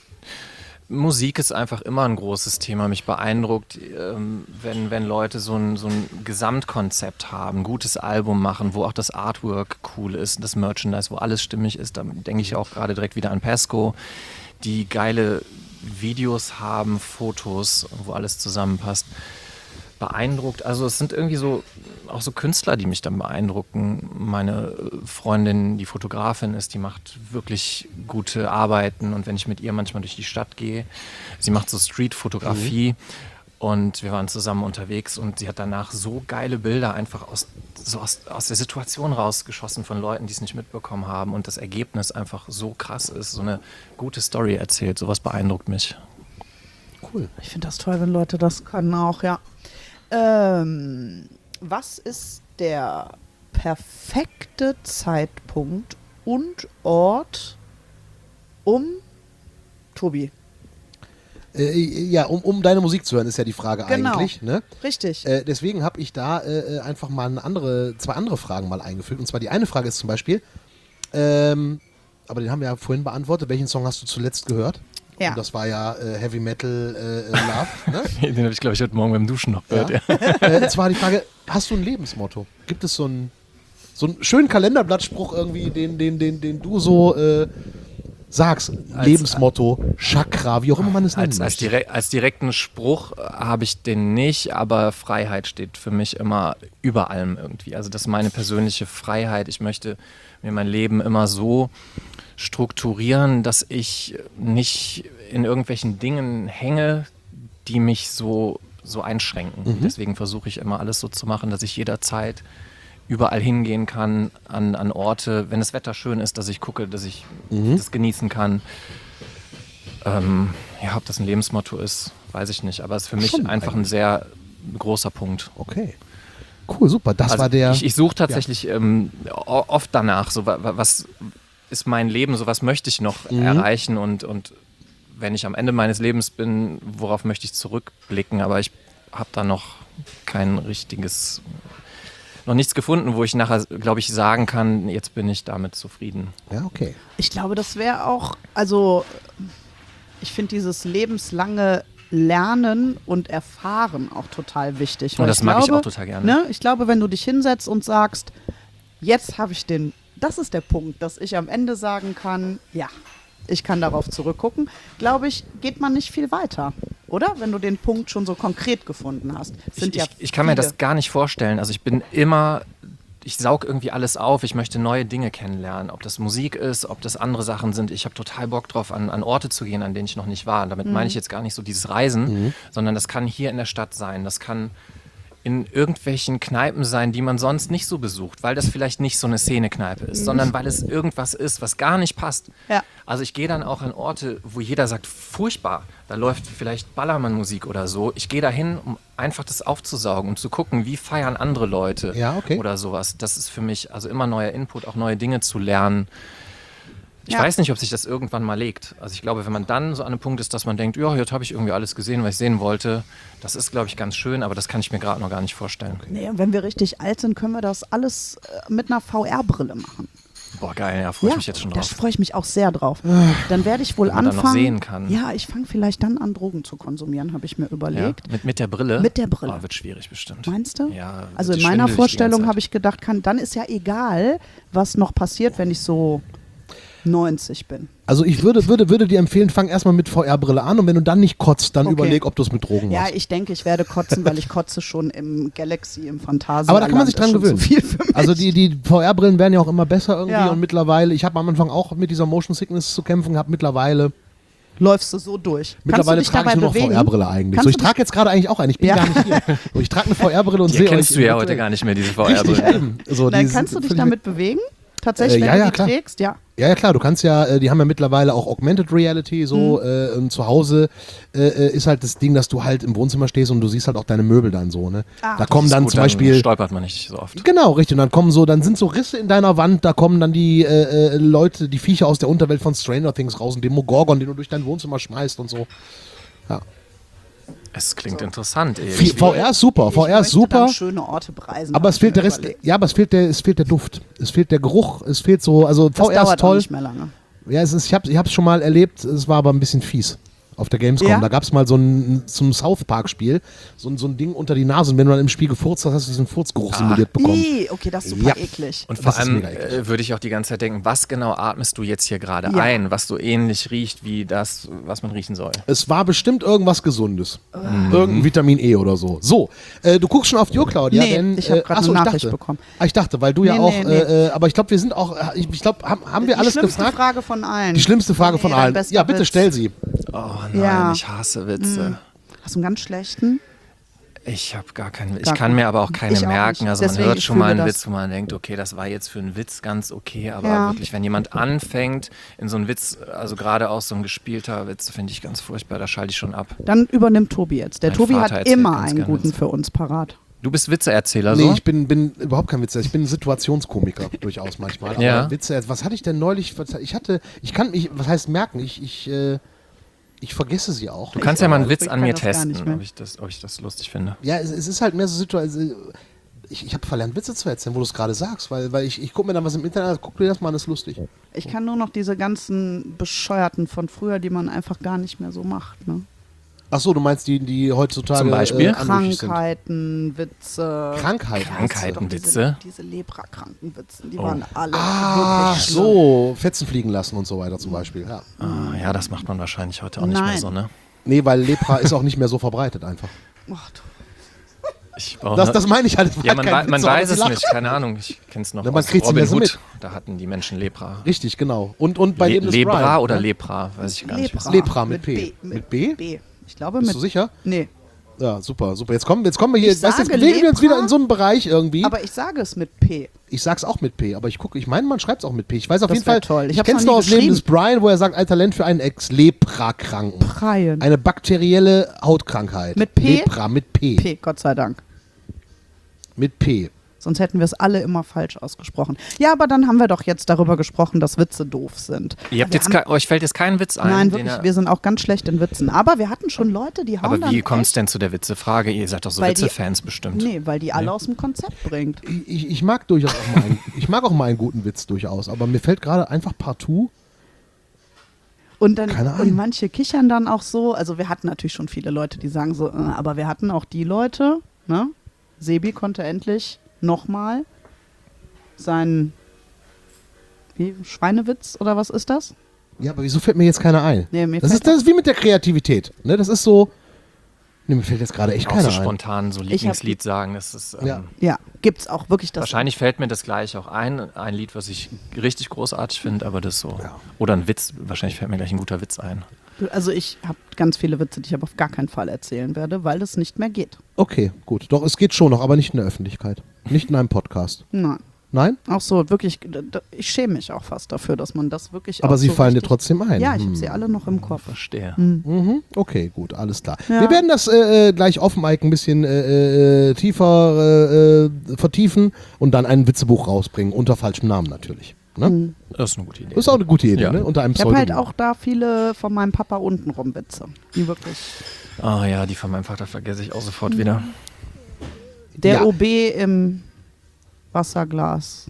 Musik ist einfach immer ein großes Thema. Mich beeindruckt, ähm, wenn, wenn Leute so ein, so ein Gesamtkonzept haben, ein gutes Album machen, wo auch das Artwork cool ist, das Merchandise, wo alles stimmig ist. Da denke ich auch gerade direkt wieder an Pesco, die geile Videos haben, Fotos, wo alles zusammenpasst. Beeindruckt, also es sind irgendwie so auch so Künstler, die mich dann beeindrucken. Meine Freundin, die Fotografin ist, die macht wirklich gute Arbeiten und wenn ich mit ihr manchmal durch die Stadt gehe, sie macht so Street-Fotografie mhm. und wir waren zusammen unterwegs und sie hat danach so geile Bilder einfach aus, so aus, aus der Situation rausgeschossen von Leuten, die es nicht mitbekommen haben und das Ergebnis einfach so krass ist, so eine gute Story erzählt, sowas beeindruckt mich. Cool. Ich finde das toll, wenn Leute das können auch, ja. Ähm, was ist der perfekte Zeitpunkt und Ort, um Tobi? Äh, ja, um, um deine Musik zu hören, ist ja die Frage Genau. eigentlich. Ne? Richtig. Äh, deswegen habe ich da äh, einfach mal eine andere, zwei andere Fragen mal eingefügt. Und zwar die eine Frage ist zum Beispiel, ähm, aber den haben wir ja vorhin beantwortet, welchen Song hast du zuletzt gehört? Ja. Und das war ja äh, Heavy Metal äh, äh, Love. Ne? Den habe ich, glaube ich, heute Morgen beim Duschen noch gehört. Ja. Ja. Äh, und zwar die Frage, hast du ein Lebensmotto? Gibt es so einen, so einen schönen Kalenderblattspruch irgendwie, den, den, den, den du so äh, sagst? Als- Lebensmotto, Chakra, wie auch immer man es nennen Als, als, möchte. direkt, als direkten Spruch äh, habe ich den nicht, aber Freiheit steht für mich immer über allem irgendwie. Also das ist meine persönliche Freiheit. Ich möchte mir mein Leben immer so strukturieren, dass ich nicht in irgendwelchen Dingen hänge, die mich so, so einschränken. Mhm. Deswegen versuche ich immer alles so zu machen, dass ich jederzeit überall hingehen kann, an, an Orte, wenn das Wetter schön ist, dass ich gucke, dass ich Mhm. das genießen kann. Ähm, ja, ob das ein Lebensmotto ist, weiß ich nicht. Aber es ist für mich Schon einfach ein eigentlich. sehr großer Punkt. Okay. Cool, super. Das Also war der. ich, ich suche tatsächlich ähm, o- oft danach, so, wa- wa- was ist mein Leben, so was möchte ich noch Mhm. erreichen und, und wenn ich am Ende meines Lebens bin, worauf möchte ich zurückblicken, aber ich habe da noch kein richtiges, noch nichts gefunden, wo ich nachher, glaube ich, sagen kann, jetzt bin ich damit zufrieden. ja, okay. Ich glaube, das wäre auch, also ich finde dieses lebenslange Lernen und Erfahren auch total wichtig. Und weil das mag ich glaube, auch total gerne. Ne, ich glaube, wenn du dich hinsetzt und sagst, jetzt habe ich den, das ist der Punkt, dass ich am Ende sagen kann, ja, ich kann darauf zurückgucken, glaube ich, geht man nicht viel weiter, oder? Wenn du den Punkt schon so konkret gefunden hast. Es sind Ich, ja ich, ich kann mir viele. das gar nicht vorstellen. Also ich bin immer, ich saug irgendwie alles auf. Ich möchte neue Dinge kennenlernen. Ob das Musik ist, ob das andere Sachen sind. Ich habe total Bock drauf, an, an Orte zu gehen, an denen ich noch nicht war. Und damit meine ich jetzt gar nicht so dieses Reisen, sondern das kann hier in der Stadt sein. Das kann in irgendwelchen Kneipen sein, die man sonst nicht so besucht, weil das vielleicht nicht so eine Szene-Kneipe ist, sondern weil es irgendwas ist, was gar nicht passt. Ja. Also ich gehe dann auch an Orte, wo jeder sagt, furchtbar, da läuft vielleicht Ballermann-Musik oder so. Ich gehe dahin, um einfach das aufzusaugen und zu gucken, wie feiern andere Leute Ja, okay. oder sowas. Das ist für mich also immer neuer Input, auch neue Dinge zu lernen. Ich Ja. weiß nicht, ob sich das irgendwann mal legt. Also ich glaube, wenn man dann so an einem Punkt ist, dass man denkt, ja, jetzt habe ich irgendwie alles gesehen, was ich sehen wollte, das ist, glaube ich, ganz schön, aber das kann ich mir gerade noch gar nicht vorstellen. Nee, und wenn wir richtig alt sind, können wir das alles äh, mit einer V R-Brille machen. Boah, geil, ja, freue ich mich jetzt schon da drauf. freue ich mich auch sehr drauf. Dann werde ich wohl Wenn man dann anfangen. noch sehen kann. Ja, ich fange vielleicht dann an, Drogen zu konsumieren, habe ich mir Ja, überlegt. mit, mit der Brille? Mit der Brille. Oh, wird schwierig bestimmt. Meinst du? Ja. Also wird in meiner schwindelig die ganze Vorstellung Zeit. habe ich gedacht, kann, dann ist ja egal, was noch passiert, wenn ich so neunzig bin. Also ich würde, würde, würde dir empfehlen, fang erstmal mit V R-Brille an und wenn du dann nicht kotzt, dann Okay. überleg, ob du es mit Drogen Ja, machst. ich denke, ich werde kotzen, weil ich kotze schon im Galaxy, im Phantasia. Aber da kann man sich dran gewöhnen. So viel für mich. Also die, die V R-Brillen werden ja auch immer besser irgendwie Ja. und mittlerweile, ich habe am Anfang auch mit dieser Motion Sickness zu kämpfen gehabt, mittlerweile, Läufst du so durch. mittlerweile Kannst du dich trage ich dabei nur noch bewegen? V R-Brille eigentlich. Kannst So, ich du trage jetzt gerade eigentlich auch eine, ich bin Ja. gar nicht hier. So, ich trage eine V R-Brille und Die sehe kennst euch du ja im heute Hotel. gar nicht mehr, diese V Richtig, R-Brille. eben. So, Dann die kannst du sind dich völlig- damit bewegen? Tatsächlich, Äh, wenn ja, du ja, die klar. trägst? Ja. Ja, ja, klar, du kannst ja, äh, die haben ja mittlerweile auch Augmented Reality so Mhm. äh, und zu Hause äh, äh, ist halt das Ding, dass du halt im Wohnzimmer stehst und du siehst halt auch deine Möbel dann so, ne? Ah. Da kommen Ist dann gut, zum Beispiel, stolpert man nicht so oft. genau, richtig, und dann kommen so, dann sind so Risse in deiner Wand, da kommen dann die äh, äh, Leute, die Viecher aus der Unterwelt von Stranger Things raus und den Demogorgon, den du durch dein Wohnzimmer schmeißt und so. Ja. Es klingt interessant. Ey. V- VR ist super, Ich V R ist möchte super. dann schöne Orte bereisen. Aber hab es ich fehlt mir der Rest, überlegt. ja, aber es fehlt der, es fehlt der Duft, es fehlt der Geruch, es fehlt so, also Das V R dauert ist toll. auch nicht mehr lange. Ja, es ist, ich habe es schon mal erlebt, es war aber ein bisschen fies auf der Gamescom. Ja? Da gab es mal so ein zum South Park Spiel, so, ein- so ein Ding unter die Nase und wenn du dann im Spiel gefurzt hast, hast du diesen Furzgeruch simuliert bekommen. Ih, okay, das ist super Ja. eklig. Und vor Das ist allem mega eklig. äh, würde ich auch die ganze Zeit denken, was genau atmest du jetzt hier gerade Ja. ein, was so ähnlich riecht wie das, was man riechen soll. Es war bestimmt irgendwas Gesundes. Mhm. Irgendein Vitamin E oder so. So, äh, du guckst schon auf die Uhr, Claudia. Nee, denn, ich hab äh, grad ach so, eine ich Nachricht dachte, bekommen. Ah, ich dachte, weil du ja Nee, auch, nee, nee. Äh, äh, aber ich glaube, wir sind auch, äh, ich, ich glaube, haben, haben wir Die alles schlimmste gefragt? Frage von allen. Die schlimmste Frage Nee, von dein allen. bester Ja, bitte Witz. stell sie. Oh nein, Ja. ich hasse Witze. Hast du einen ganz schlechten? Ich habe gar keinen Witz. Gar Ich kann keinen. mir aber auch keine Ich auch merken. nicht. Also man Deswegen, hört ich schon mal fühle einen das. Witz, wo man denkt, okay, das war jetzt für einen Witz ganz okay, aber Ja. wirklich, wenn jemand anfängt in so einen Witz, also gerade auch so ein gespielter Witz, finde ich ganz furchtbar, da schalte ich schon ab. Dann übernimmt Tobi jetzt. Der Mein Tobi Vater hat erzählt immer ganz einen gern guten Witze. für uns parat. Du bist Witzeerzähler, Nee, so? ich bin, bin überhaupt kein Witzer. Ich bin Situationskomiker durchaus manchmal. Aber Ja. Witze, was hatte ich denn neulich? Ich hatte, ich kann mich, was heißt merken? Ich, ich, äh, ich vergesse sie auch. Du kannst ja mal einen Ich Witz kann an mir das gar nicht testen, mehr. ob ich, das, ob ich das lustig finde. Ja, es, es ist halt mehr so Situation. Ich, ich habe verlernt, Witze zu erzählen, wo du es gerade sagst, weil, weil ich, ich gucke mir dann was im Internet, guck dir das mal, das ist lustig. Ich kann nur noch diese ganzen Bescheuerten von früher, die man einfach gar nicht mehr so macht. Ne? Ach so, du meinst die, die heutzutage Zum Beispiel? äh, anrüchig sind. Krankheiten, Witze. Krankheiten. Krankheiten, Diese, Witze? diese Leprakrankenwitze, die Oh. waren alle Ah, wirklich schlimm. so, Fetzen fliegen lassen und so weiter zum Beispiel. Ja. Ah, ja, das macht man wahrscheinlich heute auch nicht mehr Nein. so, ne? Nee, weil Lepra ist auch nicht mehr so verbreitet einfach. Ach, du. Ich brauch Das, ne- das meine ich halt. ja, man, wei- man weiß es nicht. nicht, keine Ahnung. Ich kenne es noch Ja, man aus kriegt's nicht Robin mehr so Hood. mit. Da hatten die Menschen Lepra. Richtig, genau. Und, und bei Le dem ist Lebra Brian, oder ne? Lepra? Weiß ich gar nicht. Lepra. Lepra mit P. Mit Mit B? B. Ich glaube Bist mit. du sicher? Nee. Ja, super, super. Jetzt kommen, jetzt kommen wir hier, Ich weißt, du, jetzt sage bewegen wir uns Lepra, wieder in so einem Bereich irgendwie. Aber ich sage es mit P. Ich sag's auch mit P, aber ich gucke, ich meine, man schreibt es auch mit P. Ich weiß auf Das jeden wär Fall, toll. Ich ich, hab's kenn's noch noch nie aus Leben des geschrieben. Brian, wo er sagt, ein Talent für einen Ex-Lepra-Kranken. Preien. Eine bakterielle Hautkrankheit. Mit P? Lepra, mit P. P, Gott sei Dank. Mit P. Sonst hätten wir es alle immer falsch ausgesprochen. Ja, aber dann haben wir doch jetzt darüber gesprochen, dass Witze doof sind. Ihr habt Wir jetzt haben- kein, euch fällt jetzt kein Witz ein? Nein, den wirklich, er- wir sind auch ganz schlecht in Witzen. Aber wir hatten schon Leute, die hauen aber dann wie kommt es echt- denn zu der Witzefrage? Ihr seid doch so Weil die- Witzefans bestimmt. Nee, weil die alle aus dem Konzept bringt. Ich, ich, ich mag durchaus auch mal einen, ich mag auch mal einen guten Witz durchaus, aber mir fällt gerade einfach partout. Und, dann, Keine Ahnung. und manche kichern dann auch so. Also wir hatten natürlich schon viele Leute, die sagen so, äh, aber wir hatten auch die Leute, ne? Sebi konnte endlich nochmal seinen wie, Schweinewitz oder was ist das? Ja, aber wieso fällt mir jetzt keiner ein? Nee, mir das, fällt ist, das ist wie mit der Kreativität. Ne? Das ist so. Ne, mir fällt jetzt gerade echt Auch keiner so ein. spontan so Lieblingslied sagen. Das ist, ähm, Ja. Ja, gibt's auch wirklich das. Wahrscheinlich fällt mir das gleich auch ein. Ein Lied, was ich richtig großartig finde, aber das so. Oder ein Witz. Wahrscheinlich fällt mir gleich ein guter Witz ein. Also ich habe ganz viele Witze, die ich aber auf gar keinen Fall erzählen werde, weil es nicht mehr geht. Okay, gut. Doch, es geht schon noch, aber nicht in der Öffentlichkeit. Nicht in einem Podcast. Nein. Nein? Auch so, wirklich, d- d- ich schäme mich auch fast dafür, dass man das wirklich Aber auch sie so fallen dir richtig- trotzdem ein. Ja, ich Hm. habe sie alle noch im Kopf. Verstehe. Mhm. Okay, gut, alles klar. Ja. Wir werden das äh, äh, gleich offen Mike ein bisschen äh, äh, tiefer äh, äh, vertiefen und dann ein Witzebuch rausbringen, unter falschem Namen natürlich. Ne? Das ist eine gute Idee. Das ist auch eine gute Idee, Ja. ne? Unter einem Ich habe halt Pseudonym. auch da viele von meinem Papa untenrum Witze, die wirklich. Ah ja, die von meinem Vater vergesse ich auch sofort wieder. Der Ja. O B im Wasserglas.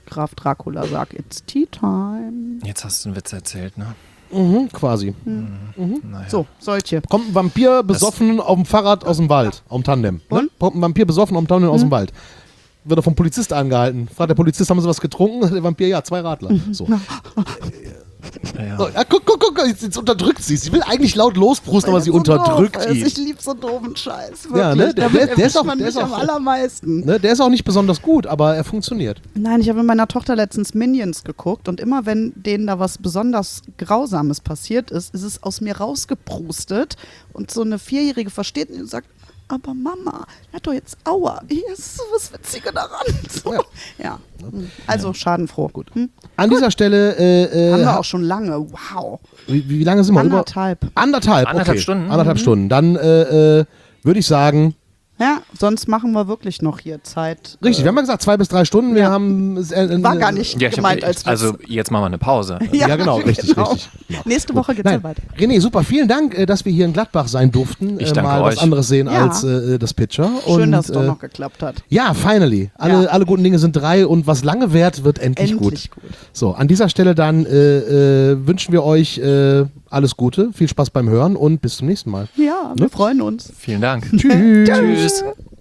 Graf Dracula sagt, it's tea time. Jetzt hast du einen Witz erzählt, ne? Mhm, quasi. Naja. So, solche. Kommt ein Vampir besoffen auf dem Fahrrad aus dem Wald, auf dem Tandem. Ne? Und? Kommt ein Vampir besoffen auf dem Tandem aus dem Wald. Wird er vom Polizist angehalten. Fragt der Polizist, haben sie was getrunken? Der Vampir, ja, zwei Radler. So. Ja. So, ja, guck, guck, guck, jetzt, jetzt unterdrückt sie es. Sie will eigentlich laut losprusten, aber sie So unterdrückt doof ist. ihn. Ich liebe so doofen Scheiß. Wirklich. Ja, ne? Der- Damit der- der ist erwischt auch- man der mich ist am auch- allermeisten. Ne, der ist auch nicht besonders gut, aber er funktioniert. Nein, ich habe mit meiner Tochter letztens Minions geguckt und immer wenn denen da was besonders Grausames passiert ist, ist es aus mir rausgeprustet und so eine Vierjährige versteht und sagt, aber Mama, er hat doch jetzt Aua. Hier ist so was Witziges daran. So. Ja. ja. Also schadenfroh. Gut. Hm? An dieser Stelle, äh, äh, Haben wir auch schon lange. Wow. wie, wie lange sind wir? Über- Anderthalb. Anderthalb, Anderthalb okay. Stunden? Anderthalb Stunden. Dann äh, äh, würde ich sagen, Ja, sonst machen wir wirklich noch hier Zeit. richtig, wir haben ja gesagt, zwei bis drei Stunden. Wir ja. haben. Äh, äh, War gar nicht Ja, ich gemeint hab, als Witz. also jetzt machen wir eine Pause. Ja, genau, richtig, genau. richtig. Genau. Nächste Woche geht's Nein, dann weiter. René, super, vielen Dank, äh, dass wir hier in Gladbach sein durften. Ich äh, danke mal euch. was anderes sehen Ja. als äh, das Pitcher. Schön, und, dass es doch äh, noch geklappt hat. Ja, finally. Alle, Ja. alle guten Dinge sind drei und was lange währt, wird endlich, Endlich gut. gut. So, an dieser Stelle dann äh, äh, wünschen wir euch äh, alles Gute, viel Spaß beim Hören und bis zum nächsten Mal. Ja, wir freuen uns. Vielen Dank. Tschüss. Tschüss.